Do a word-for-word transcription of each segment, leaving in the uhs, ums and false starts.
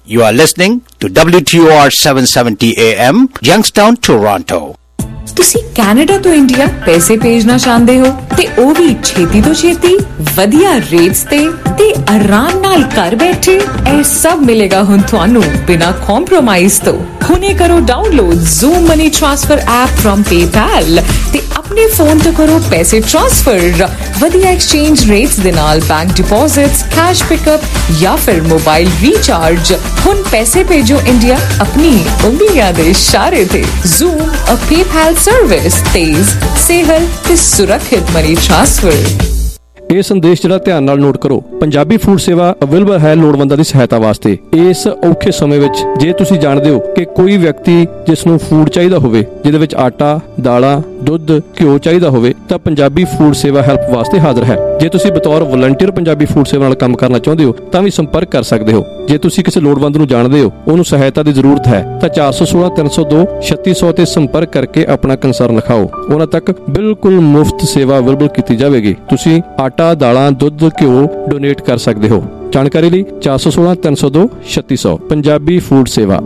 You are listening to W T O R seven seventy A M, Youngstown, Toronto. ਤੁਸੀਂ Canada ਤੋਂ India ਪੈਸੇ ਭੇਜਣਾ ਚਾਹੁੰਦੇ ਹੋ ਤੇ ਉਹ ਵੀ ਛੇਤੀ ਤੋਂ ਛੇਤੀ ਵਧੀਆ ਰੇਟਸ ਤੇ ਤੇ ਆਰਾਮ ਨਾਲ ਘਰ ਬੈਠੇ ਇਹ ਸਭ ਮਿਲੇਗਾ ਹੁਣ ਤੁਹਾਨੂੰ ਬਿਨਾਂ ਕੰਪਰੋਮਾਈਜ਼ ਤੋਂ। ਹੁਣੇ ਕਰੋ download Zoom money transfer app firm PayPal ਤੇ ਆਪਣੇ ਫੋਨ ਤੋਂ ਕਰੋ ਪੈਸੇ ਟ੍ਰਾਂਸਫਰ ਵਧੀਆ ਐਕਸਚੇਂਜ ਰੇਟਸ ਦੇ ਨਾਲ ਬੈਂਕ ਡਿਪੋਜ਼ਿਟਸ, ਕੈਸ਼ ਪਿਕਅਪ ਜਾਂ ਫਿਰ ਮੋਬਾਈਲ ਰੀਚਾਰਜ। ਹੁਣ ਪੈਸੇ ਭੇਜੋ ਇੰਡੀਆ ਆਪਣੀ ਉਂਗਲੀਆਂ ਦੇ ਇਸ਼ਾਰੇ ਤੇ। ਜ਼ੂਮ ਅ ਪੇਪੈਲ ਸਰਵਿਸ, ਤੇਜ਼, ਸੇਹਲ ਤੇ ਸੁਰੱਖਿਅਤ ਮਨੀ ਟ੍ਰਾਂਸਫਰ। ਇਹ ਸੰਦੇਸ਼ ਜਿਹੜਾ ਧਿਆਨ ਨਾਲ ਨੋਟ ਕਰੋ। ਪੰਜਾਬੀ ਫੂਡ ਸੇਵਾ ਅਵੇਲੇਬਲ ਹੈ ਲੋੜਵੰਦਾਂ ਦੀ ਸਹਾਇਤਾ ਵਾਸਤੇ। ਇਸ ਔਖੇ ਸਮੇਂ ਵਿੱਚ ਜੇ ਤੁਸੀਂ ਜਾਣਦੇ ਹੋ ਕਿ ਕੋਈ ਵਿਅਕਤੀ ਜਿਸ ਨੂੰ ਫੂਡ ਚਾਹੀਦਾ ਹੋਵੇ, ਜਿਹਦੇ ਵਿੱਚ ਆਟਾ, ਦਾਲਾਂ, ਦੁੱਧ, ਘਿਓ ਚਾਹੀਦਾ ਹੋਵੇ, ਤਾਂ ਪੰਜਾਬੀ ਫੂਡ ਸੇਵਾ ਹੈਲਪ ਵਾਸਤੇ ਹਾਜ਼ਰ ਹੈ। ਜੇ ਤੁਸੀਂ ਬਤੌਰ ਵਲੰਟੀਅਰ ਪੰਜਾਬੀ ਫੂਡ ਸੇਵਾ ਨਾਲ ਕੰਮ ਕਰਨਾ ਚਾਹੁੰਦੇ ਹੋ ਤਾਂ ਵੀ ਸੰਪਰਕ ਕਰ ਸਕਦੇ ਹੋ। ਜੇ ਤੁਸੀਂ ਕਿਸੇ ਲੋੜਵੰਦ ਨੂੰ ਜਾਣਦੇ ਹੋ, ਉਹਨੂੰ ਸਹਾਇਤਾ ਦੀ ਜ਼ਰੂਰਤ ਹੈ, ਤਾਂ ਚਾਰ ਸੌ ਸੋਲਾਂ ਤਿੰਨ ਸੌ ਦੋ ਛੱਤੀ ਸੌ ਤੇ ਸੰਪਰਕ ਕਰਕੇ ਆਪਣਾ ਕੰਸਰਨ ਲਿਖਾਓ। ਉਹਨਾਂ ਤੱਕ ਬਿਲਕੁਲ ਮੁਫਤ ਸੇਵਾ ਅਵੇਲੇਬਲ ਕੀਤੀ ਜਾਵੇਗੀ। ਤੁਸੀਂ ਆਟਾ, ਦਾਲਾਂ, ਦੁੱਧ, ਘਿਓ ਡੋਨੇਟ ਕਰ ਸਕਦੇ ਹੋ। ਜਾਣਕਾਰੀ ਲਈ ਚਾਰ ਸੌ ਸੋਲਾਂ ਤਿੰਨ ਸੌ ਦੋ ਛੱਤੀ ਸੌ। ਪੰਜਾਬੀ ਫੂਡ ਸੇਵਾ।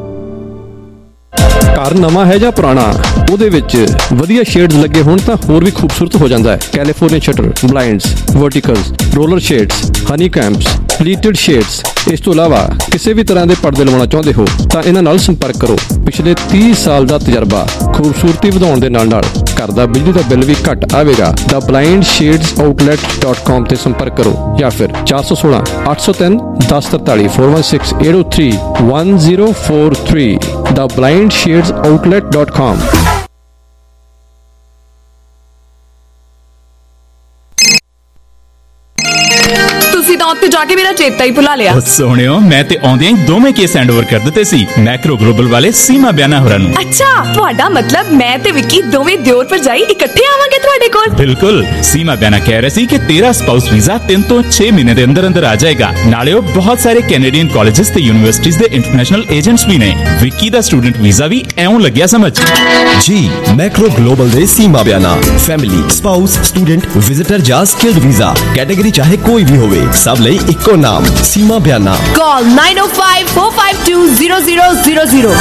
ਘਰ ਨਵਾਂ ਹੈ ਜਾਂ ਪੁਰਾਣਾ, ਉਹਦੇ ਵਿੱਚ ਵਧੀਆ ਸ਼ੇਡਸ ਲੱਗੇ ਹੋਣ ਤਾਂ ਹੋਰ ਵੀ ਖੂਬਸੂਰਤ ਹੋ ਜਾਂਦਾ ਹੈ। California shutter, blinds, verticals, roller shades, honey combs, pleated shades. ਇਸ ਤੋਂ ਇਲਾਵਾ ਕਿਸੇ ਵੀ ਤਰ੍ਹਾਂ ਦੇ ਪਰਦੇ ਲਵਾਉਣਾ ਚਾਹੁੰਦੇ ਹੋ ਤਾਂ ਇਹਨਾਂ ਨਾਲ ਸੰਪਰਕ ਕਰੋ। ਪਿਛਲੇ ਤੀਹ ਸਾਲ ਦਾ ਤਜਰਬਾ, ਖੂਬਸੂਰਤੀ ਵਧਾਉਣ ਦੇ ਨਾਲ ਨਾਲ ਘਰ ਦਾ ਬਿਜਲੀ ਦਾ ਬਿੱਲ ਵੀ ਘੱਟ ਆਵੇਗਾ। ਦਾ blind shades outlet dot com ਤੇ ਸੰਪਰਕ ਕਰੋ ਜਾਂ ਫਿਰ ਚਾਰ ਸੌ ਸੋਲਾਂ ਅੱਠ ਸੌ ਤਿੰਨ ਦਸ ਤਰਤਾਲੀ four one six eight zero three one zero four three the blind shades outlet dot com। ਤੁਸੀਂ ਤਾਂ ਉੱਥੇ ਜਾ ਕੇ ਮੇਰਾ ਚੇਤਾ ਹੀ ਭੁਲਾ ਲਿਆ। ਸੋਹਣਿਓ, ਮੈਂ ਤੇ ਆਉਂਦਿਆਂ ਹੀ ਦੋਵੇਂ ਕੇਸ ਹੈਂਡਓਵਰ ਕਰ ਦਿੱਤੇ ਸੀ ਮੈਕਰੋ ਗਲੋਬਲ ਵਾਲੇ ਸੀਮਾ ਬਿਆਨਾ ਹੋਰਾਂ ਨੂੰ। ਅੱਛਾ, ਤੁਹਾਡਾ ਮਤਲਬ ਮੈਂ ਤੇ ਵਿੱਕੀ ਦੋਵੇਂ ਦਿਓਰ ਭਰਜਾਈ ਇਕੱਠੇ ਆਵਾਂਗੇ ਤੁਹਾਡੇ ਕੋਲ? ਬਿਲਕੁਲ। ਸੀਮਾ ਬਿਆਨਾ ਕਹਿ ਰਹੇ ਸੀ ਕਿ ਤੇਰਾ ਸਪਾਊਸ ਵੀਜ਼ਾ ਤਿੰਨ ਤੋਂ ਛੇ ਮਹੀਨੇ ਦੇ ਅੰਦਰ ਅੰਦਰ ਆ ਜਾਏਗਾ। ਨਾਲੇ ਉਹ ਬਹੁਤ ਸਾਰੇ ਕੈਨੇਡੀਅਨ ਕਾਲਜਸ ਤੇ ਯੂਨੀਵਰਸਿਟੀਜ਼ ਦੇ ਇੰਟਰਨੈਸ਼ਨਲ ਏਜੰਟਸ ਵੀ ਨੇ। ਵਿੱਕੀ ਦਾ ਸਟੂਡੈਂਟ ਵੀਜ਼ਾ ਵੀ ਐਉਂ ਲੱਗਿਆ ਸਮਝ। ਜੀ ਮੈਕਰੋ ਗਲੋਬਲ ਦੇ Seema Biana family, spouse, student, visitor ਜਾਂ ਸਕਿਲਡ ਵੀਜ਼ਾ ਕੈਟੇਗਰੀ ਚਾਹੇ ਕੋਈ ਵੀ ਹੋਵੇ, ਸਭ ਲਈ ਇੱਕੋ ਨਾਮ Seema Biana. Call nine oh five four five two zero zero zero zero।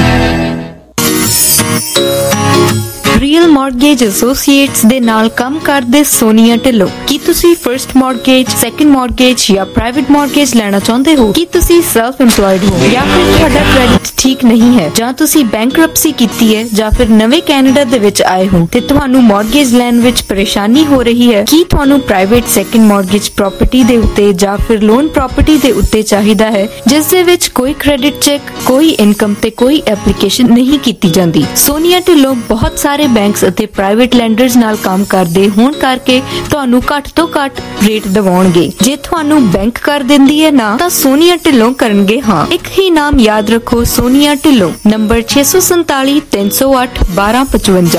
Real mortgage associates ਦੇ ਨਾਲ ਕੰਮ ਕਰਦੇ ਸੋਨੀਆ ਢਿੱਲੋਂ। ਕੀ ਤੁਸੀਂ ਫਰਸਟ ਮਾਰਗੇਜ, ਸੈਕੰਡ ਮਾਰਗੇਜ ਜਾਂ ਪ੍ਰਾਈਵੇਟ ਮਾਰਗੇਜ ਲੈਣਾ ਚਾਹੁੰਦੇ ਹੋ? ਕੀ ਤੁਸੀਂ ਸੈਲਫ ਇੰਪਲॉयਡ ਹੋ ਜਾਂ ਫਿਰ ਤੁਹਾਡਾ ਕ੍ਰੈਡਿਟ ਠੀਕ ਨਹੀਂ ਹੈ, ਜਾਂ ਤੁਸੀਂ ਬੈਂਕਰਪਸੀ ਕੀਤੀ ਹੈ ਜਾਂ ਫਿਰ ਨਵੇਂ ਕੈਨੇਡਾ ਦੇ ਵਿੱਚ ਆਏ ਹੋ ਤੇ ਤੁਹਾਨੂੰ ਮਾਰਗੇਜ ਲੈਣ ਵਿੱਚ ਪਰੇਸ਼ਾਨੀ ਹੋ ਰਹੀ ਹੈ? ਕੀ ਤੁਹਾਨੂੰ ਪ੍ਰਾਈਵੇਟ ਸੈਕੰਡ ਮਾਰਗੇਜ ਪ੍ਰਾਪਰਟੀ ਦੇ ਉੱਤੇ ਜਾਂ ਫਿਰ ਲੋਨ ਪ੍ਰਾਪਰਟੀ ਦੇ ਉੱਤੇ ਚਾਹੀਦਾ ਹੈ ਜਿਸ ਦੇ ਵਿੱਚ ਕੋਈ ਕ੍ਰੈਡਿਟ ਚੈੱਕ, ਕੋਈ ਇਨਕਮ ਤੇ ਕੋਈ ਐਪਲੀਕੇਸ਼ਨ ਨਹੀਂ ਕੀਤੀ ਜਾਂਦੀ? ਸੋਨੀਆ ਢਿੱਲੋਂ ਬਹੁਤ ਸਾਰੇ ਬੈਂਕਸ ਅਤੇ ਪ੍ਰਾਈਵੇਟ ਲੈਂਡਰਸ ਨਾਲ ਕੰਮ ਕਰਦੇ ਹੋਣ ਕਰਕੇ ਤੁਹਾਨੂੰ ਘੱਟ ਤੋਂ ਘੱਟ ਰੇਟ ਦਿਵਾਉਣਗੇ। ਜੇ ਤੁਹਾਨੂੰ ਬੈਂਕ ਕਰ ਦਿੰਦੀ ਹੈ ਨਾ, ਤਾਂ ਸੋਨੀਆ ਢਿੱਲੋਂ ਕਰਨਗੇ ਹਾਂ। ਇੱਕ ਹੀ ਨਾਮ ਯਾਦ ਰੱਖੋ, ਸੋਨੀਆ ਢਿੱਲੋਂ। ਨੰਬਰ ਛੇ ਸੌ ਸੰਤਾਲੀ ਤਿੰਨ ਸੌ ਅੱਠ ਬਾਰਾਂ ਪਚਵੰਜਾ।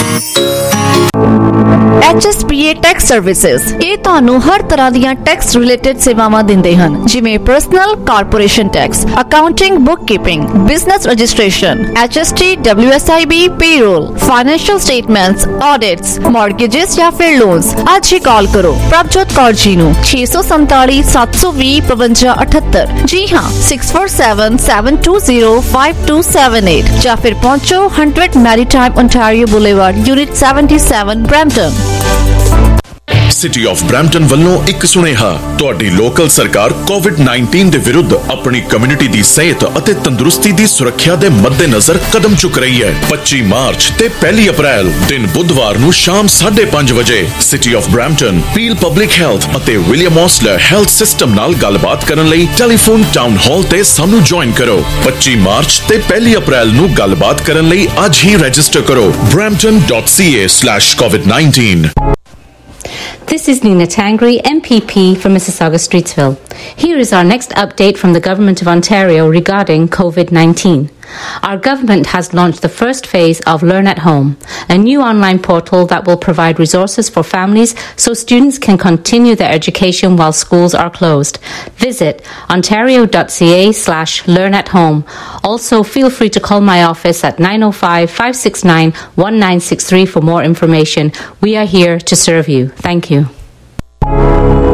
H S P A tax services ਇਹ ਤੁਹਾਨੂੰ ਹਰ ਤਰ੍ਹਾਂ ਦੀਆਂ ਟੈਕਸ ਰਿਲੇਟਡ ਸੇਵਾਵਾਂ ਦਿੰਦੇ ਹਨ, ਜਿਵੇਂ personal corporation tax, accounting, bookkeeping, business registration, H S T, W S I B, payroll, financial statements, audits, mortgages ਜਾਂ ਫਿਰ ਲੋਨਸ। ਅੱਜ ਹੀ ਕਾਲ ਕਰੋ ਪ੍ਰਭਜੋਤ ਕੌਰ ਜੀ ਨੂੰ ਛੇ ਸੌ ਸੰਤਾਲੀ ਸੱਤ ਸੌ ਵੀਹ ਪਚਵੰਜਾ ਅਠੱਤਰ। ਜੀ ਹਾਂ, six four seven seven two zero five two seven eight ਜਾਂ ਫਿਰ ਪਹੁੰਚੋ one hundred Maritime Ontario Boulevard, Unit seventy-seven, Brampton। City of Brampton ਵੱਲੋਂ ਇੱਕ ਸੁਨੇਹਾ। ਤੁਹਾਡੀ ਲੋਕਲ ਸਰਕਾਰ ਕੋਵਿਡ nineteen ਦੇ ਵਿਰੁੱਧ ਆਪਣੀ ਕਮਿਊਨਿਟੀ ਦੀ ਸਿਹਤ ਅਤੇ ਤੰਦਰੁਸਤੀ ਦੀ ਸੁਰੱਖਿਆ ਦੇ ਮੱਦੇਨਜ਼ਰ ਕਦਮ ਚੁੱਕ ਰਹੀ ਹੈ। ਪੱਚੀ ਮਾਰਚ ਤੇ ਪਹਿਲੀ ਅਪ੍ਰੈਲ ਦਿਨ ਬੁੱਧਵਾਰ ਨੂੰ ਸ਼ਾਮ ਸਾਢੇ ਪੰਜ ਵਜੇ city of Brampton, Peel public health ਅਤੇ ਵਿਲੀਅਮ ਔਸਲਰ ਹੈਲਥ ਸਿਸਟਮ ਨਾਲ ਗੱਲਬਾਤ ਕਰਨ ਲਈ ਟੈਲੀਫੋਨ ਟਾਊਨ ਹਾਲ ਤੇ ਸਾਨੂੰ ਜੁਆਇਨ ਕਰੋ। ਪੱਚੀ ਮਾਰਚ ਤੇ ਪਹਿਲੀ ਅਪ੍ਰੈਲ ਨੂੰ ਗੱਲਬਾਤ ਕਰਨ ਲਈ ਅੱਜ ਹੀ ਰਜਿਸਟਰ ਕਰੋ brampton dot c a slash covid nineteen। This is Nina Tangri, M P P for Mississauga Streetsville. Here is our next update from the Government of Ontario regarding COVID nineteen. Our government has launched the first phase of Learn at Home, a new online portal that will provide resources for families so students can continue their education while schools are closed. Visit ontario dot c a slash learn at home. Also, feel free to call my office at nine oh five five six nine one nine six three for more information. We are here to serve you. Thank you.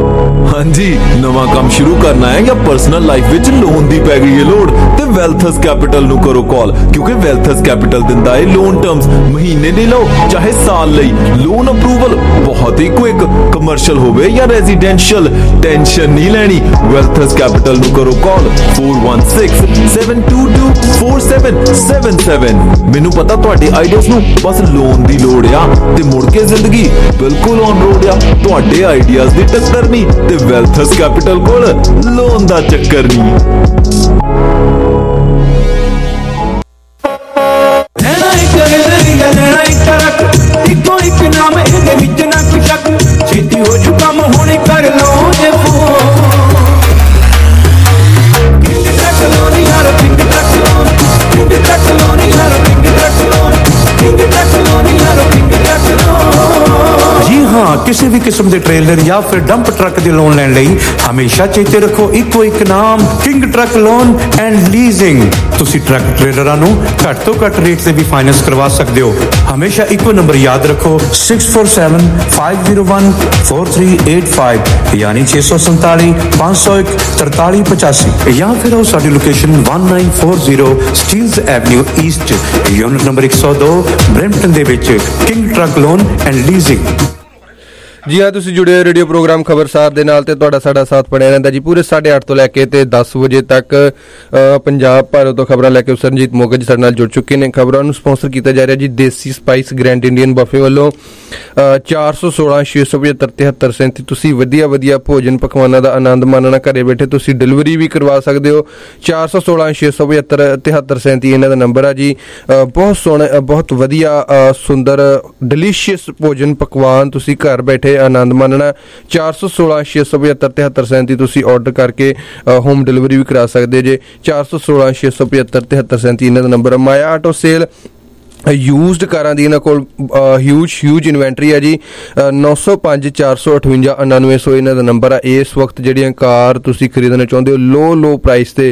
हाँ जी, नवा काम शुरू करना है या personal life विच loan दी पै गई है लोड़ ते वेल्थस कैपिटल नु करो कॉल, क्योंकि वेल्थस कैपिटल दिंदा है लोन टर्म्स महीने दे लो चाहे साल लई। लोन अप्रूवल बहुत ही क्विक, कमर्शियल होवे या रेजिडेंशियल, टेंशन नहीं लेनी। वेल्थस कैपिटल नु करो call four one six seven two two four seven seven seven. मैनू पता तुहाडे आइडियाज नु बस लोन दी लोड़ आ ते मुड़ के जिंदगी बिल्कुल ऑन रोड आ। तुहाडे आइडियाज दी टक्कर नहीं ते वेल्थस कैपिटल कोल लोन दा चक्कर नहीं। इको एक नाम इहदे विच ना कोई शक, छेती हो जू काम हुणे कर लो जे फोन। किंग ट्रक लोन यार king truck loan, king truck loan यार king truck loan, king truck loan यार किंग ट्रक लोन। जी हाँ, किसी भी किस्म के ट्रेलर या फिर डंप ट्रक के लोन लैण लई हमेशा चेते रखो इको एक नाम, king truck loan and leasing. तुसी ट्रक ट्रेलरां नूं घट तो घट रेट से भी फाइनेंस करवा सकते हो। हमेशा इको नंबर याद रखो six four seven five zero one four three eight five यानी छे सौ संताली पांच सौ एक तरताली पचासी, या फिर आओ साडी location one nine four zero Steeles avenue east, unit number एक सौ दो ब्रैम्पटन दे विच king truck loan and leasing. जी हाँ, तुसीं जुड़े हो रेडियो प्रोग्राम खबरसार दे नाल ते तुहाडा साडा साथ बणिया रहिंदा जी पूरे साढ़े अठ तो लैके ते दस वजे तक। पंजाब भर तो खबरां लैके सरनजीत मोगा जी साडे नाल जुड़ चुके ने। खबरां नूं स्पॉन्सर कीता जा रिहा जी देसी स्पाइस ग्रैंड इंडियन बफे वालों। चार सौ सोलह छे सौ पचहत्तर तिहत्तर सैंती तुसीं वधिया वधिया भोजन पकवानां दा आनंद माणना, घरे बैठे तुसीं डिलीवरी भी करवा सकदे हो। चार सौ सोलह छे सौ पचहत्तर तिहत्तर सैंती इन्हां दा नंबर है जी। बहुत सोहणे बहुत वधिया सुंदर डिलीशियस भोजन पकवान तुसीं घर बैठे आनंद मानना। चार सौ सोलह छे सौ पचहत्तर तिहत्तर सैंती तुसीं ऑर्डर करके होम डिलीवरी भी करा सकते जे। चार सौ सोलह छे सौ पचहत्तर तिहत्तर सैंती इन्हां दा नंबर। माया आटो सेल यूज्ड कारां दी इन्हां कोल ह्यूज ह्यूज इन्वेंटरी है जी। नौ सौ पांच चार सौ अठवंजा उनानवे सौ इन्हां दा नंबर है। इस वक्त जिहड़ियां कार तुसीं खरीदना चाहुंदे हो लो लो प्राइस ते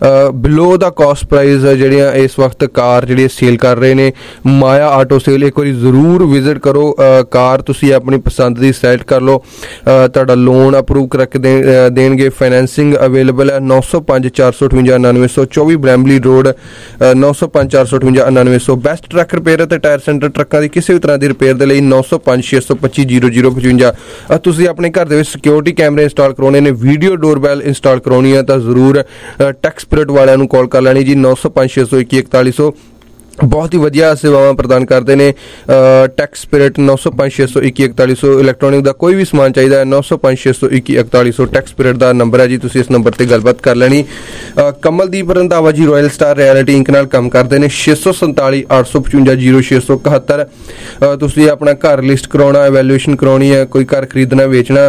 बिलो द कॉस्ट प्राइस जिहड़ियां इस वक्त कार जिहड़ी सेल कर रहे ने माया आटो सेल। एक बारी जरूर विजिट करो। कार तुसीं अपनी पसंद दी सैलेक्ट कर लो, तुहाडा लोन अप्रूव करके देणगे। फाइनैंसिंग अवेलेबल है। नौ सौ पांच चार सौ अठवंजा उनानवे सौ चौबी ब्रैम्बली रोड नौ सौ पांच चार सौ अठवंजा उनानवे सौ। बेस्ट ट्रक रिपेयर ते टायर सेंटर ट्रकों की किसी भी तरह की रिपेयर के लिए नौ सौ पांच छे सौ पच्ची जीरो जीरो पचवंजा। तुसीं अपने घर दे सिक्योरिटी कैमरे इंस्टॉल करवाने ने, वीडियो डोरबैल इंस्टॉल करवानी है तो जरूर टैक्स स्पिरिट वालिਆਂ ਨੂੰ कॉल कर लैनी जी। नौ सौ पांच छे सौ इक्की इकताली सौ बहुत ही वधिया सेवावां प्रदान करते हैं। टैक्स स्पिरिट नौ सौ पांच छे सौ इक्की इकताली सौ। इलैक्ट्रॉनिक का कोई भी समान चाहिए है नौ सौ पांच छे सौ इक्की इकताली सौ टैक्स स्पिरिट का नंबर है जी। तुसीं इस नंबर पर गलबात कर लैनी। Kamaldeep Randhawa ji Royal Star Realty Inc नाल काम करते हैं। छे सौ संताली अठ सौ पचवंजा जीरो छे सौ इकहत्तर। तुसीं अपना घर लिस्ट करवाना, एवैल्यूएशन करवानी है, कोई घर खरीदना वेचना,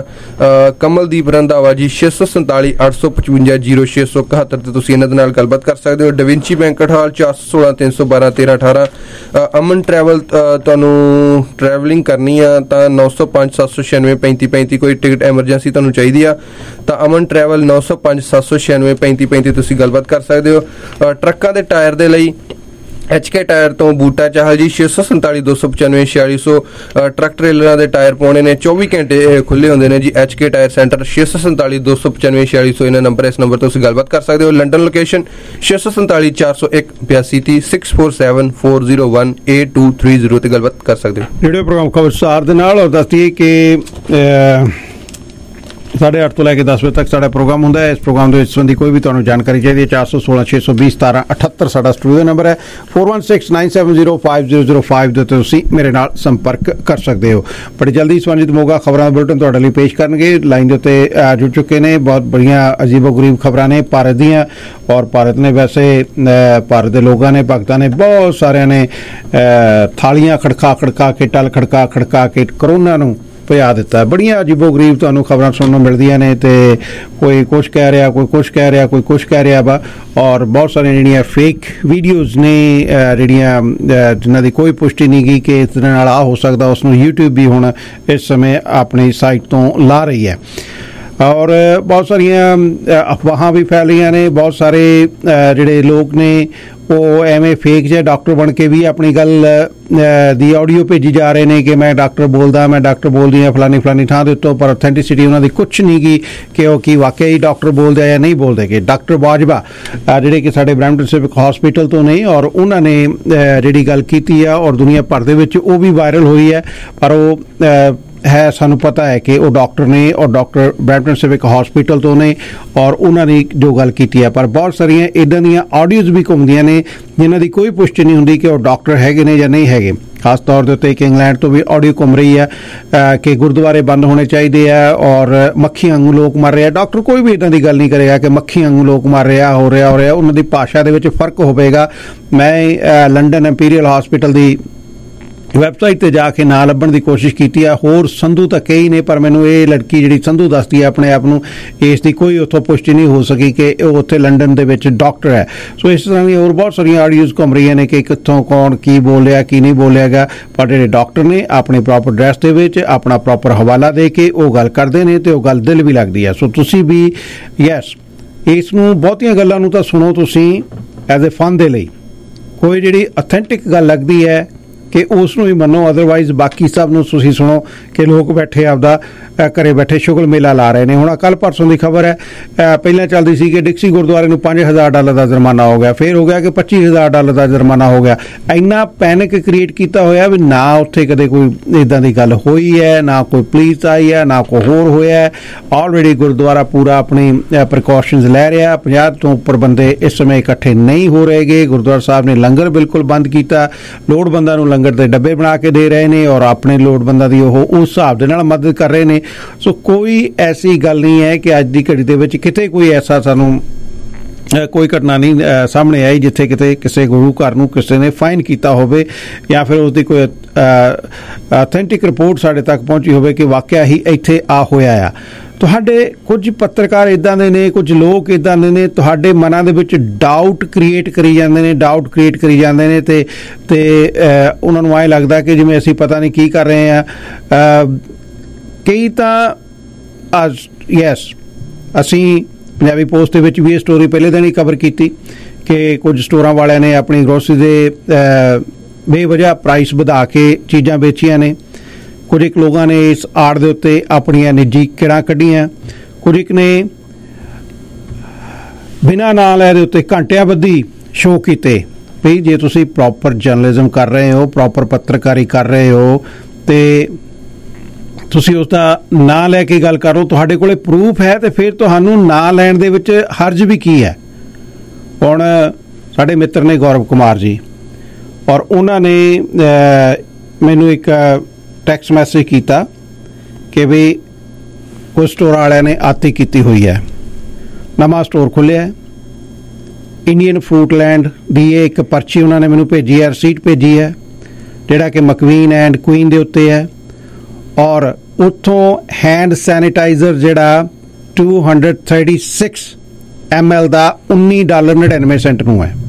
कमलदीप रंधावा जी छे सौ संताली अठ सौ पचवंजा जीरो छे सौ इकहत्तर ते तुसीं इन्हां दे नाल गलबात कर सकते हो। डविंची बैंकट हाल चार सौ सोलह तीन सौ बारह तेरह अठारह। अमन ट्रैवल तुहानू ट्रैवलिंग करनी है तो नौ सौ पांच सत्त सौ छियानवे पैंती पैंती। कोई टिकट एमरजेंसी तुहानू चाहिए आ तो अमन ट्रैवल नौ सौ पांच सत्त सौ छियानवे पैंती पैंती तुसीं गलबात कर सकते हो। ट्रकों के टायर के लिए एच के टायर तो बूटा चाहल जी छे सौ संताली दो सौ पचानवे छियाली सौ। ट्रक ट्रेलर के टायर पाने ने चौबी घंटे खुले होंगे ने जी। एच के टायर सेंटर छे सौ संताली दो सौ पचानवे छियाली सौ इन्हें नंबर इस नंबर तो गलबात कर सकते हो। लंडन लोकेशन छे सौ संताली चार सौ एक बयासी ती six four seven four zero one eight two three zero ते गलबात कर सकते हो। रेडियो प्रोग्राम खबरसार दे नाल और दसदी कि साढ़े अठ तो लैके दस बजे तक साढ़ा प्रोग्राम होंदा है। इस प्रोग्राम के संबंधी कोई भी तुहानू जानकारी चाहिए चार सौ सोलह छे सौ बीस सतारह अठहत्तर साढ़ा स्टूडियो नंबर है। Four one six nine seven zero five zero zero five दे तुसीं मेरे नाल संपर्क कर सकते हो। बड़ी जल्दी सरनजीत मोगा खबरां दा बुलेटिन तुहाडे लई पेश करनगे। लाइन दे उत्ते जुड़ चुके ने। बहुत बड़ियां अजीबो गरीब खबरां ने भारत दियां और भारत ने वैसे भारत के लोगों ने भगतां ने बहुत सारिਆਂ ने थालियां खड़का खड़का के टल खड़का खड़का के करोना नूं भजा दिता। बड़ियां अजीबो गरीब तुहानू खबरां सुनने मिलदियां ने ते कोई कुछ कह रहा कोई कुछ कह रहा कोई कुछ कह रहा वा और बहुत सारिया जिहड़ियां फेक वीडियोज़ ने जिहड़ियां जिन्हां दी कोई पुष्टि नहीं गई कि इस नाल आ हो सकदा उसनूं यूट्यूब भी हुण इस समय अपनी साइट तो ला रही है। ਔਰ ਬਹੁਤ ਸਾਰੀਆਂ ਅਫਵਾਹਾਂ ਵੀ ਫੈਲੀਆਂ ਨੇ। ਬਹੁਤ ਸਾਰੇ ਜਿਹੜੇ ਲੋਕ ਨੇ ਉਹ ਐਵੇਂ ਫੇਕ ਜਿਹੇ ਡਾਕਟਰ ਬਣ ਕੇ ਵੀ ਆਪਣੀ ਗੱਲ ਦੀ ਆਡੀਓ ਭੇਜੀ ਜਾ ਰਹੇ ਨੇ ਕਿ ਮੈਂ ਡਾਕਟਰ ਬੋਲਦਾ, ਮੈਂ ਡਾਕਟਰ ਬੋਲਦੀ ਹਾਂ ਫਲਾਨੀ ਫਲਾਨੀ ਥਾਂ ਦੇ ਉੱਤੋਂ, ਪਰ ਔਥੈਂਟਿਸਿਟੀ ਉਹਨਾਂ ਦੀ ਕੁਛ ਨਹੀਂ ਗੀ ਕਿ ਉਹ ਕੀ ਵਾਕਿਆ ਹੀ ਡਾਕਟਰ ਬੋਲਦੇ ਆ ਜਾਂ ਨਹੀਂ ਬੋਲਦੇ। ਕਿ ਡਾਕਟਰ ਬਾਜਵਾ ਜਿਹੜੇ ਕਿ ਸਾਡੇ ਬਰੈਂਪਟਨ ਸਿਵਿਕ ਹਸਪੀਟਲ ਤੋਂ ਨੇ, ਔਰ ਉਹਨਾਂ ਨੇ ਜਿਹੜੀ ਗੱਲ ਕੀਤੀ ਆ ਔਰ ਦੁਨੀਆ ਭਰ ਦੇ ਵਿੱਚ ਉਹ ਵੀ ਵਾਇਰਲ ਹੋਈ ਹੈ, ਪਰ ਉਹ ਹੈ ਸਾਨੂੰ ਪਤਾ ਹੈ ਕਿ ਉਹ ਡਾਕਟਰ ਨੇ ਔਰ ਡਾਕਟਰ ਬਰੈਂਪਟਨ ਸਿਵਿਕ ਹਸਪੀਟਲ ਤੋਂ ਨੇ ਔਰ ਉਹਨਾਂ ਨੇ ਜੋ ਗੱਲ ਕੀਤੀ ਹੈ। ਪਰ ਬਹੁਤ ਸਾਰੀਆਂ ਇੱਦਾਂ ਦੀਆਂ ਆਡੀਓਜ਼ ਵੀ ਘੁੰਮਦੀਆਂ ਨੇ ਜਿਨ੍ਹਾਂ ਦੀ ਕੋਈ ਪੁਸ਼ਟੀ ਨਹੀਂ ਹੁੰਦੀ ਕਿ ਉਹ ਡਾਕਟਰ ਹੈਗੇ ਨੇ ਜਾਂ ਨਹੀਂ ਹੈਗੇ। ਖਾਸ ਤੌਰ ਦੇ ਉੱਤੇ ਇੱਕ ਇੰਗਲੈਂਡ ਤੋਂ ਵੀ ਆਡੀਓ ਘੁੰਮ ਰਹੀ ਹੈ ਕਿ ਗੁਰਦੁਆਰੇ ਬੰਦ ਹੋਣੇ ਚਾਹੀਦੇ ਆ ਔਰ ਮੱਖੀ ਵਾਂਗੂ ਲੋਕ ਮਰ ਰਹੇ ਆ। ਡਾਕਟਰ ਕੋਈ ਵੀ ਇੱਦਾਂ ਦੀ ਗੱਲ ਨਹੀਂ ਕਰੇਗਾ ਕਿ ਮੱਖੀ ਵਾਂਗੂ ਲੋਕ ਮਰ ਰਿਹਾ ਹੋ ਰਿਹਾ ਹੋ ਰਿਹਾ ਉਹਨਾਂ ਦੀ ਭਾਸ਼ਾ ਦੇ ਵਿੱਚ ਫਰਕ ਹੋਵੇਗਾ। ਮੈਂ ਲੰਡਨ ਇੰਪੀਰੀਅਲ ਹਸਪੀਟਲ ਦੀ ਵੈਬਸਾਈਟ 'ਤੇ ਜਾ ਕੇ ਨਾਂ ਲੱਭਣ ਦੀ ਕੋਸ਼ਿਸ਼ ਕੀਤੀ ਆ। ਹੋਰ ਸੰਧੂ ਤਾਂ ਕਈ ਨੇ, ਪਰ ਮੈਨੂੰ ਇਹ ਲੜਕੀ ਜਿਹੜੀ ਸੰਧੂ ਦੱਸਦੀ ਹੈ ਆਪਣੇ ਆਪ ਨੂੰ, ਇਸ ਦੀ ਕੋਈ ਉੱਥੋਂ ਪੁਸ਼ਟੀ ਨਹੀਂ ਹੋ ਸਕੀ ਕਿ ਉਹ ਉੱਥੇ ਲੰਡਨ ਦੇ ਵਿੱਚ ਡਾਕਟਰ ਹੈ। ਸੋ ਇਸ ਤਰ੍ਹਾਂ ਦੀਆਂ ਹੋਰ ਬਹੁਤ ਸਾਰੀਆਂ ਆਡੀਓਜ਼ ਘੁੰਮ ਰਹੀਆਂ ਨੇ ਕਿ ਕਿੱਥੋਂ ਕੌਣ ਕੀ ਬੋਲਿਆ ਕੀ ਨਹੀਂ ਬੋਲਿਆਗਾ, ਪਰ ਜਿਹੜੇ ਡਾਕਟਰ ਨੇ ਆਪਣੇ ਪ੍ਰੋਪਰ ਐਡਰੈਸ ਦੇ ਵਿੱਚ ਆਪਣਾ ਪ੍ਰੋਪਰ ਹਵਾਲਾ ਦੇ ਕੇ ਉਹ ਗੱਲ ਕਰਦੇ ਨੇ ਤੇ ਉਹ ਗੱਲ ਦਿਲ ਵੀ ਲੱਗਦੀ ਹੈ। ਸੋ ਤੁਸੀਂ ਵੀ ਯੈਸ ਇਸ ਨੂੰ ਬਹੁਤੀਆਂ ਗੱਲਾਂ ਨੂੰ ਤਾਂ ਸੁਣੋ ਤੁਸੀਂ ਐਜ਼ ਏ ਫਨ ਦੇ ਲਈ, ਕੋਈ ਜਿਹੜੀ ਅਥੈਂਟਿਕ ਗੱਲ ਲੱਗਦੀ ਹੈ ਕਿ ਉਸ ਨੂੰ ਹੀ ਮੰਨੋ, ਅਦਰਵਾਈਜ਼ ਬਾਕੀ ਸਭ ਨੂੰ ਤੁਸੀਂ ਸੁਣੋ ਕਿ ਲੋਕ ਬੈਠੇ ਆਪਦਾ ਘਰੇ ਬੈਠੇ ਸ਼ੁਗਲ ਮੇਲਾ ਲਾ ਰਹੇ ਨੇ। ਹੁਣ ਕੱਲ੍ਹ ਪਰਸੋਂ ਦੀ ਖਬਰ ਹੈ, ਪਹਿਲਾਂ ਚੱਲਦੀ ਸੀ ਕਿ ਡਿਕਸੀ ਗੁਰਦੁਆਰੇ ਨੂੰ ਪੰਜ ਹਜ਼ਾਰ ਡਾਲਰ ਦਾ ਜੁਰਮਾਨਾ ਹੋ ਗਿਆ, ਫਿਰ ਹੋ ਗਿਆ ਕਿ ਪੱਚੀ ਹਜ਼ਾਰ ਡਾਲਰ ਦਾ ਜੁਰਮਾਨਾ ਹੋ ਗਿਆ। ਇੰਨਾ ਪੈਨਿਕ ਕ੍ਰੀਏਟ ਕੀਤਾ ਹੋਇਆ ਵੀ ਨਾ ਉੱਥੇ ਕਦੇ ਕੋਈ ਇੱਦਾਂ ਦੀ ਗੱਲ ਹੋਈ ਹੈ, ਨਾ ਕੋਈ ਪੁਲਿਸ ਆਈ ਹੈ, ਨਾ ਕੋਈ ਹੋਰ ਹੋਇਆ। ਆਲਰੇਡੀ ਗੁਰਦੁਆਰਾ ਪੂਰਾ ਆਪਣੀ ਪ੍ਰੀਕਾਸ਼ਨਸ ਲੈ ਰਿਹਾ। ਪੰਜਾਹ ਤੋਂ ਉੱਪਰ ਬੰਦੇ ਇਸ ਸਮੇਂ ਇਕੱਠੇ ਨਹੀਂ ਹੋ ਰਹੇਗੇ। ਗੁਰਦੁਆਰਾ ਸਾਹਿਬ ਨੇ ਲੰਗਰ ਬਿਲਕੁਲ ਬੰਦ ਕੀਤਾ। ਲੋੜਵੰਦਾਂ ਨੂੰ ਲੰਗਰ ਦੇ ਡੱਬੇ ਬਣਾ ਕੇ ਦੇ ਰਹੇ ਨੇ ਔਰ ਆਪਣੇ ਲੋੜਵੰਦਾਂ ਦੀ ਉਹ ਉਸ ਹਿਸਾਬ ਦੇ ਨਾਲ ਮਦਦ ਕਰ ਰਹੇ ਨੇ। ਸੋ ਕੋਈ ਐਸੀ ਗੱਲ ਨਹੀਂ ਹੈ ਕਿ ਅੱਜ ਦੀ ਘੜੀ ਦੇ ਵਿੱਚ ਕਿਤੇ ਕੋਈ ਐਸਾ ਸਾਨੂੰ ਕੋਈ ਘਟਨਾ ਨਹੀਂ ਸਾਹਮਣੇ ਆਈ ਜਿੱਥੇ ਕਿਤੇ ਕਿਸੇ ਗੁਰੂ ਘਰ ਨੂੰ ਕਿਸੇ ਨੇ ਫਾਈਨ ਕੀਤਾ ਹੋਵੇ ਜਾਂ ਫਿਰ ਉਸ ਦੀ ਕੋਈ ਅਥੈਂਟਿਕ ਰਿਪੋਰਟ ਸਾਡੇ ਤੱਕ ਪਹੁੰਚੀ ਹੋਵੇ ਕਿ ਵਾਕਿਆ ਹੀ ਇੱਥੇ ਆ ਹੋਇਆ ਆ। ਤੁਹਾਡੇ ਕੁਝ ਪੱਤਰਕਾਰ ਇੱਦਾਂ ਦੇ ਨੇ, ਕੁਝ ਲੋਕ ਇੱਦਾਂ ਦੇ ਨੇ, ਤੁਹਾਡੇ ਮਨਾਂ ਦੇ ਵਿੱਚ ਡਾਊਟ ਕ੍ਰੀਏਟ ਕਰੀ ਜਾਂਦੇ ਨੇ ਡਾਊਟ ਕ੍ਰੀਏਟ ਕਰੀ ਜਾਂਦੇ ਨੇ ਤੇ ਤੇ ਉਹਨਾਂ ਨੂੰ ਐਂ ਲੱਗਦਾ ਕਿ ਜਿਵੇਂ ਅਸੀਂ ਪਤਾ ਨਹੀਂ ਕੀ ਕਰ ਰਹੇ ਹਾਂ। ਕਈ ਤਾਂ ਅੱਜ ਯੈਸ ਅਸੀਂ ਪੰਜਾਬੀ ਪੋਸਟ ਦੇ ਵਿੱਚ ਵੀ ਇਹ ਸਟੋਰੀ ਪਹਿਲੇ ਦਿਨ ਹੀ ਕਵਰ ਕੀਤੀ ਕਿ ਕੁਝ ਸਟੋਰਾਂ ਵਾਲਿਆਂ ਨੇ ਆਪਣੀ ਗਰੋਸਰੀ ਦੇ ਬੇਵਜ੍ਹਾ ਪ੍ਰਾਈਸ ਵਧਾ ਕੇ ਚੀਜ਼ਾਂ ਵੇਚੀਆਂ ਨੇ। ਕੁਝ ਇੱਕ ਲੋਕਾਂ ਨੇ ਇਸ ਆੜ ਦੇ ਉੱਤੇ ਆਪਣੀਆਂ ਨਿੱਜੀ ਕਿੜਾਂ ਕੱਢੀਆਂ। ਕੁਝ ਇੱਕ ਨੇ ਬਿਨਾਂ ਨਾਲ ਇਹਦੇ ਉੱਤੇ ਘੰਟਿਆਂ ਬੱਧੀ ਸ਼ੋਅ ਕੀਤੇ ਵੀ ਜੇ ਤੁਸੀਂ ਪ੍ਰੋਪਰ ਜਰਨਲਿਜ਼ਮ ਕਰ ਰਹੇ ਹੋ, ਪ੍ਰੋਪਰ ਪੱਤਰਕਾਰੀ ਕਰ ਰਹੇ ਹੋ ਤੇ ਤੁਸੀਂ ਉਸ ਦਾ ਨਾਂ ਲੈ ਕੇ ਗੱਲ ਕਰੋ, ਤੁਹਾਡੇ ਕੋਲੇ ਪ੍ਰੂਫ ਹੈ ਤੇ ਫਿਰ ਤੁਹਾਨੂੰ ਨਾਂ ਲੈਣ ਦੇ ਵਿੱਚ ਹਰਜ ਵੀ ਕੀ ਹੈ। ਹੁਣ ਸਾਡੇ ਮਿੱਤਰ ਨੇ ਗੌਰਵ ਕੁਮਾਰ ਜੀ ਔਰ ਉਹਨਾਂ ਨੇ ਮੈਨੂੰ ਇੱਕ ਟੈਕਸਟ ਮੈਸੇਜ ਕੀਤਾ ਕਿ ਵੀ ਕੁਝ ਸਟੋਰ ਵਾਲਿਆਂ ਨੇ ਆਤੀ ਕੀਤੀ ਹੋਈ ਹੈ। ਨਵਾਂ ਸਟੋਰ ਖੁੱਲ੍ਹਿਆ ਇੰਡੀਅਨ ਫਰੂਟਲੈਂਡ ਦੀ ਇਹ ਇੱਕ ਪਰਚੀ ਉਹਨਾਂ ਨੇ ਮੈਨੂੰ ਭੇਜੀ ਹੈ, ਰਸੀਟ ਭੇਜੀ ਹੈ ਜਿਹੜਾ ਕਿ ਮਕਵੀਨ ਐਂਡ ਕੁਈਨ ਦੇ ਉੱਤੇ ਹੈ ਔਰ ਉੱਥੋਂ ਹੈਂਡ ਸੈਨੀਟਾਈਜ਼ਰ ਜਿਹੜਾ two hundred thirty six M L ਦਾ ਉੱਨੀ ਡਾਲਰ ਨੜਿਨਵੇਂ ਸੈਂਟ ਨੂੰ ਹੈ।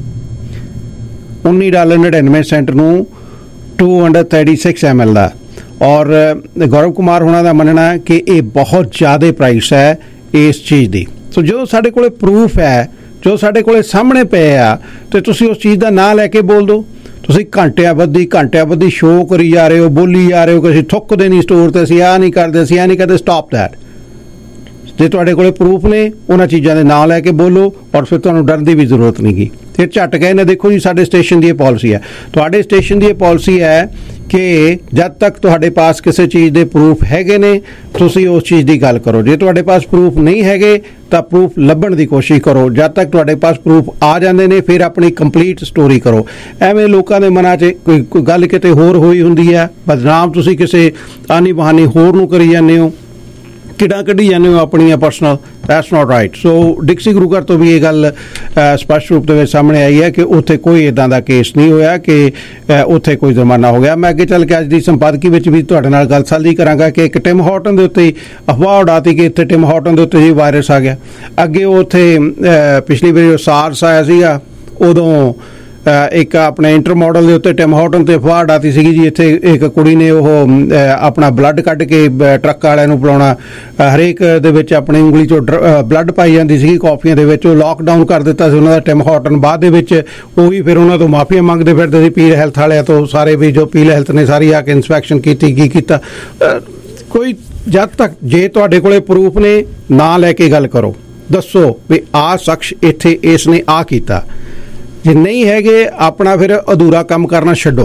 ਉੱਨੀ ਡਾਲਰ ਨੜਿਨਵੇਂ ਸੈਂਟ ਨੂੰ two hundred thirty six M L ਦਾ। ਔਰ ਗੌਰਵ ਕੁਮਾਰ ਹੋਣਾ ਦਾ ਮੰਨਣਾ ਕਿ ਇਹ ਬਹੁਤ ਜ਼ਿਆਦਾ ਪ੍ਰਾਈਸ ਹੈ ਇਸ ਚੀਜ਼ ਦੀ। ਸੋ ਜਦੋਂ ਸਾਡੇ ਕੋਲੇ ਪ੍ਰੂਫ ਹੈ, ਜੋ ਸਾਡੇ ਕੋਲੇ ਸਾਹਮਣੇ ਪਏ ਆ ਤੇ ਤੁਸੀਂ ਉਸ ਚੀਜ਼ ਦਾ ਨਾਂ ਲੈ ਕੇ ਬੋਲ ਦਿਓ। ਤੁਸੀਂ ਘੰਟਿਆਂ ਬੱਧੀ ਘੰਟਿਆਂ ਬੱਧੀ ਸ਼ੋਅ ਕਰੀ ਜਾ ਰਹੇ ਹੋ, ਬੋਲੀ ਜਾ ਰਹੇ ਹੋ ਕਿ ਅਸੀਂ ਥੁੱਕਦੇ ਨਹੀਂ ਸਟੋਰ ਤੇ, ਅਸੀਂ ਆਹ ਨਹੀਂ ਕਰਦੇ, ਅਸੀਂ ਆਹ ਨਹੀਂ ਕਰਦੇ। Stop that. ਜੇ ਤੁਹਾਡੇ ਕੋਲੇ ਪ੍ਰੂਫ ਨੇ ਉਹਨਾਂ ਚੀਜ਼ਾਂ ਦੇ ਨਾਂ ਲੈ ਕੇ ਬੋਲੋ ਔਰ ਫਿਰ ਤੁਹਾਨੂੰ ਡਰਨ ਦੀ ਵੀ ਜ਼ਰੂਰਤ ਨਹੀਂ ਗੀ। ਫਿਰ ਝੱਟ ਗਏ ਨੇ ਦੇਖੋ ਜੀ ਸਾਡੇ ਸਟੇਸ਼ਨ ਦੀ ਇਹ ਪਾਲਿਸੀ ਹੈ, ਤੁਹਾਡੇ ਸਟੇਸ਼ਨ ਦੀ ਇਹ ਪਾਲਿਸੀ ਹੈ ਕਿ ਜਦ ਤੱਕ ਤੁਹਾਡੇ ਪਾਸ ਕਿਸੇ ਚੀਜ਼ ਦੇ ਪ੍ਰੂਫ ਹੈਗੇ ਨੇ ਤੁਸੀਂ ਉਸ ਚੀਜ਼ ਦੀ ਗੱਲ ਕਰੋ। ਜੇ ਤੁਹਾਡੇ ਪਾਸ ਪ੍ਰੂਫ ਨਹੀਂ ਹੈਗੇ ਤਾਂ ਪ੍ਰੂਫ ਲੱਭਣ ਦੀ ਕੋਸ਼ਿਸ਼ ਕਰੋ। ਜਦ ਤੱਕ ਤੁਹਾਡੇ ਪਾਸ ਪ੍ਰੂਫ ਆ ਜਾਂਦੇ ਨੇ ਫਿਰ ਆਪਣੀ ਕੰਪਲੀਟ ਸਟੋਰੀ ਕਰੋ। ਐਵੇਂ ਲੋਕਾਂ ਦੇ ਮਨਾਂ 'ਚ ਕੋਈ ਕੋਈ ਗੱਲ ਕਿਤੇ ਹੋਰ ਹੋਈ ਹੁੰਦੀ ਹੈ, ਬਦਨਾਮ ਤੁਸੀਂ ਕਿਸੇ ਆਨੀ ਬਹਾਨੀ ਹੋਰ ਨੂੰ ਕਰੀ ਜਾਂਦੇ ਹੋ, ਕਿੱਦਾਂ ਕੱਢੀ ਜਾਂਦੇ ਹੋ ਆਪਣੀਆਂ personal. That's not right. So Dixie ਗੁਰੂ ਘਰ ਤੋਂ ਵੀ ਇਹ ਗੱਲ ਸਪਸ਼ਟ ਰੂਪ ਦੇ ਵਿੱਚ ਸਾਹਮਣੇ ਆਈ ਹੈ ਕਿ ਉੱਥੇ ਕੋਈ ਇੱਦਾਂ ਦਾ ਕੇਸ ਨਹੀਂ ਹੋਇਆ ਕਿ ਉੱਥੇ ਕੋਈ ਜੁਰਮਾਨਾ ਹੋ ਗਿਆ। ਮੈਂ ਅੱਗੇ ਚੱਲ ਕੇ ਅੱਜ ਦੀ ਸੰਪਾਦਕੀ ਵਿੱਚ ਵੀ ਤੁਹਾਡੇ ਨਾਲ ਗੱਲ ਸਾਂਝੀ ਕਰਾਂਗਾ ਕਿ ਇੱਕ ਟਿਮ ਹਾਰਟਨ ਦੇ ਉੱਤੇ ਅਫਵਾਹ ਉਡਾਤੀ ਕਿ ਇੱਥੇ ਟਿਮ ਹਾਰਟਨ ਦੇ ਉੱਤੇ ਹੀ ਵਾਇਰਸ ਆ ਗਿਆ। ਅੱਗੇ ਉੱਥੇ ਪਿਛਲੀ ਵਾਰੀ ਸਾਰਸ ਆਇਆ ਸੀਗਾ, ਉਦੋਂ ਇੱਕ ਆਪਣੇ ਇੰਟਰ ਮਾਡਲ ਦੇ ਉੱਤੇ ਟਿਮ ਹਾਰਟਨ ਤੇ ਅਫਵਾਹ ਆਤੀ ਸੀਗੀ ਜੀ, ਇੱਥੇ ਇੱਕ ਕੁੜੀ ਨੇ ਉਹ ਆਪਣਾ ਬਲੱਡ ਕੱਢ ਕੇ ਟਰੱਕ ਵਾਲਿਆਂ ਨੂੰ ਪਿਲਾਉਣਾ, ਹਰੇਕ ਦੇ ਵਿੱਚ ਆਪਣੀ ਉਂਗਲੀ 'ਚੋਂ ਬਲੱਡ ਪਾਈ ਜਾਂਦੀ ਸੀਗੀ ਕਾਫੀਆਂ ਦੇ ਵਿੱਚ। ਉਹ ਲਾਕਡਾਊਨ ਕਰ ਦਿੱਤਾ ਸੀ ਉਹਨਾਂ ਦਾ ਟਿਮ ਹਾਰਟਨ। ਬਾਅਦ ਦੇ ਵਿੱਚ ਉਹ ਵੀ ਫਿਰ ਉਹਨਾਂ ਤੋਂ ਮਾਫੀਆਂ ਮੰਗਦੇ ਫਿਰਦੇ ਸੀ ਪੀਲ ਹੈਲਥ ਵਾਲਿਆਂ ਤੋਂ ਸਾਰੇ, ਵੀ ਜੋ ਪੀਲ ਹੈਲਥ ਨੇ ਸਾਰੀ ਆ ਕੇ ਇੰਸਪੈਕਸ਼ਨ ਕੀਤੀ, ਕੀ ਕੀਤਾ। ਕੋਈ ਜਦ ਤੱਕ ਜੇ ਤੁਹਾਡੇ ਕੋਲੇ ਪ੍ਰੂਫ ਨੇ ਨਾ ਲੈ ਕੇ ਗੱਲ ਕਰੋ, ਦੱਸੋ ਵੀ ਆਹ ਸ਼ਖਸ ਇੱਥੇ ਇਸ ਨੇ ਆਹ ਕੀਤਾ। ਜੇ ਨਹੀਂ ਹੈਗੇ ਆਪਣਾ ਫਿਰ ਅਧੂਰਾ ਕੰਮ ਕਰਨਾ ਛੱਡੋ,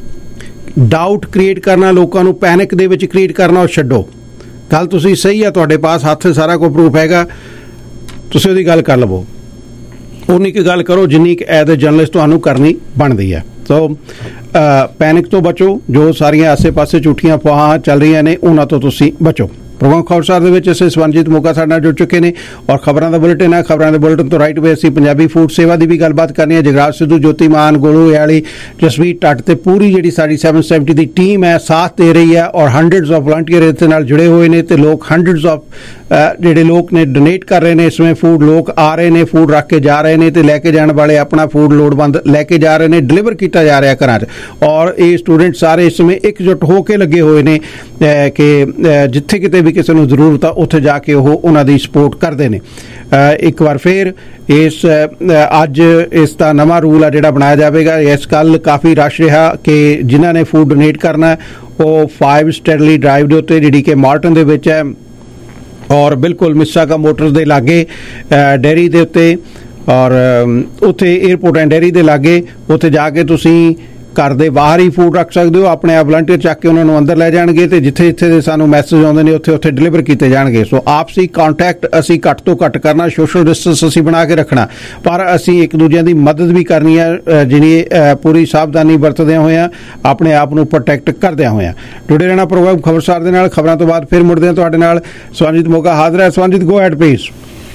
ਡਾਊਟ ਕ੍ਰੀਏਟ ਕਰਨਾ, ਲੋਕਾਂ ਨੂੰ ਪੈਨਿਕ ਦੇ ਵਿੱਚ ਕ੍ਰੀਏਟ ਕਰਨਾ ਉਹ ਛੱਡੋ। ਗੱਲ ਤੁਸੀਂ ਸਹੀ ਆ, ਤੁਹਾਡੇ ਪਾਸ ਹੱਥ ਸਾਰਾ ਕੋਈ ਪ੍ਰੂਫ ਹੈਗਾ, ਤੁਸੀਂ ਉਹਦੀ ਗੱਲ ਕਰ ਲਵੋ। ਉਨੀ ਕੁ ਗੱਲ ਕਰੋ ਜਿੰਨੀ ਕਿ ਐਜ਼ ਅ ਜਰਨਲਿਸਟ ਤੁਹਾਨੂੰ ਕਰਨੀ ਬਣਦੀ ਹੈ। ਸੋ ਪੈਨਿਕ ਤੋਂ ਬਚੋ, ਜੋ ਸਾਰੀਆਂ ਆਸੇ ਪਾਸੇ ਝੂਠੀਆਂ ਅਫਵਾਹਾਂ ਚੱਲ ਰਹੀਆਂ ਨੇ ਉਹਨਾਂ ਤੋਂ ਤੁਸੀਂ ਬਚੋ। ਪ੍ਰੋਗਰਾਮ ਖਬਰਸਾਰ ਦੇ ਵਿੱਚ ਅਸੀਂ ਸਵਰਨਜੀਤ ਮੋਗਾ ਸਾਡੇ ਨਾਲ ਜੁੜ ਚੁੱਕੇ ਨੇ ਔਰ ਖਬਰਾਂ ਦਾ ਬੁਲੇਟਿਨ ਹੈ। ਖਬਰਾਂ ਦੇ ਬੁਲੇਟਿਨ ਤੋਂ ਰਾਈਟ ਵੇ ਅਸੀਂ ਪੰਜਾਬੀ ਫੂਡ ਸੇਵਾ ਦੀ ਵੀ ਗੱਲਬਾਤ ਕਰਨੀ ਹੈ। ਜਗਰਾਜ ਸਿੱਧੂ, ਜੋਤੀ ਮਾਨ, ਗੋਲੂ ਯਾਲੀ, ਜਸਵੀਰ ਟੱਟ ਤੇ ਪੂਰੀ ਜਿਹੜੀ ਸਾਡੀ ਸੈਵਨ ਸੈਵਨਟੀ ਦੀ ਟੀਮ ਹੈ ਸਾਥ ਦੇ ਰਹੀ ਹੈ ਔਰ ਹੰਡਰਡਸ ਆਫ ਵਲੰਟੀਅਰ ਇਸ ਨਾਲ ਜੁੜੇ ਹੋਏ ਨੇ ਤੇ ਲੋਕ ਹੰਡਰਡਸ ਆਫ ਜਿਹੜੇ ਲੋਕ ਨੇ ਡੋਨੇਟ ਕਰ ਰਹੇ ਨੇ ਇਸ ਸਮੇਂ। ਫੂਡ ਲੋਕ ਆ ਰਹੇ ਨੇ, ਫੂਡ ਰੱਖ ਕੇ ਜਾ ਰਹੇ ਨੇ ਤੇ ਲੈ ਕੇ ਜਾਣ ਵਾਲੇ ਆਪਣਾ ਫੂਡ ਲੋੜਵੰਦ ਲੈ ਕੇ ਜਾ ਰਹੇ ਨੇ, ਡਿਲੀਵਰ ਕੀਤਾ ਜਾ ਰਿਹਾ ਘਰਾਂ 'ਚ। ਔਰ ਇਹ ਸਟੂਡੈਂਟ ਸਾਰੇ ਇਸ ਸਮੇਂ ਇਕਜੁੱਟ ਹੋ ਕੇ ਲੱਗੇ ਹੋਏ ਨੇ ਕਿ ਜਿੱਥੇ ਕਿਤੇ ਵੀ ਕਿਸੇ ਨੂੰ ਜ਼ਰੂਰਤ ਆ ਉੱਥੇ ਜਾ ਕੇ ਉਹ ਉਹਨਾਂ ਦੀ ਸਪੋਰਟ ਕਰਦੇ ਨੇ। ਇੱਕ ਵਾਰ ਫਿਰ ਇਸ ਅੱਜ ਇਸ ਦਾ ਨਵਾਂ ਰੂਲ ਆ ਜਿਹੜਾ ਬਣਾਇਆ ਜਾਵੇਗਾ। ਇਸ ਕੱਲ੍ਹ ਕਾਫੀ ਰਸ਼ ਰਿਹਾ ਕਿ ਜਿਨ੍ਹਾਂ ਨੇ ਫੂਡ ਡੋਨੇਟ ਕਰਨਾ ਉਹ ਫਾਈਵ ਸਟੈਡਲੀ ਡਰਾਈਵ ਦੇ ਉੱਤੇ ਜਿਹੜੀ ਕਿ ਮਾਰਟਨ ਦੇ ਵਿੱਚ ਹੈ ਔਰ ਬਿਲਕੁਲ ਮਿਸਾਗਾ ਮੋਟਰਸ ਦੇ ਲਾਗੇ ਡੇਅਰੀ ਦੇ ਉੱਤੇ ਔਰ ਉੱਥੇ ਏਅਰਪੋਰਟ ਐਂਡ ਡੇਅਰੀ ਦੇ ਲਾਗੇ ਉੱਥੇ ਜਾ ਕੇ ਤੁਸੀਂ ਘਰ ਦੇ ਬਾਹਰ ਹੀ ਫੂਡ ਰੱਖ ਸਕਦੇ ਹੋ। ਆਪਣੇ ਆਪ ਵਲੰਟੀਅਰ ਚੱਕ ਕੇ ਉਹਨਾਂ ਨੂੰ ਅੰਦਰ ਲੈ ਜਾਣਗੇ ਤੇ ਜਿੱਥੇ ਜਿੱਥੇ ਦੇ ਸਾਨੂੰ ਮੈਸੇਜ ਆਉਂਦੇ ਨੇ ਉੱਥੇ ਉੱਥੇ ਡਿਲੀਵਰ ਕੀਤੇ ਜਾਣਗੇ। ਸੋ ਆਪਸੀ ਕੰਟੈਕਟ ਅਸੀਂ ਘੱਟ ਤੋਂ ਘੱਟ ਕਰਨਾ, ਸੋਸ਼ਲ ਡਿਸਟੈਂਸ ਅਸੀਂ ਬਣਾ ਕੇ ਰੱਖਣਾ, ਪਰ ਅਸੀਂ ਇੱਕ ਦੂਜਿਆਂ ਦੀ ਮਦਦ ਵੀ ਕਰਨੀ ਹੈ ਜਿਹੜੀ ਪੂਰੀ ਸਾਵਧਾਨੀ ਵਰਤਦਿਆਂ ਹੋਇਆਂ ਆਪਣੇ ਆਪ ਨੂੰ ਪ੍ਰੋਟੈਕਟ ਕਰਦਿਆਂ ਹੋਇਆਂ। ਜੁੜੇ ਰਹਿਣਾ ਪ੍ਰੋਗਰਾਮ ਖਬਰਸਾਰ ਦੇ ਨਾਲ। ਖਬਰਾਂ ਤੋਂ ਬਾਅਦ ਫਿਰ ਮੁੜਦੇ ਹਾਂ ਤੁਹਾਡੇ ਨਾਲ। ਸਵਰਨਜੀਤ ਮੋਗਾ ਹਾਜ਼ਰ ਹੈ। Swaranjit, go ahead please.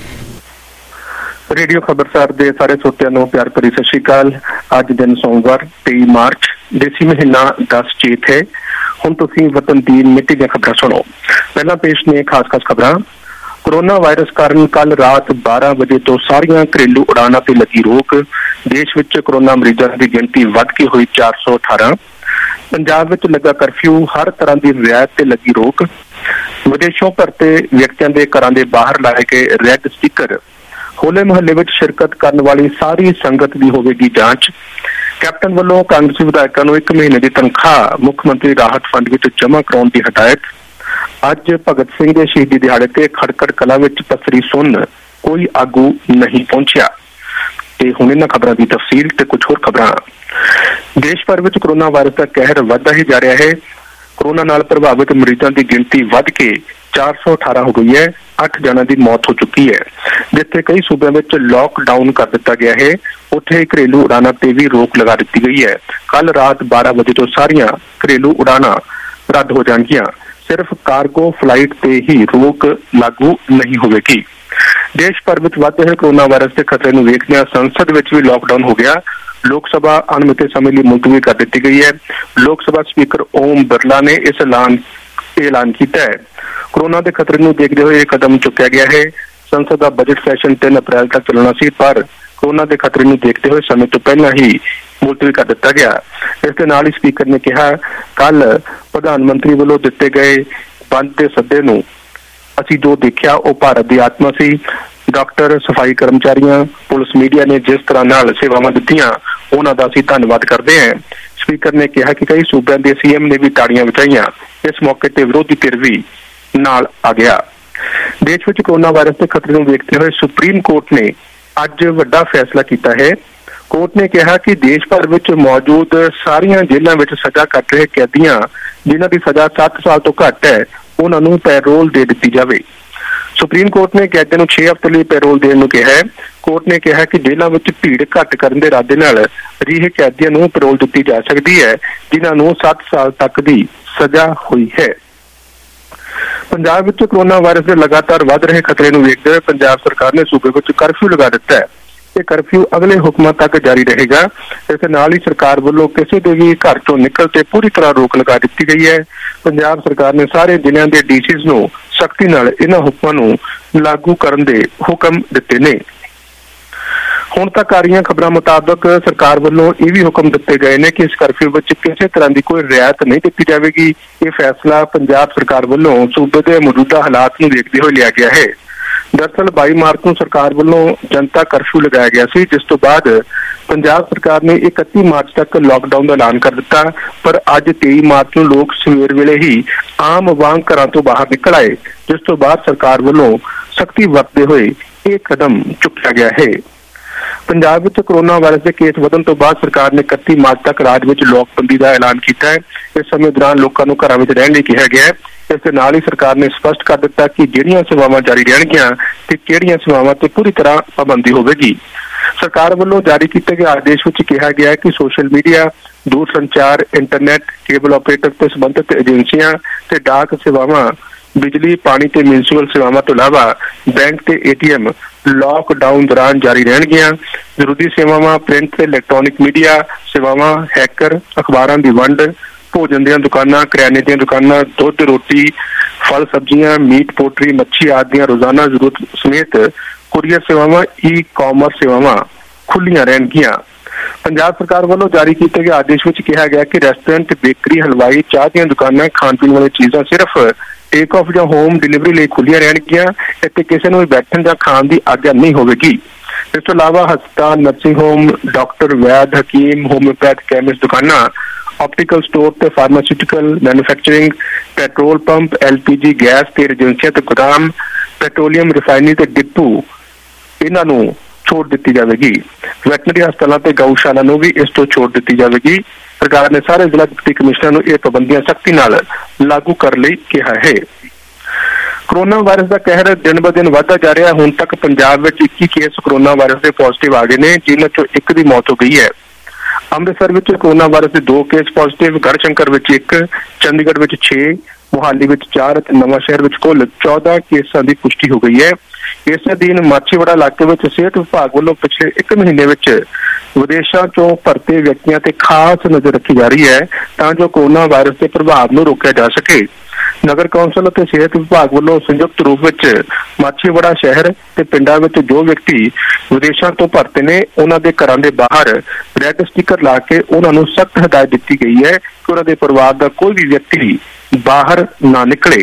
Radio Khabarsar ਦੇ ਸਾਰੇ ਸਰੋਤਿਆਂ ਨੂੰ ਪਿਆਰ ਭਰੀ ਸਤਿ ਸ਼੍ਰੀ ਅਕਾਲ। ਅੱਜ ਦਿਨ ਸੋਮਵਾਰ ਤੇਈ ਮਾਰਚ, ਦੇਸੀ ਮਹੀਨਾ ਦਸ ਚੇਤ ਹੈ। ਹੁਣ ਤੁਸੀਂ ਵਤਨ ਦੀ ਮਿੱਟੀ ਦੀਆਂ ਖਬਰਾਂ ਸੁਣੋ। ਪਹਿਲਾਂ ਪੇਸ਼ ਨੇ ਖਾਸ ਖਾਸ ਖਬਰਾਂ। ਕੋਰੋਨਾ ਵਾਇਰਸ ਕਾਰਨ ਕੱਲ ਰਾਤ ਬਾਰਾਂ ਵਜੇ ਤੋਂ ਸਾਰੀਆਂ ਘਰੇਲੂ ਉਡਾਣਾਂ ਤੇ ਲੱਗੀ ਰੋਕ। ਦੇਸ਼ ਵਿੱਚ ਕੋਰੋਨਾ ਮਰੀਜ਼ਾਂ ਦੀ ਗਿਣਤੀ ਵੱਧ ਕੇ ਹੋਈ ਚਾਰ ਸੌ ਅਠਾਰਾਂ। ਪੰਜਾਬ ਵਿੱਚ ਲੱਗਾ ਕਰਫਿਊ, ਹਰ ਤਰ੍ਹਾਂ ਦੀ ਰਿਆਇਤ ਤੇ ਲੱਗੀ ਰੋਕ। ਵਿਦੇਸ਼ੋਂ ਪਰਤੇ ਵਿਅਕਤੀਆਂ ਦੇ ਘਰਾਂ ਦੇ ਬਾਹਰ ਲਾਏ ਗਏ ਰੈੱਡ ਸਟਿੱਕਰ। ਹੋਲੇ ਮਹੱਲੇ ਵਿੱਚ ਸ਼ਿਰਕਤ ਕਰਨ ਵਾਲੀ ਸਾਰੀ ਸੰਗਤ ਦੀ ਹੋਵੇਗੀ ਜਾਂਚ। ਕੈਪਟਨ ਵੱਲੋਂ ਕਾਂਗਰਸੀ ਵਿਧਾਇਕਾਂ ਨੂੰ ਇੱਕ ਮਹੀਨੇ ਦੀ ਤਨਖਾਹ ਮੁੱਖ ਮੰਤਰੀ ਰਾਹਤ ਫੰਡ ਵਿੱਚ ਜਮ੍ਹਾਂ ਕਰਾਉਣ ਦੀ ਹਦਾਇਤ। ਅੱਜ ਭਗਤ ਸਿੰਘ ਦੇ ਸ਼ਹੀਦੀ ਦਿਹਾੜੇ ਤੇ ਖੜਕੜ ਕਲਾਂ ਵਿੱਚ ਪਸਰੀ ਸੁੰਨ, ਕੋਈ ਆਗੂ ਨਹੀਂ ਪਹੁੰਚਿਆ। ਤੇ ਹੁਣ ਇਹਨਾਂ ਖਬਰਾਂ ਦੀ ਤਫਸੀਲ ਤੇ ਕੁਝ ਹੋਰ ਖਬਰਾਂ। ਦੇਸ਼ ਭਰ ਵਿੱਚ ਕੋਰੋਨਾ ਵਾਇਰਸ ਦਾ ਕਹਿਰ ਵੱਧਦਾ ਹੀ ਜਾ ਰਿਹਾ ਹੈ। ਕੋਰੋਨਾ ਨਾਲ ਪ੍ਰਭਾਵਿਤ ਮਰੀਜ਼ਾਂ ਦੀ ਗਿਣਤੀ ਵੱਧ ਕੇ ਚਾਰ ਸੌ ਅਠਾਰਾਂ ਹੋ ਗਈ ਹੈ। ਅੱਠ ਜਣਾਂ ਦੀ ਮੌਤ ਹੋ ਚੁੱਕੀ ਹੈ। ਜਿੱਥੇ ਕਈ ਸੂਬਿਆਂ ਵਿੱਚ ਲਾਕਡਾਊਨ ਕਰ ਦਿੱਤਾ ਗਿਆ ਹੈ, ਉੱਥੇ ਘਰੇਲੂ ਉਡਾਣਾਂ ਤੇ ਵੀ ਰੋਕ ਲਗਾ ਦਿੱਤੀ ਗਈ ਹੈ। ਕੱਲ ਰਾਤ ਬਾਰਾਂ ਵਜੇ ਤੋਂ ਸਾਰੀਆਂ ਘਰੇਲੂ ਉਡਾਣਾਂ ਰੱਦ ਹੋ ਜਾਣਗੀਆਂ। ਸਿਰਫ ਕਾਰਗੋ ਫਲਾਈਟ ਤੇ ਹੀ ਰੋਕ ਲਾਗੂ ਨਹੀਂ ਹੋਵੇਗੀ। ਦੇਸ਼ ਭਰ ਵਿੱਚ ਵੱਧ ਰਹੇ ਕੋਰੋਨਾ ਵਾਇਰਸ ਦੇ ਖਤਰੇ ਨੂੰ ਵੇਖਦਿਆਂ ਸੰਸਦ ਵਿੱਚ ਵੀ ਲਾਕਡਾਊਨ ਹੋ ਗਿਆ। ਲੋਕ ਸਭਾ ਅਣਮਿੱਥੇ ਸਮੇਂ ਲਈ ਮੁਲਤਵੀ ਕਰ ਦਿੱਤੀ ਗਈ ਹੈ। ਲੋਕ ਸਭਾ ਸਪੀਕਰ ਓਮ ਬਿਰਲਾ ਨੇ ਇਸ ਐਲਾਨ ਐਲਾਨ ਕੀਤਾ ਹੈ। ਕੋਰੋਨਾ ਦੇ ਖਤਰੇ ਨੂੰ ਦੇਖਦੇ ਹੋਏ ਇਹ ਕਦਮ ਚੁੱਕਿਆ ਗਿਆ ਹੈ। ਸੰਸਦ ਦਾ ਬਜਟ ਸੈਸ਼ਨ ਤਿੰਨ ਅਪ੍ਰੈਲ ਤੱਕ ਚੱਲਣਾ ਸੀ, ਪਰ ਕੋਰੋਨਾ ਦੇ ਖਤਰੇ ਨੂੰ ਦੇਖਦੇ ਹੋਏ ਸਮੇਂ ਤੋਂ ਪਹਿਲਾਂ ਹੀ ਮੁਲਤਵੀ ਕਰ ਦਿੱਤਾ ਗਿਆ। ਇਸ ਦੇ ਨਾਲ ਹੀ ਸਪੀਕਰ ਨੇ ਕਿਹਾ, ਕੱਲ ਪ੍ਰਧਾਨ ਮੰਤਰੀ ਵੱਲੋਂ ਦਿੱਤੇ ਗਏ ਬੰਦ ਦੇ ਸੱਦੇ ਨੂੰ ਅਸੀਂ ਜੋ ਦੇਖਿਆ ਉਹ ਭਾਰਤ ਦੀ ਆਤਮਾ ਸੀ। ਡਾਕਟਰ, ਸਫਾਈ ਕਰਮਚਾਰੀਆਂ, ਪੁਲਿਸ, ਮੀਡੀਆ ਨੇ ਜਿਸ ਤਰ੍ਹਾਂ ਨਾਲ ਸੇਵਾਵਾਂ ਦਿੱਤੀਆਂ ਉਹਨਾਂ ਦਾ ਅਸੀਂ ਧੰਨਵਾਦ ਕਰਦੇ ਹਾਂ। ਸਪੀਕਰ ਨੇ ਕਿਹਾ ਕਿ ਕਈ ਸੂਬਿਆਂ ਦੇ ਸੀਐਮ ਨੇ ਵੀ ਤਾੜੀਆਂ ਵਜਾਈਆਂ। ਇਸ ਮੌਕੇ ਤੇ ਵਿਰੋਧੀ ਧਿਰ ਵੀ ਨਾਲ ਆ ਗਿਆ। ਦੇਸ਼ ਵਿੱਚ ਕੋਰੋਨਾ ਵਾਇਰਸ ਦੇ ਖਤਰੇ ਨੂੰ ਵੇਖਦੇ ਹੋਏ ਸੁਪਰੀਮ ਕੋਰਟ ਨੇ ਅੱਜ ਵੱਡਾ ਫੈਸਲਾ ਕੀਤਾ ਹੈ। ਕੋਰਟ ਨੇ ਕਿਹਾ ਕਿ ਦੇਸ਼ ਭਰ ਵਿੱਚ ਮੌਜੂਦ ਸਾਰੀਆਂ ਜੇਲ੍ਹਾਂ ਵਿੱਚ ਸਜ਼ਾ ਕੱਟ ਰਹੇ ਕੈਦੀਆਂ ਜਿਨ੍ਹਾਂ ਦੀ ਸਜ਼ਾ ਸੱਤ ਸਾਲ ਤੋਂ ਘੱਟ ਹੈ, ਉਹਨਾਂ ਨੂੰ ਪੈਰੋਲ ਦੇ ਦਿੱਤੀ ਜਾਵੇ। ਸੁਪਰੀਮ ਕੋਰਟ ਨੇ ਕੈਦੀਆਂ ਨੂੰ ਛੇ ਹਫ਼ਤੇ ਲਈ ਪੈਰੋਲ ਦੇਣ ਨੂੰ ਕਿਹਾ ਹੈ। ਕੋਰਟ ਨੇ ਕਿਹਾ ਕਿ ਜੇਲ੍ਹਾਂ ਵਿੱਚ ਭੀੜ ਘੱਟ ਕਰਨ ਦੇ ਇਰਾਦੇ ਨਾਲ ਅਜਿਹੇ ਕੈਦੀਆਂ ਨੂੰ ਪੈਰੋਲ ਦਿੱਤੀ ਜਾ ਸਕਦੀ ਹੈ ਜਿਨ੍ਹਾਂ ਨੂੰ ਸੱਤ ਸਾਲ ਤੱਕ ਦੀ ਸਜ਼ਾ ਹੋਈ ਹੈ। ਪੰਜਾਬ ਵਿੱਚ ਕੋਰੋਨਾ ਵਾਇਰਸ ਦੇ ਲਗਾਤਾਰ ਵੱਧ ਰਹੇ ਖਤਰੇ ਨੂੰ ਵੇਖਦੇ ਹੋਏ ਪੰਜਾਬ ਸਰਕਾਰ ਨੇ ਸੂਬੇ ਵਿੱਚ ਕਰਫਿਊ ਲਗਾ ਦਿੱਤਾ ਹੈ। ਇਹ ਕਰਫਿਊ ਅਗਲੇ ਹੁਕਮਾਂ ਤੱਕ ਜਾਰੀ ਰਹੇਗਾ। ਇਸ ਦੇ ਨਾਲ ਹੀ ਸਰਕਾਰ ਵੱਲੋਂ ਕਿਸੇ ਦੇ ਵੀ ਘਰ ਤੋਂ ਨਿਕਲ ਤੇ ਪੂਰੀ ਤਰ੍ਹਾਂ ਰੋਕ ਲਗਾ ਦਿੱਤੀ ਗਈ ਹੈ। ਪੰਜਾਬ ਸਰਕਾਰ ਨੇ ਸਾਰੇ ਜ਼ਿਲ੍ਹਿਆਂ ਦੇ ਡੀਸੀਜ਼ ਨੂੰ ਸਖਤੀ ਨਾਲ ਇਹਨਾਂ ਹੁਕਮਾਂ ਨੂੰ ਲਾਗੂ ਕਰਨ ਦੇ ਹੁਕਮ ਦਿੱਤੇ ਨੇ। ਹੁਣ ਤੱਕ ਆ ਰਹੀਆਂ ਖਬਰਾਂ ਮੁਤਾਬਕ ਸਰਕਾਰ ਵੱਲੋਂ ਇਹ ਵੀ ਹੁਕਮ ਦਿੱਤੇ ਗਏ ਨੇ ਕਿ ਇਸ ਕਰਫਿਊ ਵਿੱਚ ਕਿਸੇ ਤਰ੍ਹਾਂ ਦੀ ਕੋਈ ਰਿਆਇਤ ਨਹੀਂ ਦਿੱਤੀ ਜਾਵੇਗੀ। ਇਹ ਫੈਸਲਾ ਪੰਜਾਬ ਸਰਕਾਰ ਵੱਲੋਂ ਸੂਬੇ ਦੇ ਮੌਜੂਦਾ ਹਾਲਾਤ ਨੂੰ ਦੇਖਦੇ ਹੋਏ ਲਿਆ ਗਿਆ ਹੈ। ਦਰਅਸਲ ਬਾਈ ਮਾਰਚ ਨੂੰ ਸਰਕਾਰ ਵੱਲੋਂ ਜਨਤਾ ਕਰਫਿਊ ਲਗਾਇਆ ਗਿਆ ਸੀ, ਜਿਸ ਤੋਂ ਬਾਅਦ ਪੰਜਾਬ ਸਰਕਾਰ ਨੇ ਇਕੱਤੀ ਮਾਰਚ ਤੱਕ ਲਾਕਡਾਊਨ ਦਾ ਐਲਾਨ ਕਰ ਦਿੱਤਾ। ਪਰ ਅੱਜ ਤੇਈ ਮਾਰਚ ਨੂੰ ਲੋਕ ਸਵੇਰ ਵੇਲੇ ਹੀ ਆਮ ਵਾਂਗ ਘਰਾਂ ਤੋਂ ਬਾਹਰ ਨਿਕਲ ਆਏ, ਜਿਸ ਤੋਂ ਬਾਅਦ ਸਰਕਾਰ ਵੱਲੋਂ ਸਖਤੀ ਵਰਤਦੇ ਹੋਏ ਇਹ ਕਦਮ ਚੁੱਕਿਆ ਗਿਆ ਹੈ। ਪੰਜਾਬ ਵਿੱਚ ਕੋਰੋਨਾ ਵਾਇਰਸ ਦੇ ਕੇਸ ਵਧਣ ਤੋਂ ਬਾਅਦ ਸਰਕਾਰ ਨੇ ਇਕੱਤੀ ਮਾਰਚ ਤੱਕ ਰਾਜ ਵਿੱਚ ਲੋਕਬੰਦੀ ਦਾ ਐਲਾਨ ਕੀਤਾ ਹੈ। ਇਸ ਸਮੇਂ ਦੌਰਾਨ ਲੋਕਾਂ ਨੂੰ ਘਰਾਂ ਵਿੱਚ ਰਹਿਣ ਲਈ ਕਿਹਾ ਗਿਆ ਹੈ। ਇਸ ਦੇ ਨਾਲ ਹੀ ਸਰਕਾਰ ਨੇ ਸਪਸ਼ਟ ਕਰ ਦਿੱਤਾ ਕਿ ਜਿਹੜੀਆਂ ਸੇਵਾਵਾਂ ਜਾਰੀ ਰਹਿਣਗੀਆਂ ਤੇ ਕਿਹੜੀਆਂ ਸੇਵਾਵਾਂ ਤੇ ਪੂਰੀ ਤਰ੍ਹਾਂ ਪਾਬੰਦੀ ਹੋਵੇਗੀ। ਸਰਕਾਰ ਵੱਲੋਂ ਜਾਰੀ ਕੀਤੇ ਗਏ ਆਦੇਸ਼ ਵਿੱਚ ਕਿਹਾ ਗਿਆ ਹੈ ਕਿ ਸੋਸ਼ਲ ਮੀਡੀਆ, ਦੂਰ ਸੰਚਾਰ, ਇੰਟਰਨੈਟ, ਕੇਬਲ ਆਪਰੇਟਰ ਤੇ ਸੰਬੰਧਿਤ ਏਜੰਸੀਆਂ ਤੇ ਡਾਕ ਸੇਵਾਵਾਂ, ਬਿਜਲੀ, ਪਾਣੀ ਤੇ ਮਿਊਨਿਸਪਲ ਸੇਵਾਵਾਂ ਤੋਂ ਇਲਾਵਾ ਬੈਂਕ ਤੇ ਏਟੀਐਮ ਲਾਕਡਾਊਨ ਦੌਰਾਨ ਜਾਰੀ ਰਹਿਣਗੀਆਂ। ਜ਼ਰੂਰੀ ਸੇਵਾਵਾਂ, ਪ੍ਰਿੰਟ ਤੇ ਇਲੈਕਟ੍ਰੋਨਿਕ ਮੀਡੀਆ ਸੇਵਾਵਾਂ, ਹੈਕਰ, ਅਖਬਾਰਾਂ ਦੀ ਵੰਡ, ਭੋਜਨ ਦੀਆਂ ਦੁਕਾਨਾਂ, ਕਰਿਆਨੇ ਦੀਆਂ ਦੁਕਾਨਾਂ, ਦੁੱਧ, ਰੋਟੀ, ਫਲ, ਸਬਜ਼ੀਆਂ, ਮੀਟ, ਪੋਲਟਰੀ, ਮੱਛੀ ਆਦਿ ਦੀਆਂ ਰੋਜ਼ਾਨਾ ਜ਼ਰੂਰਤ ਸਮੇਤ ਕੁਰੀਅਰ ਸੇਵਾਵਾਂ, ਈ ਕਾਮਰਸ ਸੇਵਾਵਾਂ ਖੁੱਲੀਆਂ ਰਹਿਣਗੀਆਂ। ਪੰਜਾਬ ਸਰਕਾਰ ਵੱਲੋਂ ਜਾਰੀ ਕੀਤੇ ਗਏ ਆਦੇਸ਼ ਵਿੱਚ ਕਿਹਾ ਗਿਆ ਕਿ ਰੈਸਟੋਰੈਂਟ, ਬੇਕਰੀ, ਹਲਵਾਈ, ਚਾਹ ਦੀਆਂ ਦੁਕਾਨਾਂ, ਖਾਣ ਪੀਣ ਵਾਲੀਆਂ ਚੀਜ਼ਾਂ ਸਿਰਫ ਟੇਕ ਆਫ ਜਾਂ ਹੋਮ ਡਿਲੀਵਰੀ ਲਈ ਖੁੱਲੀਆਂ ਰਹਿਣਗੀਆਂ। ਇੱਥੇ ਕਿਸੇ ਨੂੰ ਵੀ ਬੈਠਣ ਜਾਂ ਖਾਣ ਦੀ ਆਗਿਆ ਨਹੀਂ ਹੋਵੇਗੀ। ਇਸ ਤੋਂ ਇਲਾਵਾ ਹਸਪਤਾਲ, ਨਰਸਿੰਗ ਹੋਮ, ਡਾਕਟਰ, ਵੈਦ, ਹਕੀਮ, ਹੋਮਿਓਪੈਥ, ਕੈਮਿਸਟ ਦੁਕਾਨਾਂ, ਆਪਟੀਕਲ ਸਟੋਰ ਤੇ pharmaceutical, manufacturing, petrol pump, L P G gas ਤੇ ਏਜੰਸੀਆਂ ਤੇ ਗੋਦਾਮ, ਪੈਟਰੋਲੀਅਮ ਰਿਫਾਈਨਰੀ ਤੇ ਡਿਪੂ, ਇਹਨਾਂ ਨੂੰ ਛੋਟ ਦਿੱਤੀ ਜਾਵੇਗੀ। ਵੈਟਰਨਰੀ ਹਸਪਤਾਲਾਂ ਤੇ ਗਊਸ਼ਾਲਾ ਨੂੰ ਵੀ ਇਸ ਤੋਂ ਛੋਟ ਦਿੱਤੀ ਜਾਵੇਗੀ। ਸਰਕਾਰ ਨੇ ਸਾਰੇ ਜ਼ਿਲ੍ਹਾ ਡਿਪਟੀ ਕਮਿਸ਼ਨਰਾਂ ਨੂੰ ਇਹ ਪਾਬੰਦੀਆਂ ਸਖਤੀ ਨਾਲ ਲਾਗੂ ਕਰਨ ਲਈ ਕਿਹਾ ਹੈ। ਕੋਰੋਨਾ ਵਾਇਰਸ ਦਾ ਕਹਿਰ ਦਿਨ ਬ ਦਿਨ ਵਧਦਾ ਜਾ ਰਿਹਾ। ਹੁਣ ਤੱਕ ਪੰਜਾਬ ਵਿੱਚ ਇੱਕੀ ਕੇਸ ਕੋਰੋਨਾ ਵਾਇਰਸ ਦੇ ਪੋਜ਼ਿਟਿਵ ਆ ਗਏ ਨੇ, ਜਿਨ੍ਹਾਂ ਚੋਂ ਇੱਕ ਦੀ ਮੌਤ ਹੋ ਗਈ ਹੈ। ਅੰਮ੍ਰਿਤਸਰ ਵਿੱਚ ਕੋਰੋਨਾ ਵਾਇਰਸ ਦੇ ਦੋ ਕੇਸ ਪੋਜ਼ਿਟਿਵ, ਗੜ੍ਹਸ਼ੰਕਰ ਵਿੱਚ ਇੱਕ, ਚੰਡੀਗੜ੍ਹ ਵਿੱਚ ਛੇ, ਮੁਹਾਲੀ ਵਿੱਚ ਚਾਰ ਅਤੇ ਨਵਾਂ ਸ਼ਹਿਰ ਵਿੱਚ ਕੁੱਲ ਚੌਦਾਂ ਕੇਸਾਂ ਦੀ ਪੁਸ਼ਟੀ ਹੋ ਗਈ ਹੈ। ਇਸੇ ਦਿਨ ਮਾਛੀਵਾੜਾ ਇਲਾਕੇ ਵਿੱਚ ਸਿਹਤ ਵਿਭਾਗ ਵੱਲੋਂ ਪਿਛਲੇ ਇੱਕ ਮਹੀਨੇ ਵਿੱਚ ਵਿਦੇਸ਼ਾਂ ਚੋਂ ਪਰਤੇ ਵਿਅਕਤੀਆਂ ਤੇ ਖਾਸ ਨਜ਼ਰ ਰੱਖੀ ਜਾ ਰਹੀ ਹੈ ਤਾਂ ਜੋ ਕੋਰੋਨਾ ਵਾਇਰਸ ਦੇ ਪ੍ਰਭਾਵ ਨੂੰ ਰੋਕਿਆ ਜਾ ਸਕੇ। ਨਗਰ ਕੌਂਸਲ ਅਤੇ ਸਿਹਤ ਵਿਭਾਗ ਵੱਲੋਂ ਸੰਯੁਕਤ ਰੂਪ ਵਿੱਚ ਮਾਛੀਵਾੜਾ ਸ਼ਹਿਰ ਤੇ ਪਿੰਡਾਂ ਵਿੱਚ ਜੋ ਵਿਅਕਤੀ ਵਿਦੇਸ਼ਾਂ ਤੋਂ ਪਰਤੇ ਨੇ, ਉਹਨਾਂ ਦੇ ਘਰਾਂ ਦੇ ਬਾਹਰ ਰੈੱਡ ਸਟਿੱਕਰ ਲਾ ਕੇ ਉਹਨਾਂ ਨੂੰ ਸਖਤ ਹਦਾਇਤ ਦਿੱਤੀ ਗਈ ਹੈ ਕਿ ਉਹਨਾਂ ਦੇ ਪਰਿਵਾਰ ਦਾ ਕੋਈ ਵੀ ਵਿਅਕਤੀ ਬਾਹਰ ਨਾ ਨਿਕਲੇ।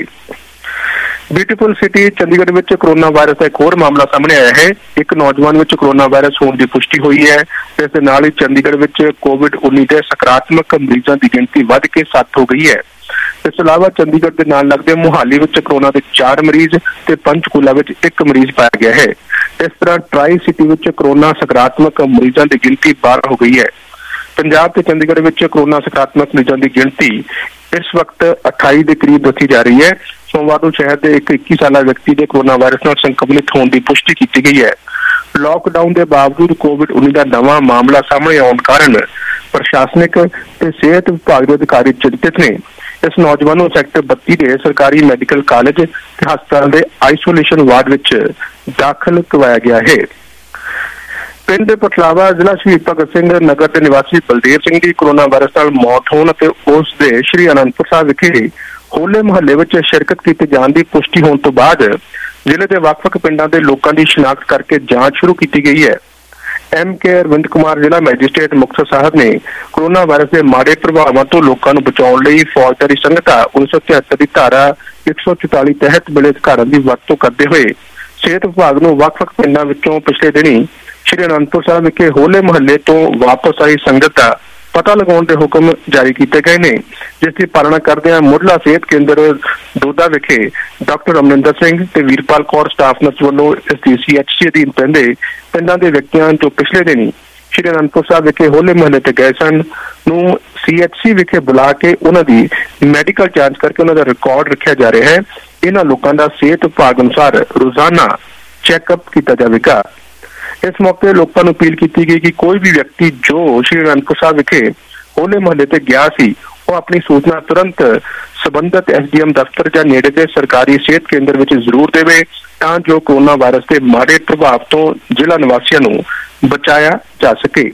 ਬਿਊਟੀਫੁਲ ਸਿਟੀ ਚੰਡੀਗੜ੍ਹ ਵਿੱਚ ਕੋਰੋਨਾ ਵਾਇਰਸ ਦਾ ਇੱਕ ਹੋਰ ਮਾਮਲਾ ਸਾਹਮਣੇ ਆਇਆ ਹੈ। ਇੱਕ ਨੌਜਵਾਨ ਵਿੱਚ ਕੋਰੋਨਾ ਵਾਇਰਸ ਹੋਣ ਦੀ ਪੁਸ਼ਟੀ ਹੋਈ ਹੈ। ਇਸ ਦੇ ਨਾਲ ਹੀ ਚੰਡੀਗੜ੍ਹ ਵਿੱਚ ਕੋਵਿਡ ਉੱਨੀ ਦੇ ਸਕਾਰਾਤਮਕ ਮਰੀਜ਼ਾਂ ਦੀ ਗਿਣਤੀ ਵੱਧ ਕੇ ਸੱਤ ਹੋ ਗਈ ਹੈ। ਇਸ ਤੋਂ ਇਲਾਵਾ ਚੰਡੀਗੜ੍ਹ ਦੇ ਨਾਲ ਲੱਗਦੇ ਮੁਹਾਲੀ ਵਿੱਚ ਕੋਰੋਨਾ ਦੇ ਚਾਰ ਮਰੀਜ਼ ਤੇ ਪੰਚਕੂਲਾ ਵਿੱਚ ਇੱਕ ਮਰੀਜ਼ ਪਾਇਆ ਗਿਆ ਹੈ। ਇਸ ਤਰ੍ਹਾਂ ਟਰਾਈ ਸਿਟੀ ਵਿੱਚ ਕੋਰੋਨਾ ਸਕਾਰਾਤਮਕ ਮਰੀਜ਼ਾਂ ਦੀ ਗਿਣਤੀ ਬਾਰਾਂ ਹੋ ਗਈ ਹੈ। ਪੰਜਾਬ ਤੇ ਚੰਡੀਗੜ੍ਹ ਵਿੱਚ ਕੋਰੋਨਾ ਸਕਾਰਾਤਮਕ ਮਰੀਜ਼ਾਂ ਦੀ ਗਿਣਤੀ ਇਸ ਵਕਤ ਅਠਾਈ ਦੇ ਕਰੀਬ ਦੱਸੀ ਜਾ ਰਹੀ ਹੈ। ਸੋਮਵਾਰ ਨੂੰ ਸ਼ਹਿਰ ਦੇ ਇੱਕ ਇੱਕੀ ਸਾਲਾ ਵਿਅਕਤੀ ਦੇ ਕੋਰੋਨਾ ਵਾਇਰਸ ਨਾਲ ਸੰਕਰਮਿਤ ਹੋਣ ਦੀ ਪੁਸ਼ਟੀ ਕੀਤੀ ਗਈ ਹੈ। ਲਾਕਡਾਊਨ ਦੇ ਬਾਵਜੂਦ ਕੋਵਿਡ ਉੱਨੀ ਦਾ ਨਵਾਂ ਮਾਮਲਾ ਸਾਹਮਣੇ ਆਉਣ ਕਾਰਨ ਪ੍ਰਸ਼ਾਸਨਿਕ ਤੇ ਸਿਹਤ ਵਿਭਾਗ ਦੇ ਅਧਿਕਾਰੀ ਚਿੰਤਿਤ ਨੇ। ਇਸ ਨੌਜਵਾਨ ਨੂੰ ਸੈਕਟਰ ਬੱਤੀ ਦੇ ਸਰਕਾਰੀ ਮੈਡੀਕਲ ਕਾਲਜ ਤੇ ਹਸਪਤਾਲ ਦੇ ਆਈਸੋਲੇਸ਼ਨ ਵਾਰਡ ਵਿੱਚ ਦਾਖਲ ਕਰਵਾਇਆ ਗਿਆ ਹੈ। ਪਿੰਡ ਪਟਲਾਵਾ ਜ਼ਿਲ੍ਹਾ ਸ਼ਹੀਦ ਭਗਤ ਸਿੰਘ ਨਗਰ ਦੇ ਨਿਵਾਸੀ ਬਲਦੇਵ ਸਿੰਘ ਦੀ ਕੋਰੋਨਾ ਵਾਇਰਸ ਨਾਲ ਮੌਤ ਹੋਣ ਅਤੇ ਉਸ ਦੇ ਸ਼੍ਰੀ ਅਨੰਦਪੁਰ ਸਾਹਿਬ ਵਿਖੇ ਹੋਲੇ ਮੁਹੱਲੇ ਵਿੱਚ ਸ਼ਿਰਕਤ ਕੀਤੇ ਜਾਣ ਦੀ ਪੁਸ਼ਟੀ ਹੋਣ ਤੋਂ ਬਾਅਦ ਜ਼ਿਲ੍ਹੇ ਦੇ ਵੱਖ-ਵੱਖ ਪਿੰਡਾਂ ਦੇ ਲੋਕਾਂ ਦੀ ਸ਼ਨਾਖਤ ਕਰਕੇ ਜਾਂਚ ਸ਼ੁਰੂ ਕੀਤੀ ਗਈ ਹੈ। ਐਮ ਕੇ ਅਰਵਿੰਦ ਕੁਮਾਰ ਜ਼ਿਲ੍ਹਾ ਮੈਜਿਸਟ੍ਰੇਟ ਮੁਕਤਸਰ ਸਾਹਿਬ ਨੇ ਕੋਰੋਨਾ ਵਾਇਰਸ ਦੇ ਮਾੜੇ ਪ੍ਰਭਾਵਾਂ ਤੋਂ ਲੋਕਾਂ ਨੂੰ ਬਚਾਉਣ ਲਈ ਫੌਜਦਾਰੀ ਸੰਹਿਤਾ ਉੱਨੀ ਸੌ ਤਿਹੱਤਰ ਦੀ ਧਾਰਾ ਇੱਕ ਸੌ ਚੁਤਾਲੀ ਤਹਿਤ ਮਿਲੇ ਅਧਿਕਾਰਾਂ ਦੀ ਵਰਤੋਂ ਕਰਦੇ ਹੋਏ ਸਿਹਤ ਵਿਭਾਗ ਨੂੰ ਵੱਖ-ਵੱਖ ਪਿੰਡਾਂ ਵਿੱਚੋਂ ਪਿਛਲੇ ਦਿਨੀ ਸ਼੍ਰੀ ਅਨੰਦਪੁਰ ਸਾਹਿਬ ਵਿਖੇ ਹੋਲੇ ਮੁਹੱਲੇ ਤੋਂ ਵਾਪਸ ਆਈ ਸੰਗਤ ਦਾ ਪਤਾ ਲਗਾਉਣ ਦੇ ਹੁਕਮ ਜਾਰੀ ਕੀਤੇ ਗਏ ਨੇ, ਜਿਸ ਦੀ ਪਾਲਣਾ ਕਰਦਿਆਂ ਮੁੱਢਲਾ ਸਿਹਤ ਕੇਂਦਰ ਦੋਦਾ ਵਿਖੇ ਡਾਕਟਰ ਅਮਰਿੰਦਰ ਸਿੰਘ ਤੇ ਵੀਰਪਾਲ ਕੌਰ ਸਟਾਫ ਨਰਸ ਵੱਲੋਂ ਇਸ ਦੀ ਸੀ ਐਚ ਸੀ ਅਧੀਨ ਪੈਂਦੇ ਪਿੰਡਾਂ ਦੇ ਵਿਅਕਤੀਆਂ ਜੋ ਪਿਛਲੇ ਦਿਨੀ ਸ਼੍ਰੀ ਅਨੰਦਪੁਰ ਸਾਹਿਬ ਵਿਖੇ ਹੋਲੇ ਮੁਹੱਲੇ ਤੇ ਗਏ ਸਨ ਨੂੰ ਸੀ ਐਚ ਸੀ ਵਿਖੇ ਬੁਲਾ ਕੇ ਉਹਨਾਂ ਦੀ ਮੈਡੀਕਲ ਜਾਂਚ ਕਰਕੇ ਉਹਨਾਂ ਦਾ ਰਿਕਾਰਡ ਰੱਖਿਆ ਜਾ ਰਿਹਾ ਹੈ। ਇਹਨਾਂ ਲੋਕਾਂ ਦਾ ਸਿਹਤ ਵਿਭਾਗ ਅਨੁਸਾਰ ਰੋਜ਼ਾਨਾ ਚੈੱਕਅਪ ਕੀਤਾ ਜਾਵੇਗਾ। ਇਸ ਮੌਕੇ ਲੋਕਾਂ ਨੂੰ ਅਪੀਲ ਕੀਤੀ ਗਈ ਕਿ ਕੋਈ ਵੀ ਵਿਅਕਤੀ ਜੋ ਸ਼੍ਰੀ ਅਨੰਦਪੁਰ ਸਾਹਿਬ ਵਿਖੇ ਹੋਲੇ ਮੁਹੱਲੇ ਤੇ ਗਿਆ ਸੀ ਉਹ ਆਪਣੀ ਸੂਚਨਾ ਤੁਰੰਤ ਸੰਬੰਧਿਤ ਐਸ ਡੀ ਐਮ ਦਫ਼ਤਰ ਜਾਂ ਨੇੜੇ ਦੇ ਸਰਕਾਰੀ ਸਿਹਤ ਕੇਂਦਰ ਵਿੱਚ ਜ਼ਰੂਰ ਦੇਵੇ ਤਾਂ ਜੋ ਕੋਰੋਨਾ ਵਾਇਰਸ ਦੇ ਮਾੜੇ ਪ੍ਰਭਾਵ ਤੋਂ ਜ਼ਿਲ੍ਹਾ ਨਿਵਾਸੀਆਂ ਨੂੰ ਬਚਾਇਆ ਜਾ ਸਕੇ।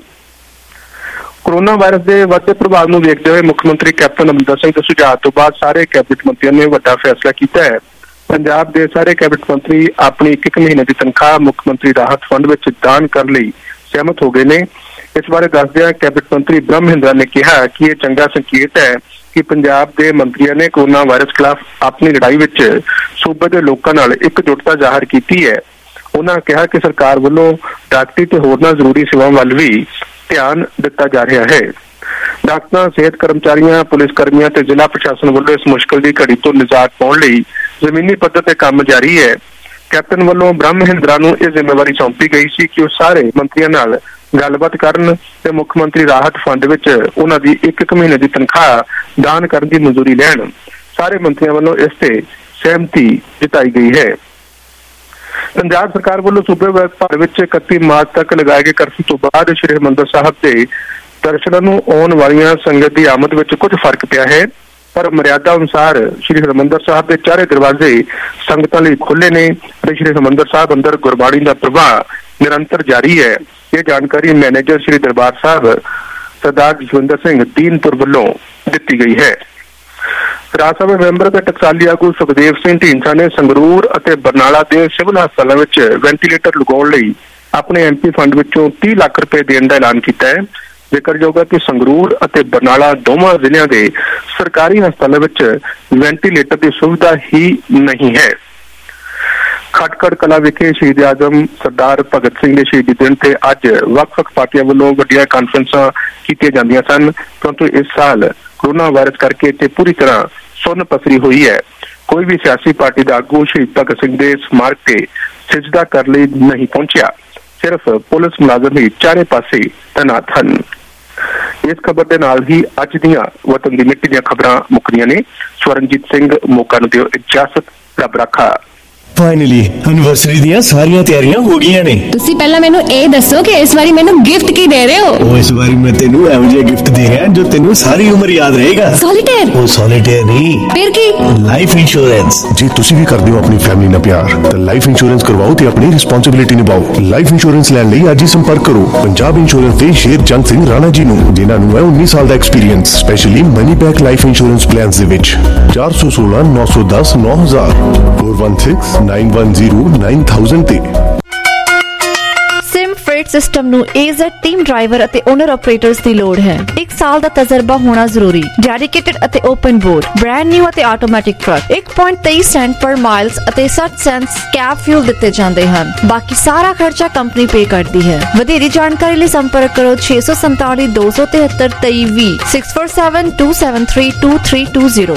ਕੋਰੋਨਾ ਵਾਇਰਸ ਦੇ ਵੱਧਦੇ ਪ੍ਰਭਾਵ ਨੂੰ ਵੇਖਦੇ ਹੋਏ ਮੁੱਖ ਮੰਤਰੀ ਕੈਪਟਨ ਅਮਰਿੰਦਰ ਸਿੰਘ ਦੇ ਸੁਝਾਅ ਤੋਂ ਬਾਅਦ ਸਾਰੇ ਕੈਬਨਿਟ ਮੰਤਰੀਆਂ ਨੇ ਵੱਡਾ ਫੈਸਲਾ ਕੀਤਾ ਹੈ। ਪੰਜਾਬ ਦੇ ਸਾਰੇ ਕੈਬਨਿਟ ਮੰਤਰੀ ਆਪਣੀ ਇੱਕ ਇੱਕ ਮਹੀਨੇ ਦੀ ਤਨਖਾਹ ਮੁੱਖ ਮੰਤਰੀ ਰਾਹਤ ਫੰਡ ਵਿੱਚ ਦਾਨ ਕਰਨ ਲਈ ਸਹਿਮਤ ਹੋ ਗਏ ਨੇ। ਇਸ ਬਾਰੇ ਦੱਸਦਿਆਂ ਕੈਬਨਿਟ ਮੰਤਰੀ ਬ੍ਰਹਮ ਮਹਿੰਦਰਾ ਨੇ ਕਿਹਾ ਕਿ ਇਹ ਚੰਗਾ ਸੰਕੇਤ ਹੈ ਕਿ ਪੰਜਾਬ ਦੇ ਮੰਤਰੀਆਂ ਨੇ ਕੋਰੋਨਾ ਵਾਇਰਸ ਖਿਲਾਫ ਆਪਣੀ ਲੜਾਈ ਵਿੱਚ ਸੂਬੇ ਦੇ ਲੋਕਾਂ ਨਾਲ ਇਕਜੁੱਟਤਾ ਜ਼ਾਹਰ ਕੀਤੀ ਹੈ। ਉਹਨਾਂ ਕਿਹਾ ਕਿ ਸਰਕਾਰ ਵੱਲੋਂ ਡਾਕਟਰੀ ਤੇ ਹੋਰਨਾਂ ਜ਼ਰੂਰੀ ਸੇਵਾਵਾਂ ਵੱਲ ਵੀ ਧਿਆਨ ਦਿੱਤਾ ਜਾ ਰਿਹਾ ਹੈ। ਡਾਕਟਰਾਂ, ਸਿਹਤ ਕਰਮਚਾਰੀਆਂ, ਪੁਲਿਸ ਕਰਮੀਆਂ ਤੇ ਜ਼ਿਲ੍ਹਾ ਪ੍ਰਸ਼ਾਸਨ ਵੱਲੋਂ ਇਸ ਮੁਸ਼ਕਲ ਦੀ ਘੜੀ ਤੋਂ ਨਿਜਾਤ ਪਾਉਣ ਲਈ ਜ਼ਮੀਨੀ ਪੱਧਰ ਤੇ ਕੰਮ ਜਾਰੀ ਹੈ। ਕੈਪਟਨ ਵੱਲੋਂ ਬ੍ਰਹਮ ਮਹਿੰਦਰਾ ਨੂੰ ਇਹ ਜ਼ਿੰਮੇਵਾਰੀ ਸੌਂਪੀ ਗਈ ਸੀ ਕਿ ਉਹ ਸਾਰੇ ਮੰਤਰੀਆਂ ਨਾਲ ਗੱਲਬਾਤ ਕਰਨ ਤੇ ਮੁੱਖ ਮੰਤਰੀ ਰਾਹਤ ਫੰਡ ਵਿੱਚ ਉਹਨਾਂ ਦੀ ਇੱਕ ਇੱਕ ਮਹੀਨੇ ਦੀ ਤਨਖਾਹ ਦਾਨ ਕਰਨ ਦੀ ਮਨਜ਼ੂਰੀ ਲੈਣ। ਸਾਰੇ ਮੰਤਰੀਆਂ ਵੱਲੋਂ ਇਸ ਤੇ ਸਹਿਮਤੀ ਜਤਾਈ ਗਈ ਹੈ। ਪੰਜਾਬ ਸਰਕਾਰ ਵੱਲੋਂ ਸੂਬੇ ਭਰ ਵਿੱਚ ਇਕੱਤੀ ਮਾਰਚ ਤੱਕ ਲਗਾਏ ਗਏ ਕਰਫਿਊ ਤੋਂ ਬਾਅਦ ਸ਼੍ਰੀ ਹਰਿਮੰਦਰ ਸਾਹਿਬ ਦੇ ਦਰਸ਼ਨਾਂ ਨੂੰ ਆਉਣ ਵਾਲੀਆਂ ਸੰਗਤ ਦੀ ਆਮਦ ਵਿੱਚ ਕੁਝ ਫਰਕ ਪਿਆ ਹੈ, ਪਰ ਮਰਿਆਦਾ ਅਨੁਸਾਰ ਸ਼੍ਰੀ ਹਰਿਮੰਦਰ ਸਾਹਿਬ ਦੇ ਚਾਰੇ ਦਰਵਾਜ਼ੇ ਸੰਗਤਾਂ ਲਈ ਖੁੱਲ੍ਹੇ ਨੇ ਤੇ ਸ਼੍ਰੀ ਹਰਿਮੰਦਰ ਸਾਹਿਬ ਅੰਦਰ ਗੁਰਬਾਣੀ ਦਾ ਪ੍ਰਵਾਹ ਨਿਰੰਤਰ ਜਾਰੀ ਹੈ। ਇਹ ਜਾਣਕਾਰੀ ਮੈਨੇਜਰ ਸ਼੍ਰੀ ਦਰਬਾਰ ਸਾਹਿਬ ਸਰਦਾਰ ਜਸਵਿੰਦਰ ਸਿੰਘ ਦੀਨਪੁਰ ਵੱਲੋਂ ਦਿੱਤੀ ਗਈ ਹੈ। ਰਾਜ ਸਭਾ ਮੈਂਬਰ ਅਤੇ ਟਕਸਾਲੀ ਆਗੂ ਸੁਖਦੇਵ ਸਿੰਘ ਢੀਂਡਸਾ ਨੇ ਸੰਗਰੂਰ ਅਤੇ ਬਰਨਾਲਾ ਦੇ ਸਿਵਲ ਹਸਪਤਾਲਾਂ ਵਿੱਚ ਵੈਂਟੀਲੇਟਰ ਲਗਾਉਣ ਲਈ ਆਪਣੇ ਐਮ ਪੀ ਫੰਡ ਵਿੱਚੋਂ ਤੀਹ ਲੱਖ ਰੁਪਏ ਦੇਣ ਦਾ ਐਲਾਨ ਕੀਤਾ ਹੈ। ਜ਼ਿਕਰਯੋਗ ਹੈ ਕਿ ਸੰਗਰੂਰ ਅਤੇ ਬਰਨਾਲਾ ਦੋਵਾਂ ਜ਼ਿਲ੍ਹਿਆਂ ਦੇ ਸਰਕਾਰੀ ਹਸਪਤਾਲਾਂ ਵਿੱਚ ਵੈਂਟੀਲੇਟਰ ਦੀ ਸੁਵਿਧਾ ਹੀ ਨਹੀਂ ਹੈ। ਖਟਕੜ ਕਲਾਂ ਵਿਖੇ ਸ਼ਹੀਦ ਆਜ਼ਮ ਸਰਦਾਰ ਭਗਤ ਸਿੰਘ ਦੇ ਸ਼ਹੀਦੀ ਦਿਨ ਤੇ ਅੱਜ ਵੱਖ-ਵੱਖ ਪਾਰਟੀਆਂ ਵੱਲੋਂ ਵੱਡੀਆਂ ਕਾਨਫਰੰਸਾਂ ਕੀਤੀਆਂ ਜਾਂਦੀਆਂ ਸਨ, ਪਰੰਤੂ ਇਸ ਸਾਲ ਕੋਰੋਨਾ ਵਾਇਰਸ ਕਰਕੇ ਇੱਥੇ ਪੂਰੀ ਤਰ੍ਹਾਂ ਸੁੰਨ ਪਸਰੀ ਹੋਈ ਹੈ। ਕੋਈ ਵੀ ਸਿਆਸੀ ਪਾਰਟੀ ਦਾ ਆਗੂ ਸ਼ਹੀਦ ਭਗਤ ਸਿੰਘ ਦੇ ਸਮਾਰਕ ਤੇ ਸਿਜਦਾ ਕਰਨ ਲਈ ਨਹੀਂ ਪਹੁੰਚਿਆ। ਸਿਰਫ ਪੁਲਿਸ ਮੁਲਾਜ਼ਮ ਹੀ ਚਾਰੇ ਪਾਸੇ ਤੈਨਾਤ ਹਨ। ਇਸ ਖਬਰ ਦੇ ਨਾਲ ਹੀ ਅੱਜ ਦੀਆਂ ਵਤਨ ਦੀ ਮਿੱਟੀ ਦੀਆਂ ਖਬਰਾਂ ਮੁੱਕਦੀਆਂ ਨੇ। ਸਵਰਨਜੀਤ ਸਿੰਘ ਮੌਕਾ ਨੂੰ ਦਿਓ ਇਜਾਜ਼ਤ। ਰੱਬ ਰਾਖਾ। ਫਾਈਨਲੀ ਐਨਵਰਸਰੀ ਦੀਆਂ ਸਾਰੀਆਂ ਤਿਆਰੀਆਂ ਹੋ ਗਈਆਂ ਨੇ। ਤੁਸੀਂ ਪਹਿਲਾਂ ਮੈਨੂੰ ਇਹ ਦੱਸੋ ਕਿ ਇਸ ਵਾਰੀ ਮੈਨੂੰ ਗਿਫਟ ਕੀ ਦੇ ਰਹੇ ਹੋ? ਉਹ ਇਸ ਵਾਰੀ ਮੈਂ ਤੈਨੂੰ ਇਹੋ ਜਿਹਾ ਗਿਫਟ ਦੇ ਰਿਹਾ ਜੋ ਤੈਨੂੰ ਸਾਰੀ ਉਮਰ ਯਾਦ ਰਹੇਗਾ। ਸੋਲੀਟੇਅਰ? ਉਹ ਸੋਲੀਟੇਅਰ ਨਹੀਂ। ਫਿਰ ਕੀ? Life insurance. ਜੇ ਤੁਸੀਂ ਵੀ ਕਰਦੇ ਹੋ ਆਪਣੀ ਫੈਮਿਲੀ ਨਾਲ ਪਿਆਰ ਤਾਂ ਲਾਈਫ ਇੰਸ਼ੋਰੈਂਸ ਕਰਵਾਓ ਤੇ ਆਪਣੀ ਰਿਸਪੌਂਸਿਬਿਲਿਟੀ ਨਿਭਾਓ। ਲਾਈਫ ਇੰਸ਼ੋਰੈਂਸ ਲੈਣ ਲਈ ਅੱਜ ਹੀ ਸੰਪਰਕ ਕਰੋ ਪੰਜਾਬ ਇੰਸ਼ੋਰੈਂਸ ਦੇ ਸ਼ੇਰ ਜੰਗ ਸਿੰਘ ਰਾਣਾ ਜੀ ਨੂੰ, ਜਿਨ੍ਹਾਂ ਨੂੰ ਹੈ ਉੱਨੀ ਸਾਲ ਦਾ experience, specially money back life insurance plans ਦੇ ਵਿੱਚ। ਚਾਰ ਸੌ ਸੋਲਾਂ ਨੌ ਸੌ ਦਸ ਨੌ ਹਜ਼ਾਰ ਚਾਰ ਇੱਕ ਛੇ ਨੌ ਇੱਕ ਜ਼ੀਰੋ nine thousand ਤੇ। ਸਿਮ ਫreight ਸਿਸਟਮ ਨੂੰ ਏਜ਼ਡ ਟੀਮ ਡਰਾਈਵਰ ਅਤੇ ਓਨਰ ਆਪਰੇਟਰਸ ਦੀ ਲੋੜ ਹੈ। ਇੱਕ ਸਾਲ ਦਾ ਤਜਰਬਾ ਹੋਣਾ ਜ਼ਰੂਰੀ। ਡੈਡੀਕੇਟਡ ਅਤੇ ਓਪਨ ਬੋਰਡ, ਬ੍ਰਾਂਡ ਨਿਊ ਅਤੇ ਆਟੋਮੈਟਿਕ ਟਰੱਕ। ਇੱਕ ਪੁਆਇੰਟ ਤੇਈ ਸੈਂਟ ਪਰ ਮਾਈਲਸ ਅਤੇ ਸੱਠ ਸੈਂਟਸ ਕੈਬ ਫਿਊਲ ਦਿੱਤੇ ਜਾਂਦੇ ਹਨ। ਬਾਕੀ ਸਾਰਾ ਖਰਚਾ ਕੰਪਨੀ ਪੇ ਕਰਦੀ ਹੈ। ਵਧੇਰੀ ਜਾਣਕਾਰੀ ਲਈ ਸੰਪਰਕ ਕਰੋ ਛੇ ਸੌ ਸੰਤਾਲੀ ਦੋ ਸੌ ਤਿਹੱਤਰ ਤੇਈ ਵੀਹ six four seven two seven three two three two zero.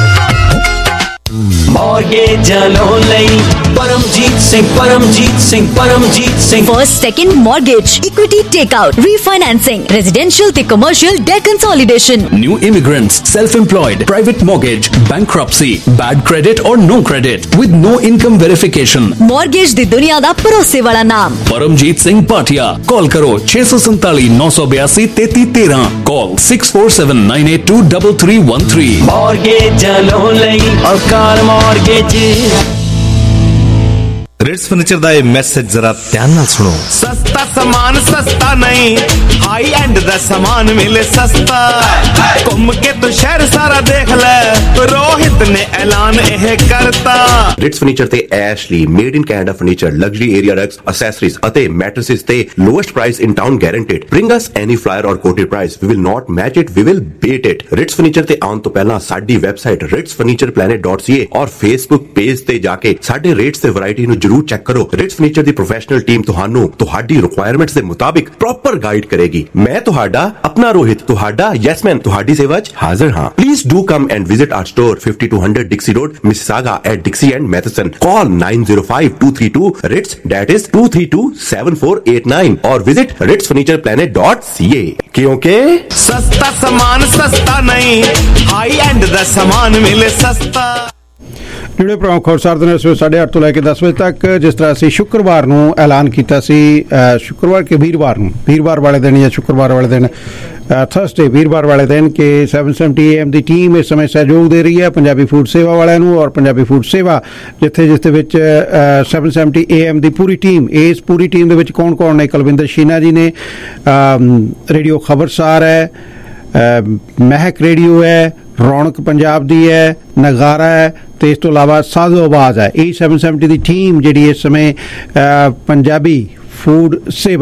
Mortgage loan ਲਈ Paramjit Singh Paramjit Singh Paramjit Singh. First, second mortgage, equity takeout, refinancing, residential ਤੇ commercial debt consolidation. New immigrants, self-employed, private mortgage, bankruptcy, bad credit or no credit with no income verification. Mortgage ਦੀ ਦੁਨੀਆ ਦਾ ਭਰੋਸੇ ਵਾਲਾ ਨਾਮ ਪਰਮਜੀਤ ਸਿੰਘ ਭਾਟੀਆ। ਕਾਲ ਕਰੋ ਛੇ ਸੌ ਸੰਤਾਲੀ ਨੌ ਸੌ ਬਿਆਸੀ ਤੇਤੀ ਤੇਰਾਂ। Call six four seven nine eight two three three one three। Mortgage loan ਲਈ ਅਕਾਲ mortgage। ਰਿਟਸ ਫਰਨੀਚਰ ਦਾ ਇਹ ਮੈਸੇਜ ਜ਼ਰਾ ਧਿਆਨ ਨਾਲ ਸੁਣੋ। ਸਸਤਾ ਸਮਾਨ ਸਸਤਾ ਨਹੀਂ, ਹਾਈ ਐਂਡ ਦਾ ਸਮਾਨ ਮਿਲੇ ਸਸਤਾ। ਘੁੰਮ ਕੇ ਤੂੰ ਸ਼ਹਿਰ ਸਾਰਾ ਦੇਖ ਲੈ, ਰੋਹਿਤ ਨੇ ਐਲਾਨ ਇਹ ਕਰਤਾ। ਰਿਟਸ ਫਰਨੀਚਰ ਤੇ ਐਸ਼ ਲਈ made in Canada furniture, luxury area rugs, accessories ਅਤੇ ਮੈਟ੍ਰੈਸਸ ਤੇ lowest price in town guaranteed. Bring us any flyer or quoted price, we will not match it, we will beat it. Ritz furniture ਤੇ ਆਉਣ ਤੋਂ ਪਹਿਲਾਂ ਸਾਡੀ website Ritz furniture planet dot C A or Facebook page ਤੇ ਜਾ ਕੇ ਸਾਡੇ rates ਤੇ variety ਨੂੰ ਜਰੂਰ ਚੈੱਕ ਕਰੋ। ਰਿਟਸ ਫਰਨੀਚਰ ਦੀ ਪ੍ਰੋਫੈਸ਼ਨਲ ਟੀਮ ਤੁਹਾਨੂੰ ਤੁਹਾਡੀ ਰਿਕੁਆਇਰਮੈਂਟਸ ਦੇ ਮੁਤਾਬਿਕ ਪ੍ਰੋਪਰ ਗਾਈਡ ਕਰੇਗੀ। ਮੈਂ ਤੁਹਾਡਾ ਆਪਣਾ ਰੋਹਿਤ, ਤੁਹਾਡਾ ਯੈਸਮੈਨ, ਤੁਹਾਡੀ ਸੇਵਾ 'ਚ ਹਾਜ਼ਰ ਹਾਂ। Please do come and visit our store fifty two hundred Dixie Road, Mississauga at Dixie and Matheson. Call nine zero five two three two RITS, that is two three two seven four eight nine, or visit rits furniture planet dot c a। क्योंकि सस्ता सामान सस्ता नहीं, high and दा सामान मिले सस्ता। ਜਿਹੜੇ ਪ੍ਰਮੁੱਖ ਖਬਰਸਾਰ ਦੇ ਸਵੇਰੇ ਸਾਢੇ ਅੱਠ ਤੋਂ ਲੈ ਕੇ ਦਸ ਵਜੇ ਤੱਕ, ਜਿਸ ਤਰ੍ਹਾਂ ਅਸੀਂ ਸ਼ੁੱਕਰਵਾਰ ਨੂੰ ਐਲਾਨ ਕੀਤਾ ਸੀ, ਸ਼ੁੱਕਰਵਾਰ ਕੇ ਵੀਰਵਾਰ ਨੂੰ, ਵੀਰਵਾਰ ਵਾਲੇ ਦਿਨ ਜਾਂ ਸ਼ੁੱਕਰਵਾਰ ਵਾਲੇ ਦਿਨ, ਥਰਸਡੇ ਵੀਰਵਾਰ ਵਾਲੇ ਦਿਨ ਕਿ ਸੈਵਨ ਸੈਵਨਟੀ ਏ ਐਮ ਦੀ ਟੀਮ ਇਸ ਸਮੇਂ ਸਹਿਯੋਗ ਦੇ ਰਹੀ ਹੈ ਪੰਜਾਬੀ ਫੂਡ ਸੇਵਾ ਵਾਲਿਆਂ ਨੂੰ। ਔਰ ਪੰਜਾਬੀ ਫੂਡ ਸੇਵਾ ਜਿੱਥੇ ਜਿਸ ਦੇ ਵਿੱਚ ਸੈਵਨ ਸੈਵਨਟੀ ਏ ਐਮ ਦੀ ਪੂਰੀ ਟੀਮ, ਇਸ ਪੂਰੀ ਟੀਮ ਦੇ ਵਿੱਚ ਕੌਣ ਕੌਣ ਨੇ? ਕੁਲਵਿੰਦਰ ਸ਼ੀਨਾ ਜੀ ਨੇ, ਰੇਡੀਓ ਖਬਰਸਾਰ ਹੈ, ਮਹਿਕ ਰੇਡੀਓ ਹੈ, ਰੌਣਕ ਪੰਜਾਬ ਦੀ ਹੈ, ਨਗਾਰਾ ਹੈ ਤੇ ਇਸ ਤੋਂ ਇਲਾਵਾ ਸਾਧੂ ਆਵਾਜ਼ ਹੈ। ਇਹ ਸੈਵਨ ਸੈਵਨਟੀ ਦੀ ਟੀਮ ਜਿਹੜੀ ਇਸ ਸਮੇਂ ਪੰਜਾਬੀ ਫੂਡ ਸੇਵਾ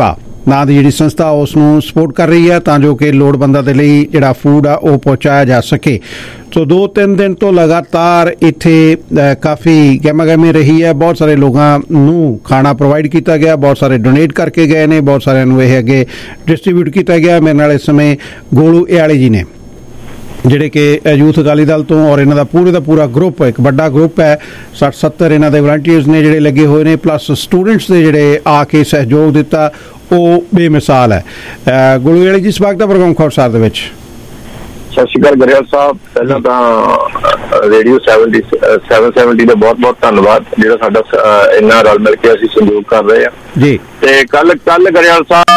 ਨਾਂ ਦੀ ਜਿਹੜੀ ਸੰਸਥਾ ਉਸ ਨੂੰ ਸਪੋਰਟ ਕਰ ਰਹੀ ਹੈ ਤਾਂ ਜੋ ਕਿ ਲੋੜਵੰਦਾਂ ਦੇ ਲਈ ਜਿਹੜਾ ਫੂਡ ਆ ਉਹ ਪਹੁੰਚਾਇਆ ਜਾ ਸਕੇ। ਸੋ ਦੋ ਤਿੰਨ ਦਿਨ ਤੋਂ ਲਗਾਤਾਰ ਇੱਥੇ ਕਾਫੀ ਗਹਿਮਾ ਗਹਿਮੀ ਰਹੀ ਹੈ। ਬਹੁਤ ਸਾਰੇ ਲੋਕਾਂ ਨੂੰ ਖਾਣਾ ਪ੍ਰੋਵਾਈਡ ਕੀਤਾ ਗਿਆ, ਬਹੁਤ ਸਾਰੇ ਡੋਨੇਟ ਕਰਕੇ ਗਏ ਨੇ, ਬਹੁਤ ਸਾਰਿਆਂ ਨੂੰ ਇਹ ਅੱਗੇ ਡਿਸਟਰੀਬਿਊਟ ਕੀਤਾ ਗਿਆ। ਮੇਰੇ ਨਾਲ ਇਸ ਸਮੇਂ ਗੋਲੂ ਇਆਲੀ ਜੀ ਨੇ ਜਿਹੜੇ ਕਿ ਯੂਥ ਅਕਾਲੀ ਦਲ ਤੋਂ, ਔਰ ਇਹਨਾਂ ਦਾ ਪੂਰੇ ਦਾ ਪੂਰਾ ਗਰੁੱਪ ਇੱਕ ਵੱਡਾ ਗਰੁੱਪ ਹੈ, ਸੱਠ ਸੱਤਰ ਇਹਨਾਂ ਦੇ ਵਲੰਟੀਅਰਸ ਨੇ ਜਿਹੜੇ ਲੱਗੇ ਹੋਏ ਨੇ, ਪਲੱਸ ਸਟੂਡੈਂਟਸ ਦੇ ਜਿਹੜੇ ਆ ਕੇ ਸਹਿਯੋਗ ਦਿੱਤਾ ਉਹ ਬੇਮਿਸਾਲ ਹੈ। ਗੋਲੂ ਇਆਲੀ ਜੀ, ਸਵਾਗਤ ਹੈ ਪ੍ਰੋਗਰਾਮ ਖਬਰਸਾਰ ਦੇ ਵਿੱਚ। ਸਤਿ ਸ਼੍ਰੀ ਅਕਾਲ ਗਰੇਵਾਲ ਸਾਹਿਬ। ਪਹਿਲਾਂ ਤਾਂ ਰੇਡੀਓ ਸੈਵਨ ਸੈਵਨਟੀ ਦਾ ਬਹੁਤ ਬਹੁਤ ਧੰਨਵਾਦ ਜਿਹੜਾ ਸਾਡਾ ਇੰਨਾ ਰਲ ਮਿਲ ਕੇ ਅਸੀਂ ਸਹਿਯੋਗ ਕਰ ਰਹੇ ਹਾਂ ਜੀ। ਤੇ ਕੱਲ ਕੱਲ ਗਰੇਵਾਲ ਸਾਹਿਬ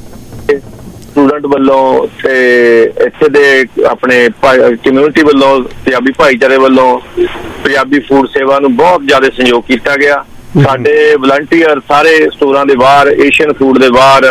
ਸਟੂਡੈਂਟ ਵੱਲੋਂ ਤੇ ਇੱਥੇ ਦੇ ਆਪਣੇ ਕਮਿਊਨਿਟੀ ਵੱਲੋਂ, ਪੰਜਾਬੀ ਭਾਈਚਾਰੇ ਵੱਲੋਂ ਪੰਜਾਬੀ ਫੂਡ ਸੇਵਾ ਨੂੰ ਬਹੁਤ ਜ਼ਿਆਦਾ ਸਹਿਯੋਗ ਕੀਤਾ ਗਿਆ। ਸਾਡੇ ਵਲੰਟੀਅਰ ਸਾਰੇ ਸਟੋਰਾਂ ਦੇ ਬਾਹਰ, ਏਸ਼ੀਅਨ ਫੂਡ ਦੇ ਬਾਹਰ,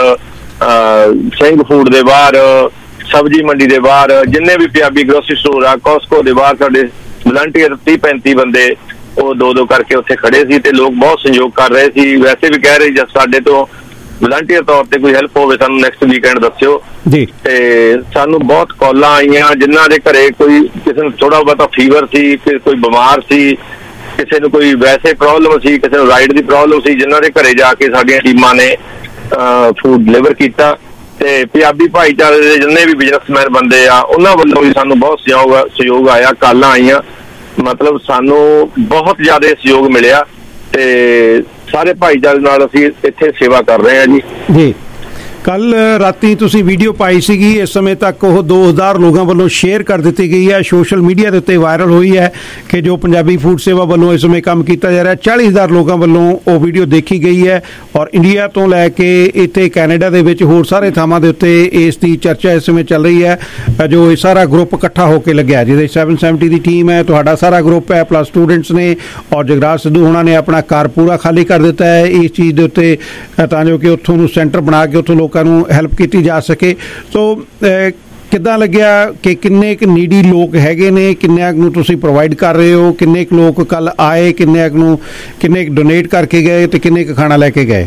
ਸਿੰਘ ਫੂਡ ਦੇ ਬਾਹਰ, ਸਬਜ਼ੀ ਮੰਡੀ ਦੇ ਬਾਹਰ, ਜਿੰਨੇ ਵੀ ਪੰਜਾਬੀ ਗਰੋਸਰੀ ਸਟੋਰ ਆ, ਕੋਸਕੋ ਦੇ ਬਾਹਰ ਸਾਡੇ ਵਲੰਟੀਅਰ ਤੀਹ ਪੈਂਤੀ ਬੰਦੇ ਉਹ ਦੋ ਦੋ ਕਰਕੇ ਉੱਥੇ ਖੜੇ ਸੀ ਤੇ ਲੋਕ ਬਹੁਤ ਸਹਿਯੋਗ ਕਰ ਰਹੇ ਸੀ। ਵੈਸੇ ਵੀ ਕਹਿ ਰਹੇ ਜਦ ਸਾਡੇ ਤੋਂ ਵਲੰਟੀਅਰ ਤੌਰ ਤੇ ਕੋਈ ਹੈਲਪ ਹੋਵੇ ਸਾਨੂੰ ਨੈਕਸਟ ਵੀਕਐਂਡ ਦੱਸਿਓ ਜੀ। ਤੇ ਸਾਨੂੰ ਬਹੁਤ ਕਾਲਾਂ ਆਈਆਂ ਜਿਨ੍ਹਾਂ ਦੇ ਘਰੇ ਕੋਈ ਕਿਸੇ ਨੂੰ ਥੋੜਾ ਬਹੁਤਾ ਫੀਵਰ ਸੀ, ਕੋਈ ਬਿਮਾਰ ਸੀ, ਕਿਸੇ ਨੂੰ ਕੋਈ ਵੈਸੇ ਪ੍ਰੋਬਲਮ ਸੀ, ਕਿਸੇ ਨੂੰ ਰਾਈਡ ਦੀ ਪ੍ਰੋਬਲਮ ਸੀ, ਜਿਨ੍ਹਾਂ ਦੇ ਘਰੇ ਜਾ ਕੇ ਸਾਡੀਆਂ ਟੀਮਾਂ ਨੇ ਫੂਡ ਡਿਲੀਵਰ ਕੀਤਾ। ਤੇ ਪੰਜਾਬੀ ਭਾਈਚਾਰੇ ਦੇ ਜਿੰਨੇ ਵੀ ਬਿਜ਼ਨਸਮੈਨ ਬੰਦੇ ਆ ਉਹਨਾਂ ਵੱਲੋਂ ਵੀ ਸਾਨੂੰ ਬਹੁਤ ਸਹਿਯੋਗ ਸਹਿਯੋਗ ਆਇਆ, ਕਾਲਾਂ ਆਈਆਂ, ਮਤਲਬ ਸਾਨੂੰ ਬਹੁਤ ਜ਼ਿਆਦਾ ਸਹਿਯੋਗ ਮਿਲਿਆ ਤੇ ਸਾਰੇ ਭਾਈਚਾਰੇ ਨਾਲ ਅਸੀਂ ਇੱਥੇ ਸੇਵਾ ਕਰ ਰਹੇ ਹਾਂ ਜੀ ਜੀ। ਕੱਲ ਰਾਤੀ ਤੁਸੀਂ ਵੀਡੀਓ ਪਾਈ ਸੀਗੀ, ਇਸ ਸਮੇਂ ਤੱਕ ਉਹ ਦੋ ਹਜ਼ਾਰ ਲੋਕਾਂ ਵੱਲੋਂ ਸ਼ੇਅਰ ਕਰ ਦਿੱਤੀ ਗਈ ਹੈ, ਸੋਸ਼ਲ ਮੀਡੀਆ ਦੇ ਉੱਤੇ ਵਾਇਰਲ ਹੋਈ ਹੈ ਕਿ ਜੋ ਪੰਜਾਬੀ ਫੂਡ ਸੇਵਾ ਵੱਲੋਂ ਇਸ ਸਮੇਂ ਕੰਮ ਕੀਤਾ ਜਾ ਰਿਹਾ। ਚਾਲੀ ਹਜ਼ਾਰ ਲੋਕਾਂ ਵੱਲੋਂ ਉਹ ਵੀਡੀਓ ਦੇਖੀ ਗਈ ਹੈ ਔਰ ਇੰਡੀਆ ਤੋਂ ਲੈ ਕੇ ਇੱਥੇ ਕੈਨੇਡਾ ਦੇ ਵਿੱਚ ਹੋਰ ਸਾਰੇ ਥਾਵਾਂ ਦੇ ਉੱਤੇ ਇਸ ਦੀ ਚਰਚਾ ਇਸ ਸਮੇਂ ਚੱਲ ਰਹੀ ਹੈ। ਜੋ ਇਹ ਸਾਰਾ ਗਰੁੱਪ ਇਕੱਠਾ ਹੋ ਕੇ ਲੱਗਿਆ, ਜਿਹਦੇ ਸੈਵਨ ਸੈਵਨਟੀ ਦੀ ਟੀਮ ਹੈ, ਤੁਹਾਡਾ ਸਾਰਾ ਗਰੁੱਪ ਹੈ, ਪਲੱਸ ਸਟੂਡੈਂਟਸ ਨੇ ਔਰ ਜਗਰਾਜ ਸਿੱਧੂ ਹੋਣਾ ਨੇ ਆਪਣਾ ਘਰ ਪੂਰਾ ਖਾਲੀ ਕਰ ਦਿੱਤਾ ਹੈ ਇਸ ਚੀਜ਼ ਦੇ ਉੱਤੇ ਤਾਂ ਜੋ ਕਿ ਉੱਥੋਂ ਨੂੰ ਸੈਂਟਰ ਬਣਾ ਕੇ ਉੱਥੋਂ ਲੋਕਾਂ ਨੂੰ ਹੈਲਪ ਕੀਤੀ ਜਾ ਸਕੇ। ਸੋ ਕਿੱਦਾਂ ਲੱਗਿਆ ਕਿ ਕਿੰਨੇ ਕੁ ਨੀਡੀ ਲੋਕ ਹੈਗੇ ਨੇ, ਕਿੰਨੇ ਕੁ ਨੂੰ ਤੁਸੀਂ ਪ੍ਰੋਵਾਈਡ ਕਰ ਰਹੇ ਹੋ, ਕਿੰਨੇ ਕੁ ਲੋਕ ਕੱਲ ਆਏ, ਕਿੰਨੇ ਕੁ ਨੂੰ ਕਿੰਨੇ ਕੁ ਡੋਨੇਟ ਕਰਕੇ ਗਏ ਤੇ ਕਿੰਨੇ ਕੁ ਖਾਣਾ ਲੈ ਕੇ ਗਏ?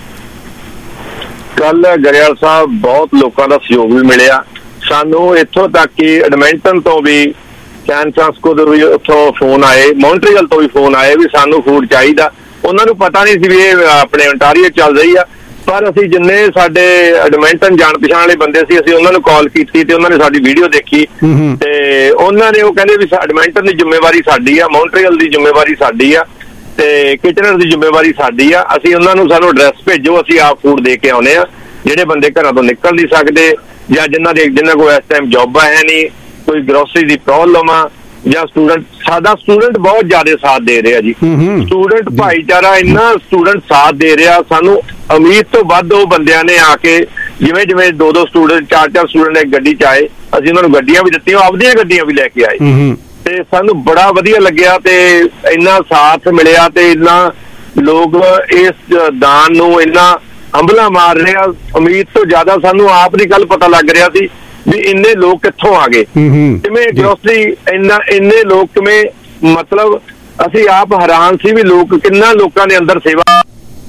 ਕੱਲ ਗਰੇਵਾਲ ਸਾਹਿਬ ਬਹੁਤ ਲੋਕਾਂ ਦਾ ਸਹਿਯੋਗ ਵੀ ਮਿਲਿਆ ਸਾਨੂੰ, ਇੱਥੋਂ ਤੱਕ ਕਿ ਐਡਮਿੰਟਨ ਤੋਂ ਵੀ, ਸੈਨ ਫਰਾਂਸਿਸਕੋ ਤੋਂ ਵੀ ਉੱਥੋਂ ਫੋਨ ਆਏ, ਮੌਂਟਰੀਅਲ ਤੋਂ ਵੀ ਫੋਨ ਆਏ ਵੀ ਸਾਨੂੰ ਫੂਡ ਚਾਹੀਦਾ। ਉਹਨਾਂ ਨੂੰ ਪਤਾ ਨਹੀਂ ਸੀ ਵੀ ਇਹ ਆਪਣੇ ontario ਚੱਲ ਰਹੀ ਆ, ਪਰ ਅਸੀਂ ਜਿੰਨੇ ਸਾਡੇ ਐਡਮਿੰਟਨ ਜਾਣ ਪਛਾਣ ਵਾਲੇ ਬੰਦੇ ਸੀ ਅਸੀਂ ਉਹਨਾਂ ਨੂੰ ਕਾਲ ਕੀਤੀ ਤੇ ਉਹਨਾਂ ਨੇ ਸਾਡੀ ਵੀਡੀਓ ਦੇਖੀ ਤੇ ਉਹਨਾਂ ਨੇ ਉਹ ਕਹਿੰਦੇ ਵੀ ਐਡਮਿੰਟਨ ਦੀ ਜ਼ਿੰਮੇਵਾਰੀ ਸਾਡੀ ਆ, ਮੌਂਟਰੀਅਲ ਦੀ ਜ਼ਿੰਮੇਵਾਰੀ ਸਾਡੀ ਆ ਤੇ ਕਿਚਨਰ ਦੀ ਜ਼ਿੰਮੇਵਾਰੀ ਸਾਡੀ ਆ। ਅਸੀਂ ਉਹਨਾਂ ਨੂੰ ਸਾਨੂੰ ਐਡਰੈਸ ਭੇਜੋ, ਅਸੀਂ ਆਪ ਫੂਡ ਦੇ ਕੇ ਆਉਂਦੇ ਆ। ਜਿਹੜੇ ਬੰਦੇ ਘਰਾਂ ਤੋਂ ਨਿਕਲ ਨਹੀਂ ਸਕਦੇ ਜਾਂ ਜਿਨ੍ਹਾਂ ਦੇ ਜਿਨ੍ਹਾਂ ਕੋਲ ਇਸ ਟਾਈਮ ਜੋਬਾਂ ਹੈ ਨਹੀਂ, ਕੋਈ ਗਰੋਸਰੀ ਦੀ ਪ੍ਰੋਬਲਮ ਆ ਜਾਂ ਸਟੂਡੈਂਟ, ਸਾਡਾ ਸਟੂਡੈਂਟ ਬਹੁਤ ਜ਼ਿਆਦਾ ਸਾਥ ਦੇ ਰਿਹਾ ਜੀ। ਸਟੂਡੈਂਟ ਭਾਈਚਾਰਾ ਇੰਨਾ ਸਟੂਡੈਂਟ ਸਾਥ ਦੇ ਰਿਹਾ, ਸਾਨੂੰ ਉਮੀਦ ਤੋਂ ਵੱਧ ਉਹ ਬੰਦਿਆਂ ਨੇ ਆ ਕੇ ਜਿਵੇਂ ਜਿਵੇਂ ਦੋ ਦੋ ਸਟੂਡੈਂਟ, ਚਾਰ ਚਾਰ ਸਟੂਡੈਂਟ ਇੱਕ ਗੱਡੀ ਚ ਆਏ, ਅਸੀਂ ਉਹਨਾਂ ਨੂੰ ਗੱਡੀਆਂ ਵੀ ਦਿੱਤੀਆਂ, ਆਪਦੀਆਂ ਗੱਡੀਆਂ ਵੀ ਲੈ ਕੇ ਆਏ ਤੇ ਸਾਨੂੰ ਬੜਾ ਵਧੀਆ ਲੱਗਿਆ ਤੇ ਇੰਨਾ ਸਾਥ ਮਿਲਿਆ ਤੇ ਇੰਨਾ ਲੋਕ ਇਸ ਦਾਨ ਨੂੰ ਇੰਨਾ ਅੰਬਲਾ ਮਾਰ ਰਿਹਾ। ਉਮੀਦ ਤੋਂ ਜ਼ਿਆਦਾ ਸਾਨੂੰ ਆਪ ਦੀ ਗੱਲ ਪਤਾ ਲੱਗ ਰਿਹਾ ਸੀ ਵੀ ਇੰਨੇ ਲੋਕ ਕਿੱਥੋਂ ਆ ਗਏ, ਕਿਵੇਂ ਗਰੋਸਰੀ ਇੰਨਾ ਇੰਨੇ ਲੋਕ ਕਿਵੇਂ, ਮਤਲਬ ਅਸੀਂ ਆਪ ਹੈਰਾਨ ਸੀ ਵੀ ਲੋਕ ਕਿੰਨਾ ਲੋਕਾਂ ਦੇ ਅੰਦਰ ਸੇਵਾ।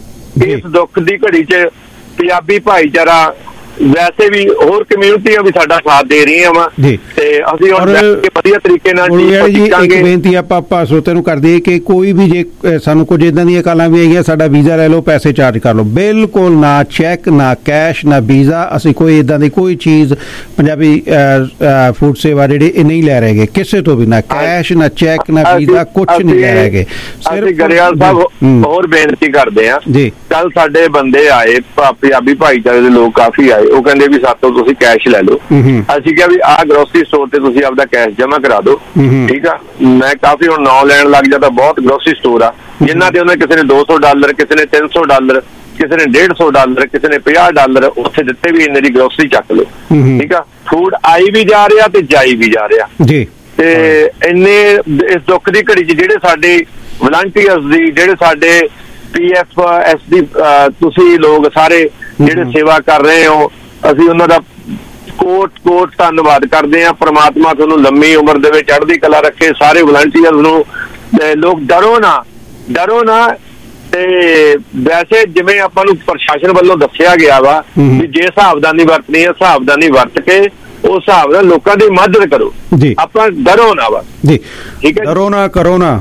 ਇਸ ਦੁੱਖ ਦੀ ਘੜੀ 'ਚ ਪੰਜਾਬੀ ਭਾਈਚਾਰਾ ਵੈਸੇ ਵੀ ਹੋਰ ਕਮਿਊਨਿਟੀਆਂ ਵੀ ਸਾਡਾ ਸਾਥ ਦੇ ਰਹੀਆਂ ਵਾ ਤੇ ਅਸੀਂ ਹੁਣ ਵਧੀਆ ਤਰੀਕੇ ਨਾਲ ਜੀ। ਇੱਕ ਬੇਨਤੀ ਆਪਾਂ ਆਪਾਂ ਸਰੋਤਿਆਂ ਨੂੰ ਕਰ ਦਈਏ ਕਿ ਕੋਈ ਵੀ ਜੇ ਸਾਨੂੰ ਕੁਝ ਇਦਾਂ ਦੀਆਂ ਕਾਲਾਂ ਵੀ ਆਈਆਂ, ਸਾਡਾ ਵੀਜ਼ਾ ਲੈ ਲਓ, ਪੈਸੇ ਚਾਰਜ ਕਰ ਲਓ, ਬਿਲਕੁਲ ਨਾ ਚੈੱਕ, ਨਾ ਕੈਸ਼, ਨਾ ਵੀਜ਼ਾ, ਅਸੀਂ ਕੋਈ ਇਦਾਂ ਦੀ ਕੋਈ ਚੀਜ਼ ਪੰਜਾਬੀ ਫੂਡ ਸੇਵਾ ਜਿਹੜੇ ਇਹ ਨਹੀਂ ਲੈ ਰਹੇਗੇ ਕਿਸੇ ਤੋਂ ਵੀ, ਨਾ ਕੈਸ਼, ਨਾ ਚੈੱਕ, ਨਾ ਵੀਜ਼ਾ, ਕੁਛ ਨਹੀਂ ਲੈ ਰਹੇਗੇ। ਅਸੀਂ ਗਰੇਵਾਲ ਸਾਹਿਬ ਹੋਰ ਬੇਨਤੀ ਕਰਦੇ ਆ ਜੀ, ਕੱਲ ਸਾਡੇ ਬੰਦੇ ਆਏ, ਪੰਜਾਬੀ ਭਾਈਚਾਰੇ ਦੇ ਲੋਕ ਕਾਫੀ ਆਏ, ਉਹ ਕਹਿੰਦੇ ਵੀ ਸਾਤੋਂ ਤੁਸੀਂ ਕੈਸ਼ ਲੈ ਲਓ। ਅਸੀਂ ਕਿਹਾ ਵੀ ਆਹ ਗਰੋਸਰੀ ਸਟੋਰ ਤੇ ਤੁਸੀਂ ਆਪਦਾ ਕੈਸ਼ ਜਮਾ ਕਰਾ ਦਿਓ, ਠੀਕ ਆ। ਮੈਂ ਕਾਫੀ ਹੁਣ ਨਾਂ ਲੈਣ ਲੱਗ ਜਾਂਦਾ, ਬਹੁਤ ਗਰੋਸਰੀ ਸਟੋਰ ਆ ਜਿਨ੍ਹਾਂ ਤੇ ਉਹਨਾਂ ਕਿਸੇ ਨੇ ਦੋ ਸੌ ਡਾਲਰ, ਕਿਸੇ ਨੇ ਤਿੰਨ ਸੌ ਡਾਲਰ, ਕਿਸੇ ਨੇ ਡੇਢ ਸੌ ਡਾਲਰ, ਕਿਸੇ ਨੇ ਪੰਜਾਹ ਡਾਲਰ ਉੱਥੇ ਦਿੱਤੇ ਵੀ ਇੰਨੇ ਦੀ ਗਰੋਸਰੀ ਚੱਕ ਲਓ, ਠੀਕ ਆ। ਫੂਡ ਆਈ ਵੀ ਜਾ ਰਿਹਾ ਤੇ ਜਾਈ ਵੀ ਜਾ ਰਿਹਾ ਜੀ। ਤੇ ਇੰਨੇ ਇਸ ਦੁੱਖ ਦੀ ਘੜੀ 'ਚ ਜਿਹੜੇ ਸਾਡੇ ਵਲੰਟੀਅਰਸ ਦੀ, ਜਿਹੜੇ ਸਾਡੇ ਪੀ ਐਫ ਐਸ ਦੀ ਤੁਸੀਂ ਲੋਕ ਸਾਰੇ ਜਿਹੜੇ ਸੇਵਾ ਕਰ ਰਹੇ ਹੋ, ਅਸੀਂ ਉਹਨਾਂ ਦਾ ਕੋਟ ਕੋਟ ਧੰਨਵਾਦ ਕਰਦੇ ਹਾਂ। ਪ੍ਰਮਾਤਮਾ ਤੁਹਾਨੂੰ ਲੰਮੀ ਉਮਰ ਦੇ ਵਿੱਚ ਚੜ੍ਹਦੀ ਕਲਾ ਰੱਖੇ। ਸਾਰੇ ਵਲੰਟੀਅਰਸ ਨੂੰ ਲੋਕ ਡਰੋ ਨਾ, ਡਰੋ ਨਾ, ਤੇ ਵੈਸੇ ਜਿਵੇਂ ਆਪਾਂ ਨੂੰ ਪ੍ਰਸ਼ਾਸਨ ਵੱਲੋਂ ਦੱਸਿਆ ਗਿਆ ਵਾ ਵੀ ਜੇ ਸਾਵਧਾਨੀ ਵਰਤਣੀ ਹੈ ਸਾਵਧਾਨੀ ਵਰਤ ਕੇ ਉਸ ਹਿਸਾਬ ਨਾਲ ਲੋਕਾਂ ਦੀ ਮਦਦ ਕਰੋ ਜੀ, ਆਪਾਂ ਡਰੋ ਨਾ ਵਾ ਜੀ, ਠੀਕ ਹੈ, ਡਰੋ ਨਾ ਕਰੋ ਨਾ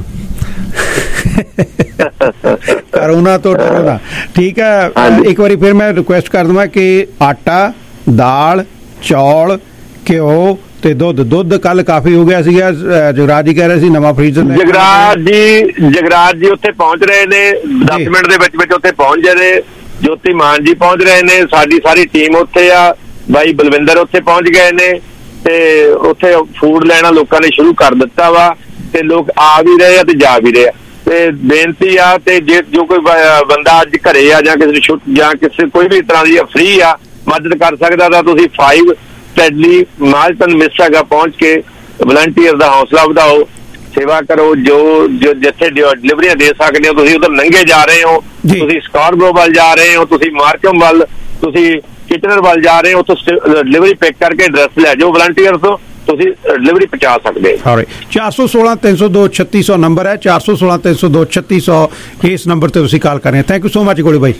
ਕਰੋਨਾ ਤੋਂ ਡਰੋ ਨਾ। ਠੀਕ ਹੈ, ਇੱਕ ਵਾਰੀ ਫਿਰ ਮੈਂ ਰਿਕੁਐਸਟ ਕਰ ਦਵਾਂ ਕਿ ਆਟਾ, ਦਾਲ, ਚੌਲ, ਘਿਓ ਤੇ ਦੁੱਧ ਦੁੱਧ ਕੱਲ ਕਾਫੀ ਹੋ ਗਿਆ ਸੀਗਾ। ਜਗਰਾਜ ਜੀ ਕਹਿ ਰਹੇ ਸੀ ਨਵਾਂ ਫ੍ਰੀਜ਼ਰ। ਜਗਰਾਜ ਜੀ ਜਗਰਾਜ ਜੀ ਉੱਥੇ ਪਹੁੰਚ ਰਹੇ ਨੇ, ਦਸ ਮਿੰਟ ਦੇ ਵਿੱਚ ਵਿੱਚ ਉੱਥੇ ਪਹੁੰਚ ਗਏ ਨੇ। ਜੋਤੀ ਮਾਨ ਜੀ ਪਹੁੰਚ ਰਹੇ ਨੇ, ਸਾਡੀ ਸਾਰੀ ਟੀਮ ਉੱਥੇ ਆ, ਬਾਈ ਬਲਵਿੰਦਰ ਉੱਥੇ ਪਹੁੰਚ ਗਏ ਨੇ ਤੇ ਉੱਥੇ ਫੂਡ ਲੈਣਾ ਲੋਕਾਂ ਨੇ ਸ਼ੁਰੂ ਕਰ ਦਿੱਤਾ ਵਾ ਤੇ ਲੋਕ ਆ ਵੀ ਰਹੇ ਆ ਤੇ ਜਾ ਵੀ ਰਹੇ ਆ। ਤੇ ਬੇਨਤੀ ਆ ਤੇ ਜੇ ਜੋ ਕੋਈ ਬੰਦਾ ਅੱਜ ਘਰੇ ਆ ਜਾਂ ਕਿਸੇ ਛੁੱਟ ਜਾਂ ਕਿਸੇ ਕੋਈ ਵੀ ਤਰ੍ਹਾਂ ਦੀ ਫ੍ਰੀ ਆ ਮਦਦ ਕਰ ਸਕਦਾ ਤਾਂ ਤੁਸੀਂ ਫਾਈਵ ਸਟੈਡਲੀ ਮਾਲਟਨ ਮਿਸਾਗਾ ਪਹੁੰਚ ਕੇ ਵਲੰਟੀਅਰ ਦਾ ਹੌਸਲਾ ਵਧਾਓ, ਸੇਵਾ ਕਰੋ। ਜੋ ਜੋ ਜਿੱਥੇ ਡਿਲੀਵਰੀਆਂ ਦੇ ਸਕਦੇ ਹੋ ਤੁਸੀਂ ਉਧਰ ਲੰਘੇ ਜਾ ਰਹੇ ਹੋ, ਤੁਸੀਂ ਸਕਾਰਬਰੋ ਵੱਲ ਜਾ ਰਹੇ ਹੋ, ਤੁਸੀਂ ਮਾਰਕਮ ਵੱਲ, ਤੁਸੀਂ ਕਿਚਨਰ ਵੱਲ ਜਾ ਰਹੇ ਹੋ, ਉੱਥੋਂ ਡਿਲੀਵਰੀ ਪਿਕ ਕਰਕੇ ਐਡਰੈਸ ਲੈ ਜਾਓ ਵਲੰਟੀਅਰ ਤੋਂ, ਤੁਸੀਂ ਡਿਲੀਵਰੀ ਪਹੁੰਚਾ ਸਕਦੇ ਹੋ। ਚਾਰ ਸੌ ਸੋਲਾਂ ਤਿੰਨ ਸੌ ਦੋ ਛੱਤੀ ਸੌ ਨੰਬਰ ਹੈ, ਚਾਰ ਸੌ ਸੋਲਾਂ ਤਿੰਨ ਸੌ ਦੋ ਛੱਤੀ ਸੌ ਇਸ ਨੰਬਰ ਤੇ ਤੁਸੀਂ ਕਾਲ ਕਰ ਰਹੇ ਹੋ। ਥੈਂਕ ਯੂ ਸੋ ਮਚ ਗੋਲੀ ਬਾਈ,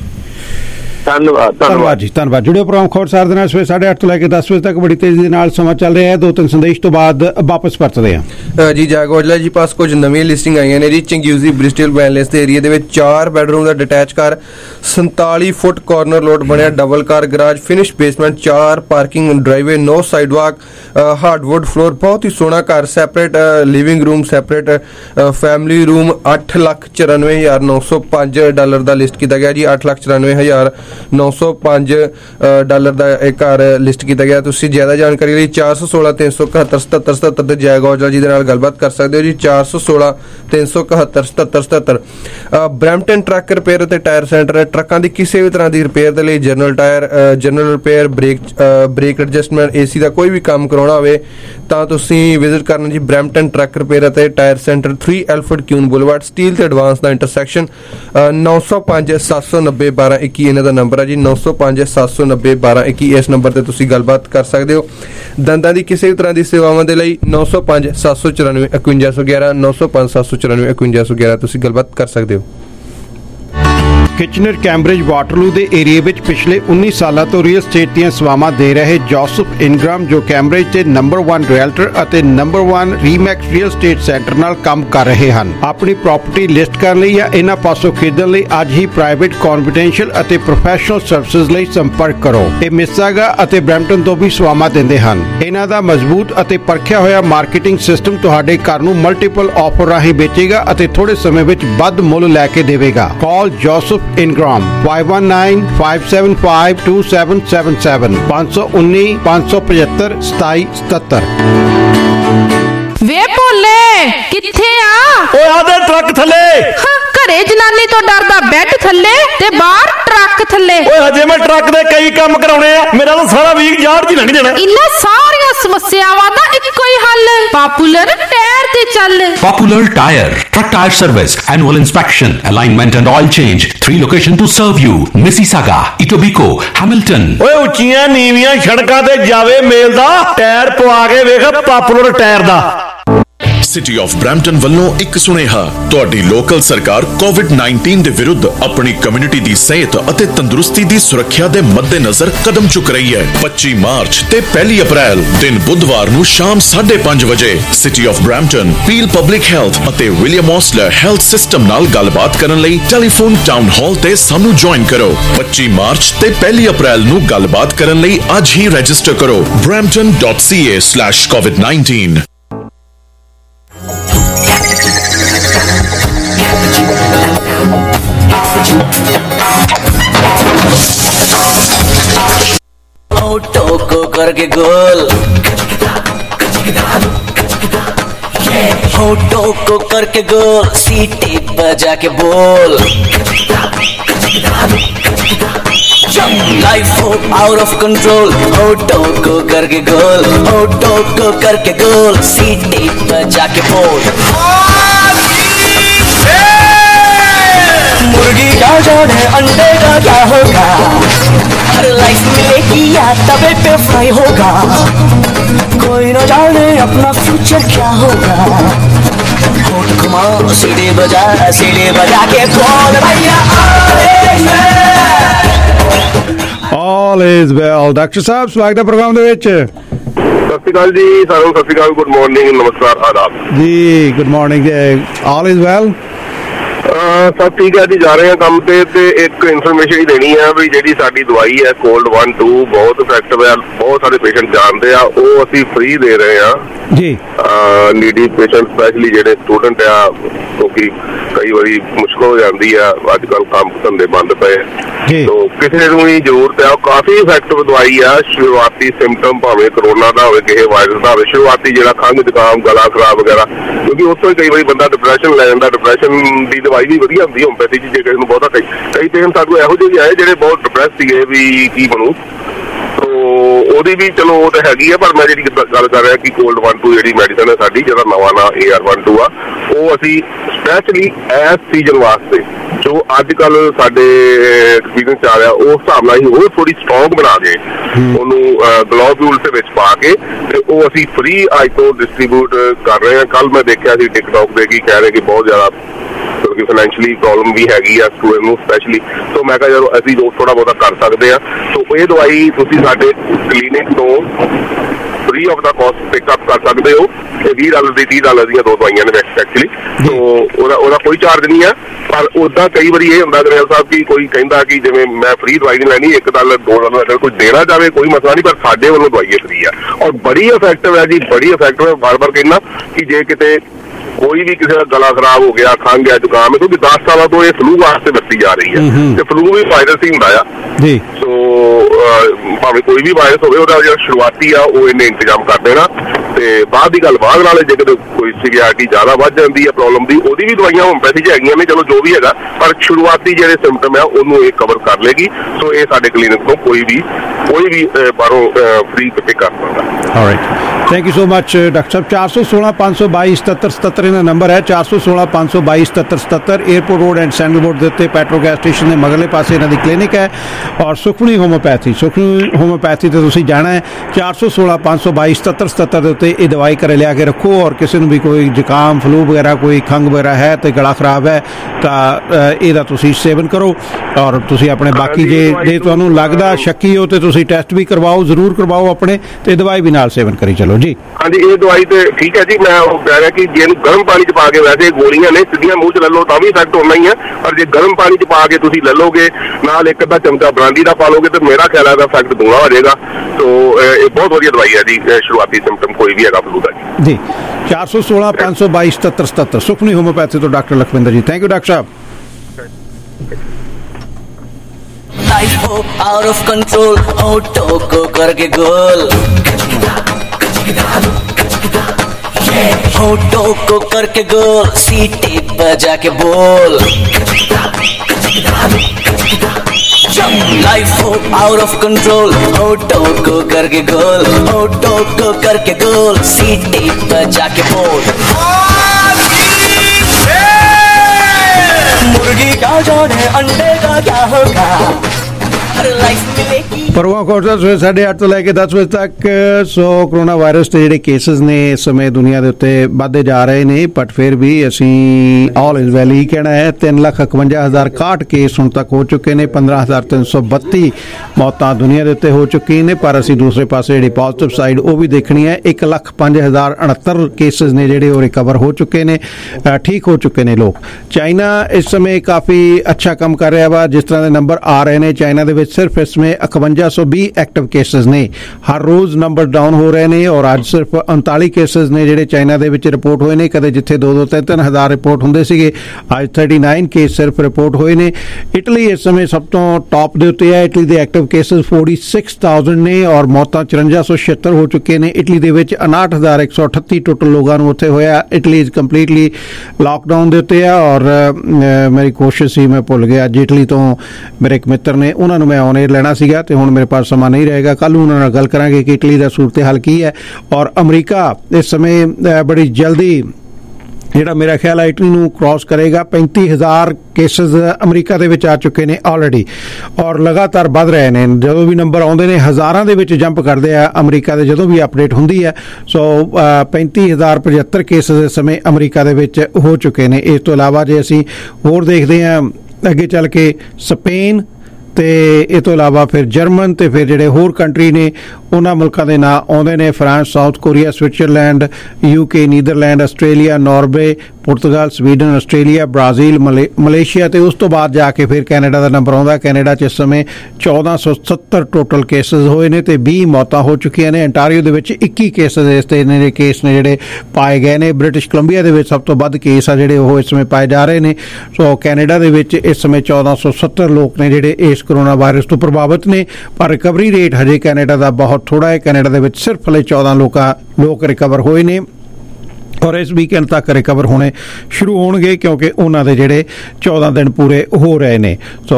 ਧੰਨਵਾਦ ਧੰਨਵਾਦ ਜੀ, ਧੰਨਵਾਦ। ਜੁੜਿਓ ਪ੍ਰੋਗਰਾਮ ਖਬਰਸਾਰ ਦੇ ਨਾਲ ਸਵੇਰੇ ਸਾਢੇ ਅੱਠ ਤੋਂ ਲੈ ਕੇ ਦਸ ਵਜੇ ਤੱਕ ਬੜੀ ਤੇਜ਼ੀ ਦੇ ਨਾਲ ਸਮਾਂ ਚੱਲ ਰਿਹਾ ਹੈ। ਦੋ ਤਿੰਨ ਸੰਦੇਸ਼ ਤੋਂ ਬਾਅਦ ਵਾਪਸ ਪਰਤਦੇ ਹਾਂ ਜੀ। ਜੈਗ ਔਜਲਾ ਜੀ ਪਾਸ ਕੁਝ ਨਵੀਆਂ ਲਿਸਟਿੰਗ ਆਈਆਂ ਨੇ ਜੀ। ਚੰਗਿਊਜ਼ੀ ਬ੍ਰਿਸਟਲ ਵੈਨਲੈਸ ਦੇ ਏਰੀਆ ਦੇ ਵਿੱਚ ਚਾਰ ਬੈਡਰੂਮ ਦਾ ਡਿਟੈਚ ਕਾਰ, ਸੰਤਾਲੀ ਫੁੱਟ ਕਾਰਨਰ ਲੋਟ ਬਣਿਆ, double car garage, finish basement, ਚਾਰ parking driveway, no sidewalk, hardwood floor, ਬਹੁਤ ਹੀ ਸੋਹਣਾ ਘਰ। Separate living room, separate family room. ਅੱਠ ਲੱਖ ਚੁਰਾਨਵੇਂ ਹਜ਼ਾਰ ਨੌ ਸੌ ਪੰਜ ਡਾਲਰ ਦਾ ਲਿਸਟ ਕੀਤਾ ਗਿਆ ਜੀ। ਅੱਠ ਲੱਖ ਚੁਰਾਨਵੇਂ ਹਜ਼ਾਰ ਨੌ ਸੌ ਪੰਜ ਡਾਲਰ ਦਾ ਇਹ ਘਰ ਲਿਸਟ ਕੀਤਾ ਗਿਆ। ਤੁਸੀਂ ਜ਼ਿਆਦਾ ਜਾਣਕਾਰੀ ਲਈ ਚਾਰ ਸੌ ਸੋਲਾਂ ਤਿੰਨ ਸੌ ਇਕਹੱਤਰ ਸਤੱਤਰ ਸਤੱਤਰ ਤੇ ਜੈਗ ਔਜਲਾ ਜੀ ਦੇ ਨਾਲ ਗੱਲਬਾਤ ਕਰ ਸਕਦੇ ਹੋ ਜੀ। ਚਾਰ ਸੌ ਸੋਲਾਂ ਤਿੰਨ ਸੌ ਇਕਹੱਤਰ ਸਤੱਤਰ ਸਤੱਤਰ। ਬਰੈਂਪਟਨ ਟਰੱਕ ਰਿਪੇਅਰ ਅਤੇ ਟਾਇਰ ਸੈਂਟਰ। ਟਰੱਕਾਂ ਦੀ ਕਿਸੇ ਵੀ ਤਰ੍ਹਾਂ ਦੀ ਰਿਪੇਅਰ ਦੇ ਲਈ general tyre, general repair, brake brake adjustment, AC ਦਾ ਕੋਈ ਵੀ ਕੰਮ ਕਰਾਉਣਾ ਹੋਵੇ ਤਾਂ ਤੁਸੀਂ ਵਿਜ਼ਿਟ ਕਰਨਾ ਜੀ ਬਰੈਂਪਟਨ ਟਰੱਕ ਰਿਪੇਅਰ ਅਤੇ tyre centre, three Alfred Kuehne boulevard, Steeles ਤੇ ਐਡਵਾਂਸ ਦਾ ਇੰਟਰਸੈਕਸ਼ਨ। ਨੌ ਸੌ ਪੰਜ ਸੱਤ ਸੌ ਨੱਬੇ ਬਾਰਾਂ ਇੱਕੀ ਇਹਨਾਂ ਦਾ ਨੰਬਰ ਹੈ ਜੀ। ਨੌ ਸੌ ਪੰਜ ਸੱਤ ਸੌ ਨੱਬੇ ਬਾਰਾਂ ਇੱਕੀ ਇਸ ਨੰਬਰ ਤੇ ਤੁਸੀਂ ਗੱਲਬਾਤ ਕਰ ਸਕਦੇ ਹੋ। ਦੰਦਾਂ ਦੀ ਕਿਸੇ ਵੀ ਤਰ੍ਹਾਂ ਦੀ ਸੇਵਾਵਾਂ ਦੇ ਲਈ ਨੌ ਸੌ ਪੰਜ ਸੱਤ ਸੌ ਚੁਰਾਨਵੇਂ ਇਕਵੰਜਾ ਸੌ ਗਿਆਰਾਂ, ਨੌ ਸੌ ਪੰਜ ਸੱਤ ਸੌ ਚੁਰਾਨਵੇਂ ਇਕਵੰਜਾ ਸੌ ਗਿਆਰਾਂ ਤੁਸੀਂ ਗੱਲਬਾਤ ਕਰ ਸਕਦੇ ਹੋ। ਕਿਚਨਰ ਕੈਂਬਰਿਜ ਵਾਟਰਲੂ ਦੇ ਏਰੀਏ ਵਿੱਚ ਪਿਛਲੇ ਉੱਨੀ ਸਾਲਾਂ ਤੋਂ ਰੀਅਲ ਸਟੇਟ ਦੀਆਂ ਸੇਵਾਵਾਂ ਦੇ ਰਹੇ ਜੋਸਫ ਇਨਗ੍ਰਾਮ, ਜੋ ਕੈਂਬਰਿਜ ਦੇ ਨੰਬਰ ਇੱਕ ਰੀਅਲਟਰ ਅਤੇ ਨੰਬਰ ਇੱਕ ਰੀਮੈਕਸ ਰੀਅਲ ਸਟੇਟ ਸੈਂਟਰ ਨਾਲ ਕੰਮ ਕਰ ਰਹੇ ਹਨ। ਆਪਣੀ ਪ੍ਰਾਪਰਟੀ ਲਿਸਟ ਕਰਨ ਲਈ ਜਾਂ ਇਹਨਾਂ ਪਾਸੋਂ ਖਰੀਦਣ ਲਈ ਅੱਜ ਹੀ ਪ੍ਰਾਈਵੇਟ, ਕੌਨਫੀਡੈਂਸ਼ੀਅਲ ਅਤੇ ਪ੍ਰੋਫੈਸ਼ਨਲ ਸਰਵਿਸਿਜ਼ ਲਈ ਸੰਪਰਕ ਕਰੋ। ਇਹ ਮਿਸਾਗਾ ਅਤੇ ਬਰੈਂਪਟਨ ਤੋਂ ਵੀ ਸੇਵਾਵਾਂ ਦਿੰਦੇ ਹਨ। ਇਹਨਾਂ ਦਾ ਮਜ਼ਬੂਤ ਅਤੇ ਪਰਖਿਆ ਹੋਇਆ ਮਾਰਕੀਟਿੰਗ ਸਿਸਟਮ ਤੁਹਾਡੇ ਘਰ ਨੂੰ ਮਲਟੀਪਲ ਆਫਰ ਰਾਹੀਂ ਵੇਚੇਗਾ ਅਤੇ ਥੋੜੇ ਸਮੇਂ ਵਿੱਚ ਵੱਧ ਮੁੱਲ ਲੈ ਕੇ ਦੇਵੇਗਾ। Call Joseph Ingram five one nine five seven five two seven seven seven ਪੰਜ ਸੌ ਉੱਨੀ ਪੰਜ ਸੌ ਪਝੱਤਰ ਸਤਾਈ ਸਤੱਤਰ। ਵੇ ਭੋਲੇ ਕਿੱਥੇ ਆ? ਓਏ ਆਦੇ ਟਰੱਕ ਥੱਲੇ। ਘਰੇ ਜਨਾਨੀ ਤੋਂ ਡਰਦਾ ਬੈੱਡ ਥੱਲੇ ਤੇ ਬਾਹਰ ਟਰੱਕ ਥੱਲੇ। ਓਏ ਹਜੇ ਮੈਂ ਟਰੱਕ ਦੇ ਕਈ ਕੰਮ ਕਰਾਉਣੇ ਆ, ਮੇਰਾ ਤਾਂ ਸਾਰਾ ਵੀਕ ਯਾਰ ਜੀ ਲੰਘ ਜਾਣਾ। ਇਹਨਾਂ ਸਾਰੀਆਂ ਸਮੱਸਿਆਵਾਂ ਦਾ ਇੱਕੋ ਹੀ ਹੱਲ, ਪਾਪੂਲਰ ਟਾਇਰ ਤੇ ਚੱਲ। Popular Tire, truck tire service, annual inspection, alignment and oil change. Three location to serve you: Mississauga, Etobicoke, Hamilton. ਓਏ ਉੱਚੀਆਂ ਨੀਵੀਆਂ ਸੜਕਾਂ ਤੇ ਜਾਵੇ ਮੇਲ ਦਾ ਟਾਇਰ ਪਵਾ ਕੇ ਵੇਖ ਪਾਪੂਲਰ ਟਾਇਰ ਦਾ। ਸਿਟੀ ਆਫ ਬਰੈਂਪਟਨ ਵੱਲੋਂ ਇੱਕ ਸੁਨੇਹਾ, ਤੁਹਾਡੀ ਲੋਕਲ ਸਰਕਾਰ ਕੋਵਿਡ ਉੱਨੀ ਦੇ ਵਿਰੁੱਧ ਆਪਣੀ ਕਮਿਊਨਿਟੀ ਦੀ ਸਿਹਤ ਅਤੇ ਤੰਦਰੁਸਤੀ ਦੀ ਸੁਰੱਖਿਆ ਦੇ ਮੱਦੇਨਜ਼ਰ ਕਦਮ ਚੁੱਕ ਰਹੀ ਹੈ। ਪੱਚੀ ਮਾਰਚ ਤੇ ਪਹਿਲੀ ਅਪ੍ਰੈਲ ਦਿਨ ਬੁੱਧਵਾਰ ਨੂੰ ਸ਼ਾਮ ਸਾਢੇ ਪੰਜ ਵਜੇ city of Brampton, Peel public health ਅਤੇ ਵਿਲੀਅਮ ਔਸਲਰ ਹੈਲਥ ਸਿਸਟਮ ਨਾਲ ਗੱਲਬਾਤ ਕਰਨ ਲਈ ਟੈਲੀਫੋਨ ਟਾਊਨ ਹਾਲ ਤੇ ਸਾਨੂੰ ਜੁਆਇਨ ਕਰੋ। ਪੱਚੀ ਮਾਰਚ ਤੇ ਪਹਿਲੀ ਅਪ੍ਰੈਲ ਨੂੰ ਗੱਲਬਾਤ ਕਰਨ ਲਈ ਅੱਜ ਹੀ ਰਜਿਸਟਰ ਕਰੋ brampton dot c a slash covid nineteen। टोको करके गोल होटो को करके गोल, सीटी बजा के बोल। लाइफ हो आउट ऑफ कंट्रोल, होटो को करके गोल, होटो को करके गोल, सीटी बजा के बोल। मुर्गी क्या जाने अंडे का क्या होगा, हर लाइफ मिलेगी या तवे पे फ्राई होगा, कोई न जाने अपना फ्यूचर क्या होगा। रिमोट घुमा सीढ़ी बजा सीढ़ी बजा के बोल भैया All is well. Doctor sahib ਸਵਾਗਤ ਹੈ ਪ੍ਰੋਗਰਾਮ ਦੇ ਵਿੱਚ। ਸਤਿ ਸ਼੍ਰੀ ਅਕਾਲ ਜੀ ਸਾਰਿਆਂ ਨੂੰ। ਸਤਿ ਸ਼੍ਰੀ ਅਕਾਲ, ਗੁੱਡ ਮਾਰਨਿੰਗ, ਨਮਸਕਾਰ, ਆਦਾਬ ਜੀ। Good morning. All is well. ਸਭ ਠੀਕ ਹੈ ਜੀ, ਜਾ ਰਹੇ ਹਾਂ ਕੰਮ ਤੇ ਤੇ ਇੱਕ ਇਨਫੋਰਮੇਸ਼ਨ ਹੀ ਦੇਣੀ ਹੈ ਵੀ ਜਿਹੜੀ ਸਾਡੀ ਦਵਾਈ ਹੈ ਕੋਲਡ ਵਨ ਟੂ ਬਹੁਤ ਇਫੈਕਟਿਵ ਹੈ, ਬਹੁਤ ਸਾਰੇ ਪੇਸ਼ੈਂਟ ਜਾਣਦੇ ਆ, ਉਹ ਅਸੀਂ ਫ੍ਰੀ ਦੇ ਰਹੇ ਹਾਂ ਜੀ। ਨੀਡੀ ਪੇਸ਼ੈਂਟ ਸਪੈਸ਼ਲੀ ਜਿਹੜੇ ਸਟੂਡੈਂਟ ਆ, ਕਿਉਂਕਿ ਕਈ ਵਾਰੀ ਮੁਸ਼ਕਲ ਹੋ ਜਾਂਦੀ ਆ, ਅੱਜ ਕੱਲ ਕੰਮ ਧੰਦੇ ਬੰਦ ਪਏ, ਤੋ ਕਿਸੇ ਨੂੰ ਵੀ ਜ਼ਰੂਰਤ ਆ। ਉਹ ਕਾਫੀ ਇਫੈਕਟਿਵ ਦਵਾਈ ਆ। ਸ਼ੁਰੂਆਤੀ ਸਿੰਪਟਮ ਭਾਵੇਂ ਕਰੋਨਾ ਦਾ ਹੋਵੇ, ਕਿਸੇ ਵਾਇਰਸ ਦਾ ਹੋਵੇ, ਸ਼ੁਰੂਆਤੀ ਜਿਹੜਾ ਖੰਘ ਜ਼ੁਕਾਮ ਗਲਾ ਖਰਾਬ ਵਗੈਰਾ, ਕਿਉਂਕਿ ਉੱਥੋਂ ਹੀ ਕਈ ਵਾਰੀ ਬੰਦਾ ਡਿਪਰੈਸ਼ਨ ਲੈ ਜਾਂਦਾ। ਡਿਪਰੈਸ਼ਨ ਦੀ ਦਵਾਈ ਵੀ ਵਧੀਆ ਹੁੰਦੀ ਹੋਮਪੈਥੀ ਚ, ਜੇ ਕਿਸੇ ਨੂੰ ਬਹੁਤਾ ਕਈ ਕਈ ਪੇਸ਼ੈਂਟ ਸਾਡੇ ਇਹੋ ਜਿਹੇ ਆਏ ਜਿਹੜੇ ਬਹੁਤ ਡਿਪਰੈਸ ਸੀਗੇ ਵੀ ਕੀ ਬਣੂ, ਤੋ ਉਹਦੀ ਵੀ ਚਲੋ ਉਹ ਤਾਂ ਹੈਗੀ ਆ। ਪਰ ਮੈਂ ਜਿਹੜੀ ਗੱਲ ਕਰ ਰਿਹਾ ਕਿ ਕੋਲਡ ਵਨ ਟੂ ਜਿਹੜੀ ਮੈਡੀਸਨ ਹੈ ਸਾਡੀ, ਜਿਹਦਾ ਨਵਾਂ ਨਾਂ ਏ ਆਰ ਵਨ ਟੂ ਆ, ਉਹ ਅਸੀਂ ਸਪੈਸ਼ਲੀ ਇਸ ਸੀਜ਼ਨ ਵਾਸਤੇ ਜੋ ਅੱਜ ਕੱਲ ਸਾਡੇ ਐਕਸਪੀਰੀਅੰਸ ਆ ਰਿਹਾ ਉਸ ਹਿਸਾਬ ਨਾਲ ਹੀ ਉਹ ਥੋੜੀ ਸਟਰੋਂਗ ਬਣਾ ਕੇ ਉਹਨੂੰ ਗਲੋਬਿਊਲ ਦੇ ਵਿੱਚ ਪਾ ਕੇ ਤੇ ਉਹ ਅਸੀਂ ਫ੍ਰੀ ਅੱਜ ਤੋਂ ਡਿਸਟਰੀਬਿਊਟ ਕਰ ਰਹੇ ਹਾਂ। ਕੱਲ ਮੈਂ ਦੇਖਿਆ ਸੀ ਟਿਕਟੌਕ ਤੇ ਕੀ ਕਹਿ ਰਹੇ ਕਿ ਬਹੁਤ ਜ਼ਿਆਦਾ ਕਿਉਂਕਿ ਫਾਈਨੈਂਸ਼ਲੀ ਪ੍ਰੋਬਲਮ ਵੀ ਹੈਗੀ ਆ ਸਟੂਡੈਂਟ ਨੂੰ ਸਪੈਸ਼ਲੀ, ਸੋ ਮੈਂ ਕਿਹਾ ਜਦੋਂ ਅਸੀਂ ਥੋੜਾ ਬਹੁਤਾ ਕਰ ਸਕਦੇ ਹਾਂ। ਸੋ ਇਹ ਦਵਾਈ ਤੁਸੀਂ ਸਾਡੇ ਕਲੀਨਿਕ ਤੋਂ free of the cost pickup ਕਰ ਸਕਦੇ ਹੋ। ਇਹ ਵੀਹ ਡਾਲਰ ਦੀ ਤੀਹ ਡਾਲਰ ਦੀਆਂ ਦੋ ਦਵਾਈਆਂ ਨੇ ਐਕਚੁਅਲੀ, ਸੋ ਉਹਦਾ ਉਹਦਾ ਕੋਈ ਚਾਰਜ ਨਹੀਂ ਆ। ਪਰ ਉੱਦਾਂ ਕਈ ਵਾਰੀ ਇਹ ਹੁੰਦਾ ਗਰੇਵਾਲ ਸਾਹਿਬ ਕਿ ਕੋਈ ਕਹਿੰਦਾ ਕਿ ਜਿਵੇਂ ਮੈਂ ਫ੍ਰੀ ਦਵਾਈ ਨਹੀਂ ਲੈਣੀ, ਇੱਕ ਡਾਲਰ ਦੋ ਡਾਲਰ ਅਗਰ ਕੋਈ ਦੇਣਾ ਚਾਹਵੇ ਕੋਈ ਮਸਲਾ ਨਹੀਂ, ਪਰ ਸਾਡੇ ਵੱਲੋਂ ਦਵਾਈ ਇਹ ਫ੍ਰੀ ਆ ਔਰ ਬੜੀ ਇਫੈਕਟਿਵ ਹੈ ਜੀ, ਬੜੀ ਇਫੈਕਟਿਵ ਹੈ। ਬਾਰ ਬਾਰ ਕਹਿਣਾ ਕਿ ਜੇ ਕਿਤੇ ਕੋਈ ਵੀ ਕਿਸੇ ਦਾ ਗਲਾ ਖਰਾਬ ਹੋ ਗਿਆ, ਖੰਘ ਹੈ, ਜ਼ੁਕਾਮ ਹੈ, ਕਿਉਂਕਿ ਦਸ ਸਾਲਾਂ ਤੋਂ ਇਹ ਫਲੂ ਵਾਸਤੇ ਵਰਤੀ ਜਾ ਰਹੀ ਹੈ ਤੇ ਫਲੂ ਵੀ ਵਾਇਰਸ ਹੀ ਹੁੰਦਾ ਆ ਜੀ। ਸੋ ਭਾਵੇਂ ਕੋਈ ਵੀ ਵਾਇਰਸ ਹੋਵੇ, ਉਹਦਾ ਜਿਹੜਾ ਸ਼ੁਰੂਆਤੀ ਆ ਉਹ ਇਹਨੇ ਇੰਤਜ਼ਾਮ ਕਰ ਦੇਣਾ ਤੇ ਬਾਅਦ ਦੀ ਗੱਲ ਬਾਅਦ ਨਾਲੇ ਜੇ ਕਿਤੇ ਕੋਈ ਸੀਵੀਆਰਿਟੀ ਜ਼ਿਆਦਾ ਵੱਧ ਜਾਂਦੀ ਹੈ ਪ੍ਰੋਬਲਮ ਦੀ, ਉਹਦੀ ਵੀ ਦਵਾਈਆਂ ਹੋਮਪੈਥੀ 'ਚ ਹੈਗੀਆਂ ਨੇ, ਚਲੋ ਜੋ ਵੀ ਹੈਗਾ, ਪਰ ਸ਼ੁਰੂਆਤੀ ਜਿਹੜੇ ਸਿੰਪਟਮ ਆ ਉਹਨੂੰ ਇਹ ਕਵਰ ਕਰ ਲੇਗੀ। ਸੋ ਇਹ ਸਾਡੇ ਕਲੀਨਿਕ ਤੋਂ ਕੋਈ ਵੀ ਕੋਈ ਵੀ ਬਾਹਰੋਂ ਫ੍ਰੀ ਪਿਕ ਕਰ ਸਕਦਾ। Alright, thank you so much doctor sahib. ਚਾਰ ਸੌ ਸੋਲਾਂ ਪੰਜ ਸੌ ਬਾਈ ਸਤੱਤਰ ਸਤੱਤਰ ਇਹਨਾਂ ਨੰਬਰ ਹੈ, ਚਾਰ ਸੌ ਸੋਲਾਂ ਪੰਜ ਸੌ ਬਾਈ ਸਤੱਤਰ ਸਤੱਤਰ। Airport road and Sandalwood ਦੇ ਉੱਤੇ ਪੈਟਰੋ ਗੈਸ ਸਟੇਸ਼ਨ ਦੇ ਮਗਰਲੇ ਪਾਸੇ ਇਹਨਾਂ ਦੀ ਕਲੀਨਿਕ ਹੈ। ਔਰ ਸੁਖਮਣੀ ਹੋਮੋਪੈਥੀ ਸੁਖਮਣੀ ਹੋਮੋਪੈਥੀ ਤੇ ਤੁਸੀਂ ਜਾਣਾ ਹੈ, ਚਾਰ ਸੌ ਸੋਲਾਂ ਪੰਜ ਸੌ ਬਾਈ ਸਤੱਤਰ ਸਤੱਤਰ ਦੇ ਉੱਤੇ ਇਹ ਦਵਾਈ ਘਰੇ ਲਿਆ ਕੇ ਰੱਖੋ। ਔਰ ਕਿਸੇ ਨੂੰ ਵੀ ਕੋਈ ਜ਼ੁਕਾਮ ਫਲੂ ਵਗੈਰਾ ਕੋਈ ਖੰਘ ਵਗੈਰਾ ਹੈ ਤੇ ਗਲਾ ਖਰਾਬ ਹੈ ਤਾਂ ਇਹਦਾ ਤੁਸੀਂ ਸੇਵਨ ਕਰੋ। ਔਰ ਤੁਸੀਂ ਆਪਣੇ ਬਾਕੀ ਜੇ ਜੇ ਤੁਹਾਨੂੰ ਲੱਗਦਾ ਸ਼ੱਕੀ ਹੋ ਤੇ ਤੁਸੀਂ ਟੈਸਟ ਵੀ ਕਰਵਾਓ, ਜ਼ਰੂਰ ਕਰਵਾਓ ਆਪਣੇ, ਤੇ ਦਵਾਈ ਵੀ ਨਾਲ ਸੇਵਨ ਕਰੀ ਚਲੋ ਜੀ। ਹਾਂਜੀ, ਇਹ ਦਵਾਈ ਤੇ ਠੀਕ ਹੈ ਜੀ। ਮੈਂ ਉਹ ਕਹਿ ਰਿਹਾ ਕਿ ਜੇ ਇਹਨੂੰ ਗਰਮ ਪਾਣੀ 'ਚ ਪਾ ਕੇ, ਵੈਸੇ ਗੋਲੀਆਂ ਨੇ ਸਿੱਧੀਆਂ ਮੂੰਹ 'ਚ ਲੈ ਲਓ ਤਾਂ ਵੀ ਇਫੈਕਟ ਹੋਣਾ ਹੀ ਹੈ, ਪਰ ਜੇ ਗਰਮ ਪਾਣੀ 'ਚ ਪਾ ਕੇ ਤੁਸੀਂ ਲੈ ਲਓਗੇ, ਨਾਲ ਇੱਕ ਅੱਧਾ ਚਮਚਾ ਬਰਾਂਡੀ ਦਾ ਪਾ ਲਓਗੇ, ਤੇ ਮੇਰਾ ਖਿਆਲ ਹੈ ਇਹਦਾ ਇਫੈਕਟ ਦੂਣਾ ਹੋ ਜਾਏਗਾ। ਸੋ ਇਹ ਬਹੁਤ ਵਧੀਆ ਦਵਾਈ ਹੈ ਜੀ, ਸ਼ੁਰੂਆਤੀ ਸਿੰਪਟਮ ਕੋਈ ਵੀ ਹੈਗਾ ਫਲੂ ਦਾ ਜੀ। ਜੀ, ਚਾਰ ਸੌ ਸੋਲਾਂ ਪੰਜ ਸੌ ਬਾਈ ਸਤੱਤਰ ਸਤੱਤਰ ਸੁਖਮਣੀ ਹੋਮੋਪੈਥੀ ਤੋਂ doctor Lakhwinder ji. Thank you doctor sahib. Life हो आउट ऑफ कंट्रोल, होठों को करके गोल, होठों को करके गोल, सीटी बजा के बोल। लाइफ हो आउट ऑफ कंट्रोल, होठों को करके गोल, होठों को करके गोल, सीटी बजा के बोल। मुर्गी क्या जाने अंडे का क्या होगा, ਪਰਵਾਂ ਕੋਟਾ ਸਵੇਰੇ ਸਾਢੇ ਅੱਠ ਤੋਂ ਲੈ ਕੇ ਦਸ ਵਜੇ ਤੱਕ। ਸੋ ਕਰੋਨਾ ਵਾਇਰਸ ਦੇ ਜਿਹੜੇ ਕੇਸਿਸ ਨੇ ਇਸ ਸਮੇਂ ਦੁਨੀਆ ਦੇ ਉੱਤੇ ਵੱਧਦੇ ਜਾ ਰਹੇ ਨੇ, ਬਟ ਫਿਰ ਵੀ ਅਸੀਂ ਆਲ ਇਜ਼ ਵੈਲ ਹੀ ਕਹਿਣਾ ਹੈ। ਤਿੰਨ ਲੱਖ ਇਕਵੰਜਾ ਹਜ਼ਾਰ ਇਕਾਹਠ ਕੇਸ ਹੁਣ ਤੱਕ ਹੋ ਚੁੱਕੇ ਨੇ, ਪੰਦਰਾਂ ਹਜ਼ਾਰ ਤਿੰਨ ਸੌ ਬੱਤੀ ਮੌਤਾਂ ਦੁਨੀਆ ਦੇ ਉੱਤੇ ਹੋ ਚੁੱਕੀਆਂ ਨੇ। ਪਰ ਅਸੀਂ ਦੂਸਰੇ ਪਾਸੇ ਜਿਹੜੀ ਪੋਜ਼ਿਟਿਵ ਸਾਈਡ ਉਹ ਵੀ ਦੇਖਣੀ ਹੈ। ਇੱਕ ਲੱਖ ਪੰਜ ਹਜ਼ਾਰ ਉਣਹੱਤਰ ਕੇਸਿਸ ਨੇ ਜਿਹੜੇ ਉਹ ਰਿਕਵਰ ਹੋ ਚੁੱਕੇ ਨੇ, ਠੀਕ ਹੋ ਚੁੱਕੇ ਨੇ ਲੋਕ। ਚਾਈਨਾ ਇਸ ਸਮੇਂ ਕਾਫੀ ਅੱਛਾ ਕੰਮ ਕਰ ਰਿਹਾ ਵਾ, ਜਿਸ ਤਰ੍ਹਾਂ ਦੇ ਨੰਬਰ ਆ ਰਹੇ ਨੇ ਚਾਈਨਾ ਦੇ ਵਿੱਚ ਸਿਰਫ ਇਸ ਸਮੇਂ ਇਕਵੰਜਾ ਸੌ ਵੀਹ ਐਕਟਿਵ ਕੇਸਿਸ ਨੇ। ਹਰ ਰੋਜ਼ ਨੰਬਰ ਡਾਊਨ ਹੋ ਰਹੇ ਨੇ ਔਰ ਅੱਜ ਸਿਰਫ ਉਨਤਾਲੀ ਕੇਸਿਸ ਨੇ ਜਿਹੜੇ ਚਾਈਨਾ ਦੇ ਵਿੱਚ ਰਿਪੋਰਟ ਹੋਏ ਨੇ। ਕਦੇ ਜਿੱਥੇ ਦੋ ਦੋ ਤਿੰਨ ਤਿੰਨ ਹਜ਼ਾਰ ਰਿਪੋਰਟ ਹੁੰਦੇ ਸੀਗੇ, ਅੱਜ ਥਰਟੀ ਨਾਈਨ ਕੇਸ ਸਿਰਫ ਰਿਪੋਰਟ ਹੋਏ ਨੇ। ਇਟਲੀ ਇਸ ਸਮੇਂ ਸਭ ਤੋਂ ਟੌਪ ਦੇ ਉੱਤੇ ਹੈ। ਇਟਲੀ ਦੇ active cases forty six thousand ਨੇ ਔਰ ਮੌਤਾਂ ਚੁਰੰਜਾ ਸੌ ਛਿਹੱਤਰ ਹੋ ਚੁੱਕੇ ਨੇ। ਇਟਲੀ ਦੇ ਵਿੱਚ ਉਨਾਹਠ ਹਜ਼ਾਰ ਇੱਕ ਸੌ ਅਠੱਤੀ ਟੋਟਲ ਲੋਕਾਂ ਨੂੰ ਉੱਥੇ ਹੋਇਆ। ਇਟਲੀ ਇਜ਼ ਕੰਪਲੀਟਲੀ ਲਾਕਡਾਊਨ ਦੇ ਉੱਤੇ ਆ ਔਰ ਮੇਰੀ ਕੋਸ਼ਿਸ਼ ਸੀ, ਮੈਂ ਭੁੱਲ ਗਿਆ, ਅੱਜ ਇਟਲੀ ਤੋਂ ਮੇਰੇ ਇੱਕ ਮਿੱਤਰ ਨੇ, ਉਹਨਾਂ ਨੂੰ ਮੈਂ ਔਨ 에ਅਰ ਲੈਣਾ ਸੀਗਾ ਤੇ ਹੁਣ ਮੇਰੇ ਪਾਸ ਸਮਾਂ ਨਹੀਂ ਰਹੇਗਾ। ਕੱਲ ਨੂੰ ਉਹਨਾਂ ਨਾਲ ਗੱਲ ਕਰਾਂਗੇ ਕਿ ਇਟਲੀ ਦਾ ਸੂਰਤ ਹਾਲ ਕੀ ਹੈ। ਔਰ ਅਮਰੀਕਾ ਇਸ ਸਮੇਂ ਬੜੀ ਜਲਦੀ ਜਿਹੜਾ ਮੇਰਾ ਖਿਆਲ ਹੈ ਇਟਲੀ ਨੂੰ ਕ੍ਰਾਸ ਕਰੇਗਾ। ਪੈਂਤੀ ਹਜ਼ਾਰ ਕੇਸਿਸ ਅਮਰੀਕਾ ਦੇ ਵਿੱਚ ਆ ਚੁੱਕੇ ਨੇ ਆਲਰੇਡੀ ਔਰ ਲਗਾਤਾਰ ਵੱਧ ਰਹੇ ਨੇ। ਜਦੋਂ ਵੀ ਨੰਬਰ ਆਉਂਦੇ ਨੇ ਹਜ਼ਾਰਾਂ ਦੇ ਵਿੱਚ ਜੰਪ ਕਰਦੇ ਆ ਅਮਰੀਕਾ ਦੇ ਜਦੋਂ ਵੀ ਅਪਡੇਟ ਹੁੰਦੀ ਹੈ। ਸੋ ਪੈਂਤੀ ਹਜ਼ਾਰ ਪਝੱਤਰ ਕੇਸਿਸ ਇਸ ਸਮੇਂ ਅਮਰੀਕਾ ਦੇ ਵਿੱਚ ਹੋ ਚੁੱਕੇ ਨੇ। ਇਸ ਤੋਂ ਇਲਾਵਾ ਜੇ ਅਸੀਂ ਹੋਰ ਦੇਖਦੇ ਹਾਂ ਅੱਗੇ ਚੱਲ ਕੇ ਸਪੇਨ ਤੇ ਇਹ ਤੋਂ ਇਲਾਵਾ ਫਿਰ ਜਰਮਨ ਤੇ ਫਿਰ ਜਿਹੜੇ ਹੋਰ ਕੰਟਰੀ ਨੇ ਉਹਨਾਂ ਮੁਲਕਾਂ ਦੇ ਨਾਂ ਆਉਂਦੇ ਨੇ। France, South Korea, Switzerland, UK, Netherland, Australia, Norway, ਪੁਰਤਗਾਲ, ਸਵੀਡਨ, ਆਸਟ੍ਰੇਲੀਆ, ਬ੍ਰਾਜ਼ੀਲ, ਮਲੇਸ਼ੀਆ ਤੇ ਉਸ ਤੋਂ ਬਾਅਦ ਜਾ ਕੇ ਫਿਰ ਕੈਨੇਡਾ ਦਾ ਨੰਬਰ ਆਉਂਦਾ। ਕੈਨੇਡਾ 'ਚ ਇਸ ਸਮੇਂ ਚੌਦਾਂ ਸੌ ਸੱਤਰ ਟੋਟਲ ਕੇਸਿਸ ਹੋਏ ਨੇ ਤੇ ਵੀਹ ਮੌਤਾਂ ਹੋ ਚੁੱਕੀਆਂ ਨੇ। ਅੰਟਾਰੀਓ ਦੇ ਵਿੱਚ ਇੱਕੀ ਕੇਸਿਸ ਇਸ ਤੇ ਨੇ ਕੇਸ ਨੇ ਜਿਹੜੇ ਪਾਏ ਗਏ ਨੇ। ਬ੍ਰਿਟਿਸ਼ ਕੋਲੰਬੀਆ ਦੇ ਵਿੱਚ ਸਭ ਤੋਂ ਵੱਧ ਕੇਸ ਆ ਜਿਹੜੇ ਉਹ ਇਸ ਸਮੇਂ ਪਾਏ ਜਾ ਰਹੇ ਨੇ। ਸੋ ਕੈਨੇਡਾ ਦੇ ਵਿੱਚ ਇਸ ਸਮੇਂ ਚੌਦਾਂ ਸੌ ਸੱਤਰ ਲੋਕ ਨੇ ਜਿਹੜੇ ਇਸ ਕੋਰੋਨਾ ਵਾਇਰਸ ਤੋਂ ਪ੍ਰਭਾਵਿਤ ਨੇ, ਪਰ ਰਿਕਵਰੀ ਰੇਟ ਹਜੇ ਕੈਨੇਡਾ ਦਾ ਬਹੁਤ ਥੋੜਾ ਹੈ। ਕੈਨੇਡਾ ਦੇ ਵਿੱਚ ਸਿਰਫ ਹਲੇ ਚੌਦਾਂ ਲੋਕਾਂ ਲੋਕ ਰਿਕਵਰ ਹੋਏ ਨੇ ਔਰ ਇਸ ਵੀਕਐਂਡ ਤੱਕ ਰਿਕਵਰ ਹੋਣੇ ਸ਼ੁਰੂ ਹੋਣਗੇ ਕਿਉਂਕਿ ਉਹਨਾਂ ਦੇ ਜਿਹੜੇ ਚੌਦਾਂ ਦਿਨ ਪੂਰੇ ਹੋ ਰਹੇ ਨੇ। ਸੋ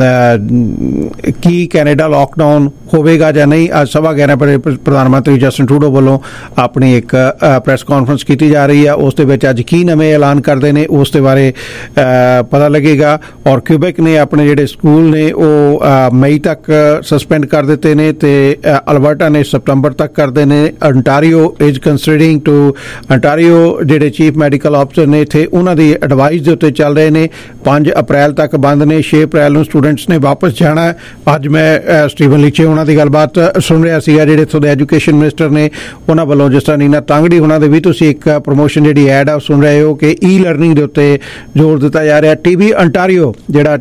ਕੀ ਕੈਨੇਡਾ ਲਾਕਡਾਊਨ ਹੋਵੇਗਾ ਜਾਂ ਨਹੀਂ, ਅੱਜ ਸਵਾ ਗਿਆਰਾਂ ਵਜੇ ਪ੍ਰਧਾਨ ਮੰਤਰੀ ਜਸਟਿਨ ਟਰੂਡੋ ਵੱਲੋਂ ਆਪਣੀ ਇੱਕ ਪ੍ਰੈਸ ਕਾਨਫਰੰਸ ਕੀਤੀ ਜਾ ਰਹੀ ਹੈ। ਉਸ ਦੇ ਵਿੱਚ ਅੱਜ ਕੀ ਨਵੇਂ ਐਲਾਨ ਕਰਦੇ ਨੇ ਉਸ ਦੇ ਬਾਰੇ ਪਤਾ ਲੱਗੇਗਾ। ਔਰ ਕਿਊਬੈਕ ਨੇ ਆਪਣੇ ਜਿਹੜੇ ਸਕੂਲ ਨੇ ਉਹ ਮਈ ਤੱਕ ਸਸਪੈਂਡ ਕਰ ਦਿੱਤੇ ਨੇ ਤੇ ਅਲਬਰਟਾ ਨੇ ਸਤੰਬਰ ਤੱਕ ਕਰਦੇ ਨੇ। Ontario is considering to Ontario ਜਿਹੜੇ ਚੀਫ ਮੈਡੀਕਲ ਆਫਿਸਰ ਨੇ ਇੱਥੇ ਉਹਨਾਂ ਦੀ ਐਡਵਾਈਸ ਦੇ ਉੱਤੇ ਚੱਲ ਰਹੇ ਨੇ। ਪੰਜ ਅਪ੍ਰੈਲ ਤੱਕ ਬੰਦ ਨੇ, ਛੇ ਅਪ੍ਰੈਲ ਨੂੰ ਸਟੂਡੈਂਟਸ ਨੇ ਵਾਪਸ ਜਾਣਾ। ਅੱਜ ਮੈਂ ਸਟੀਵਨ ਲੀਚੇ ਉਹਨਾਂ ਦੀ ਗੱਲਬਾਤ ਸੁਣ ਰਿਹਾ ਸੀਗਾ ਜਿਹੜੇ ਇੱਥੋਂ ਦੇ ਐਜੂਕੇਸ਼ਨ ਮਿਨਿਸਟਰ ਨੇ ਉਹਨਾਂ ਵੱਲੋਂ, ਜਿਸ ਤਰ੍ਹਾਂ ਨੀਨਾ ਤਾਂਗੜੀ ਉਹਨਾਂ ਦੇ ਵੀ ਤੁਸੀਂ ਇੱਕ ਪ੍ਰਮੋਸ਼ਨ ਜਿਹੜੀ ਐਡ ਆ ਸੁਣ ਰਹੇ ਹੋ ਕਿ ਈ ਲਰਨਿੰਗ ਦੇ ਉੱਤੇ ਜ਼ੋਰ ਦਿੱਤਾ ਜਾ ਰਿਹਾ। ਟੀਵੀ ਅੰਟਾਰੀਓ ਜਿਹੜਾ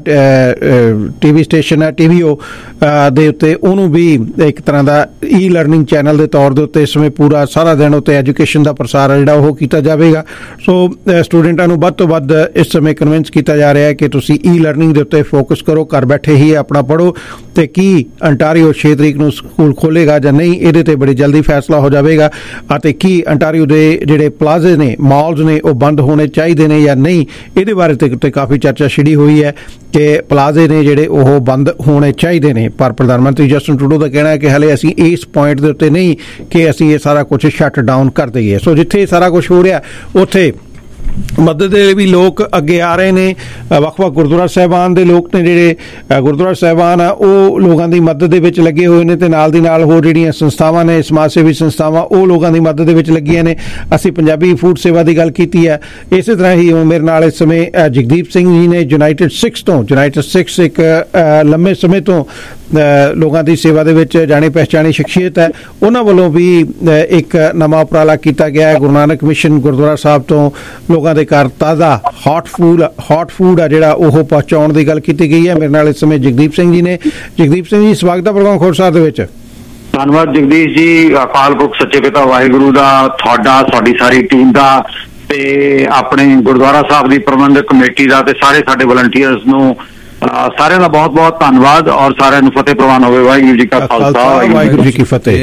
ਟੀਵੀ ਸਟੇਸ਼ਨ ਹੈ ਟੀਵੀਓ ਦੇ ਉੱਤੇ ਉਹਨੂੰ ਵੀ ਇੱਕ ਤਰ੍ਹਾਂ ਦਾ ਈ ਲਰਨਿੰਗ ਚੈਨਲ ਦੇ ਤੌਰ ਦੇ ਉੱਤੇ ਇਸ ਸਮੇਂ ਪੂਰਾ ਸਾਰਾ ਦਿਨ ਉੱਤੇ ਐਜੂਕੇਸ਼ਨ ਦਾ ਪ੍ਰਸਾਰ ਜਿਹੜਾ ਉਹ ਕੀਤਾ ਜਾਵੇਗਾ। ਸੋ ਸਟੂਡੈਂਟਾਂ ਨੂੰ ਵੱਧ ਤੋਂ ਵੱਧ ਇਸ ਸਮੇਂ ਕਨਵਿੰਸ ਕੀਤਾ ਜਾ ਰਿਹਾ ਹੈ ਕਿ ਤੁਸੀਂ ਈ ਲਰਨਿੰਗ ਦੇ ਉੱਤੇ ਫੋਕਸ ਕਰੋ, ਘਰ ਬੈਠੇ ਹੀ ਆਪਣਾ ਪੜ੍ਹੋ ਤੇ ਕੀ ਅੰਟਾਰੀਓ ਛੇ ਤਰੀਕ ਨੂੰ ਸਕੂਲ ਖੋਲੇਗਾ ਜਾਂ ਨਹੀਂ ਇਹਦੇ ਤੇ ਬੜੀ ਜਲਦੀ ਫੈਸਲਾ ਹੋ ਜਾਵੇਗਾ ਅਤੇ ਕੀ ਅੰਟਾਰੀਓ ਦੇ ਜਿਹੜੇ ਪਲਾਜ਼ੇ ਨੇ, ਮਾਲਸ ਨੇ ਉਹ ਬੰਦ ਹੋਣੇ ਚਾਹੀਦੇ ਨੇ ਜਾਂ ਨਹੀਂ ਇਹਦੇ ਬਾਰੇ ਤੇ ਕਾਫੀ ਚਰਚਾ ਛਿੜੀ ਹੋਈ ਹੈ ਕਿ ਪਲਾਜ਼ੇ ਨੇ ਜਿਹੜੇ ਉਹ ਬੰਦ ਹੋਣੇ ਚਾਹੀਦੇ ਨੇ। ਪਰ ਪ੍ਰਧਾਨ ਮੰਤਰੀ ਜਸਟਿਨ ਟਰੂਡੋ ਦਾ ਕਹਿਣਾ ਹੈ ਕਿ ਹਲੇ ਅਸੀਂ ਇਸ ਪੁਆਇੰਟ ਦੇ ਉੱਤੇ ਨਹੀਂ ਕਿ ਅਸੀਂ ਇਹ ਸਾਰਾ ਕੁਝ ਸ਼ਟ ਡਾਊਨ ਕਰ ਦਈਏ। ਸੋ ਜਿੱਥੇ ਸਾਰਾ ਕੁਝ ਹੋ ਰਿਹਾ ਉੱਥੇ ਮਦਦ ਦੇ ਵੀ ਲੋਕ ਅੱਗੇ ਆ ਰਹੇ ਨੇ। ਵੱਖ-ਵੱਖ ਗੁਰਦੁਆਰਾ ਸਾਹਿਬਾਨ ਦੇ ਲੋਕ ਨੇ ਜਿਹੜੇ ਗੁਰਦੁਆਰਾ ਸਾਹਿਬਾਨ ਆ ਉਹ ਲੋਕਾਂ ਦੀ ਮਦਦ ਦੇ ਵਿੱਚ ਲੱਗੇ ਹੋਏ ਨੇ ਤੇ ਨਾਲ ਦੀ ਨਾਲ ਹੋਰ ਜਿਹੜੀਆਂ ਸੰਸਥਾਵਾਂ ਨੇ ਸਮਾਜ ਸੇਵੀ ਸੰਸਥਾਵਾਂ ਉਹ ਲੋਕਾਂ ਦੀ ਮਦਦ ਦੇ ਵਿੱਚ ਲੱਗੀਆਂ ਨੇ। ਅਸੀਂ ਪੰਜਾਬੀ ਫੂਡ ਸੇਵਾ ਦੀ ਗੱਲ ਕੀਤੀ ਹੈ। ਇਸੇ ਤਰ੍ਹਾਂ ਹੀ ਮੇਰੇ ਨਾਲ ਇਸ ਸਮੇਂ ਜਗਦੀਪ ਸਿੰਘ ਜੀ ਨੇ ਯੂਨਾਈਟਿਡ ਸਿੱਖਸ ਤੋਂ। ਯੂਨਾਈਟਿਡ ਸਿੱਖਸ ਇੱਕ ਲੰਮੇ ਸਮੇਂ ਤੋਂ ਲੋਕਾਂ ਦੀ ਸੇਵਾ ਦੇ ਵਿੱਚ ਜਾਣੀ ਪਹਿਚਾਣੀ ਸ਼ਖਸੀਅਤ ਹੈ। ਉਹਨਾਂ ਵੱਲੋਂ ਵੀ ਇੱਕ ਨਵਾਂ ਉਪਰਾਲਾ ਕੀਤਾ ਗਿਆ ਹੈ। ਗੁਰੂ ਨਾਨਕ ਮਿਸ਼ਨ ਗੁਰਦੁਆਰਾ ਸਾਹਿਬ ਤੋਂ ਲੋਕਾਂ ਦੇ ਘਰ ਤਾਜ਼ਾ ਹੌਟ ਫੂਡ ਹੌਟ ਫੂਡ ਆ ਜਿਹੜਾ ਉਹ ਪਹੁੰਚਾਉਣ ਦੀ ਗੱਲ ਕੀਤੀ ਗਈ ਹੈ। ਮੇਰੇ ਨਾਲ ਇਸ ਸਮੇਂ ਜਗਦੀਪ ਸਿੰਘ ਜੀ ਨੇ। ਜਗਦੀਪ ਸਿੰਘ ਜੀ ਸਵਾਗਤ ਹੈ ਪ੍ਰੋਗਰਾਮ ਖੋਰ ਸਾਹਿਬ ਦੇ ਵਿੱਚ। ਧੰਨਵਾਦ ਜਗਦੀਸ਼ ਜੀ। ਅਕਾਲ ਪੁਰਖ ਸੱਚੇ ਪਿਤਾ ਵਾਹਿਗੁਰੂ ਦਾ, ਤੁਹਾਡਾ, ਤੁਹਾਡੀ ਸਾਰੀ ਟੀਮ ਦਾ ਤੇ ਆਪਣੇ ਗੁਰਦੁਆਰਾ ਸਾਹਿਬ ਦੀ ਪ੍ਰਬੰਧਕ ਕਮੇਟੀ ਦਾ ਤੇ ਸਾਰੇ ਸਾਡੇ ਵਲੰਟੀਅਰਸ ਨੂੰ ਸਾਰਿਆਂ ਦਾ ਬਹੁਤ ਬਹੁਤ ਧੰਨਵਾਦ ਔਰ ਸਾਰਿਆਂ ਨੂੰ ਫਤਿਹ ਪ੍ਰਵਾਨ ਹੋਵੇ। ਵਾਹਿਗੁਰੂ ਜੀ ਕਾ ਖਾਲਸਾ ਵਾਹਿਗੁਰੂ ਜੀ ਕੀ ਫਤਿਹ।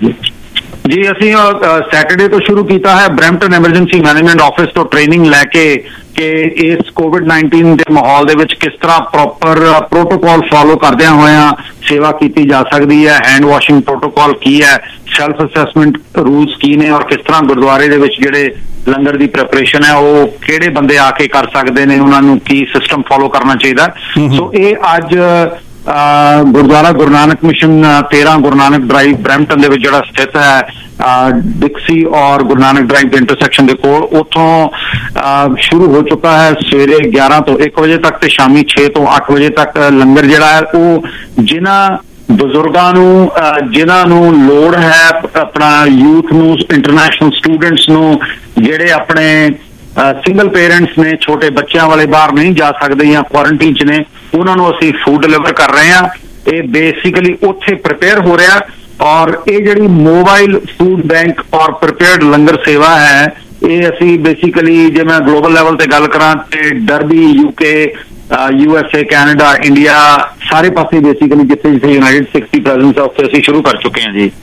ਜੀ ਅਸੀਂ ਸੈਟਰਡੇ ਤੋਂ ਸ਼ੁਰੂ ਕੀਤਾ ਹੈ ਬਰੈਂਪਟਨ ਐਮਰਜੈਂਸੀ ਮੈਨੇਜਮੈਂਟ ਆਫਿਸ ਤੋਂ ਟ੍ਰੇਨਿੰਗ ਲੈ ਕੇ ਕਿ ਇਸ ਕੋਵਿਡ ਨਾਈਨਟੀਨ ਦੇ ਮਾਹੌਲ ਦੇ ਵਿੱਚ ਕਿਸ ਤਰ੍ਹਾਂ ਪ੍ਰੋਪਰ ਪ੍ਰੋਟੋਕਾਲ ਫੋਲੋ ਕਰਦਿਆਂ ਹੋਇਆਂ ਸੇਵਾ ਕੀਤੀ ਜਾ ਸਕਦੀ ਹੈ। ਹੈਂਡ ਵਾਸ਼ਿੰਗ ਪ੍ਰੋਟੋਕਾਲ ਕੀ ਹੈ, ਸੈਲਫ ਅਸੈਸਮੈਂਟ ਰੂਲਸ ਕੀ ਨੇ ਔਰ ਕਿਸ ਤਰ੍ਹਾਂ ਗੁਰਦੁਆਰੇ ਦੇ ਵਿੱਚ ਜਿਹੜੇ ਲੰਗਰ ਦੀ ਪ੍ਰੈਪਰੇਸ਼ਨ ਹੈ ਉਹ ਕਿਹੜੇ ਬੰਦੇ ਆ ਕੇ ਕਰ ਸਕਦੇ ਨੇ, ਉਹਨਾਂ ਨੂੰ ਕੀ ਸਿਸਟਮ ਫੋਲੋ ਕਰਨਾ ਚਾਹੀਦਾ। ਸੋ ਇਹ ਅੱਜ ਗੁਰਦੁਆਰਾ ਗੁਰੂ ਨਾਨਕ ਮਿਸ਼ਨ ਤੇਰਾਂ ਗੁਰੂ ਨਾਨਕ ਡਰਾਈਵ ਬਰੈਂਪਟਨ ਦੇ ਵਿੱਚ ਜਿਹੜਾ ਸਥਿਤ ਹੈ ਡਿਕਸੀ ਔਰ ਗੁਰੂ ਨਾਨਕ ਡਰਾਈਵ ਦੇ ਇੰਟਰਸੈਕਸ਼ਨ ਦੇ ਕੋਲ, ਉੱਥੋਂ ਸ਼ੁਰੂ ਹੋ ਚੁੱਕਾ ਹੈ। ਸਵੇਰੇ ਗਿਆਰਾਂ ਤੋਂ ਇੱਕ ਵਜੇ ਤੱਕ ਤੇ ਸ਼ਾਮੀ ਛੇ ਤੋਂ ਅੱਠ ਵਜੇ ਤੱਕ ਲੰਗਰ ਜਿਹੜਾ ਹੈ ਉਹ ਜਿਨ੍ਹਾਂ ਬਜ਼ੁਰਗਾਂ ਨੂੰ ਜਿਨ੍ਹਾਂ ਨੂੰ ਲੋੜ ਹੈ, ਆਪਣਾ ਯੂਥ ਨੂੰ, ਇੰਟਰਨੈਸ਼ਨਲ ਸਟੂਡੈਂਟਸ ਨੂੰ, ਜਿਹੜੇ ਆਪਣੇ ਸਿੰਗਲ ਪੇਰੈਂਟਸ ਨੇ, ਛੋਟੇ ਬੱਚਿਆਂ ਵਾਲੇ ਬਾਹਰ ਨਹੀਂ ਜਾ ਸਕਦੇ ਜਾਂ ਕੁਆਰੰਟੀਨ 'ਚ ਨੇ, ਉਹਨਾਂ ਨੂੰ ਅਸੀਂ ਫੂਡ ਡਿਲੀਵਰ ਕਰ ਰਹੇ ਹਾਂ। ਇਹ ਬੇਸਿਕਲੀ ਉੱਥੇ ਪ੍ਰਿਪੇਅਰ ਹੋ ਰਿਹਾ ਔਰ ਇਹ ਜਿਹੜੀ ਮੋਬਾਈਲ ਫੂਡ ਬੈਂਕ ਔਰ ਪ੍ਰਿਪੇਅਰਡ ਲੰਗਰ ਸੇਵਾ ਹੈ ਇਹ ਅਸੀਂ ਬੇਸਿਕਲੀ ਜੇ ਮੈਂ ਗਲੋਬਲ ਲੈਵਲ ਤੇ ਗੱਲ ਕਰਾਂ ਤੇ Derby, UK, U S A, Canada, India ਸਾਰੇ ਪਾਸੇ ਬੇਸਿਕਲੀ ਜਿੱਥੇ ਜਿੱਥੇ ਯੂਨਾਈਟਿਡ ਸਿੱਖਸ ਦੀ ਪ੍ਰੈਜ਼ੈਂਸ ਹੈ ਉੱਥੇ ਅਸੀਂ ਸ਼ੁਰੂ ਕਰ ਚੁੱਕੇ ਹਾਂ ਜੀ।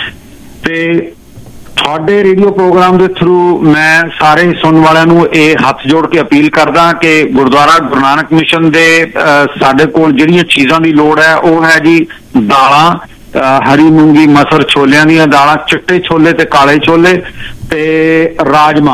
ਤੇ ਤੁਹਾਡੇ ਰੇਡੀਓ ਪ੍ਰੋਗਰਾਮ ਦੇ ਥਰੂ ਮੈਂ ਸਾਰੇ ਸੁਣਨ ਵਾਲਿਆਂ ਨੂੰ ਇਹ ਹੱਥ ਜੋੜ ਕੇ ਅਪੀਲ ਕਰਦਾ ਕਿ ਗੁਰਦੁਆਰਾ ਗੁਰੂ ਨਾਨਕ ਮਿਸ਼ਨ ਦੇ ਸਾਡੇ ਕੋਲ ਜਿਹੜੀਆਂ ਚੀਜ਼ਾਂ ਦੀ ਲੋੜ ਹੈ ਉਹ ਹੈ ਜੀ ਦਾਲਾਂ, ਹਰੀ ਮੂੰਗੀ ਮਸਰ ਛੋਲਿਆਂ ਦੀਆਂ ਦਾਲਾਂ, ਚਿੱਟੇ ਛੋਲੇ ਤੇ ਕਾਲੇ ਛੋਲੇ ਤੇ ਰਾਜਮਾ।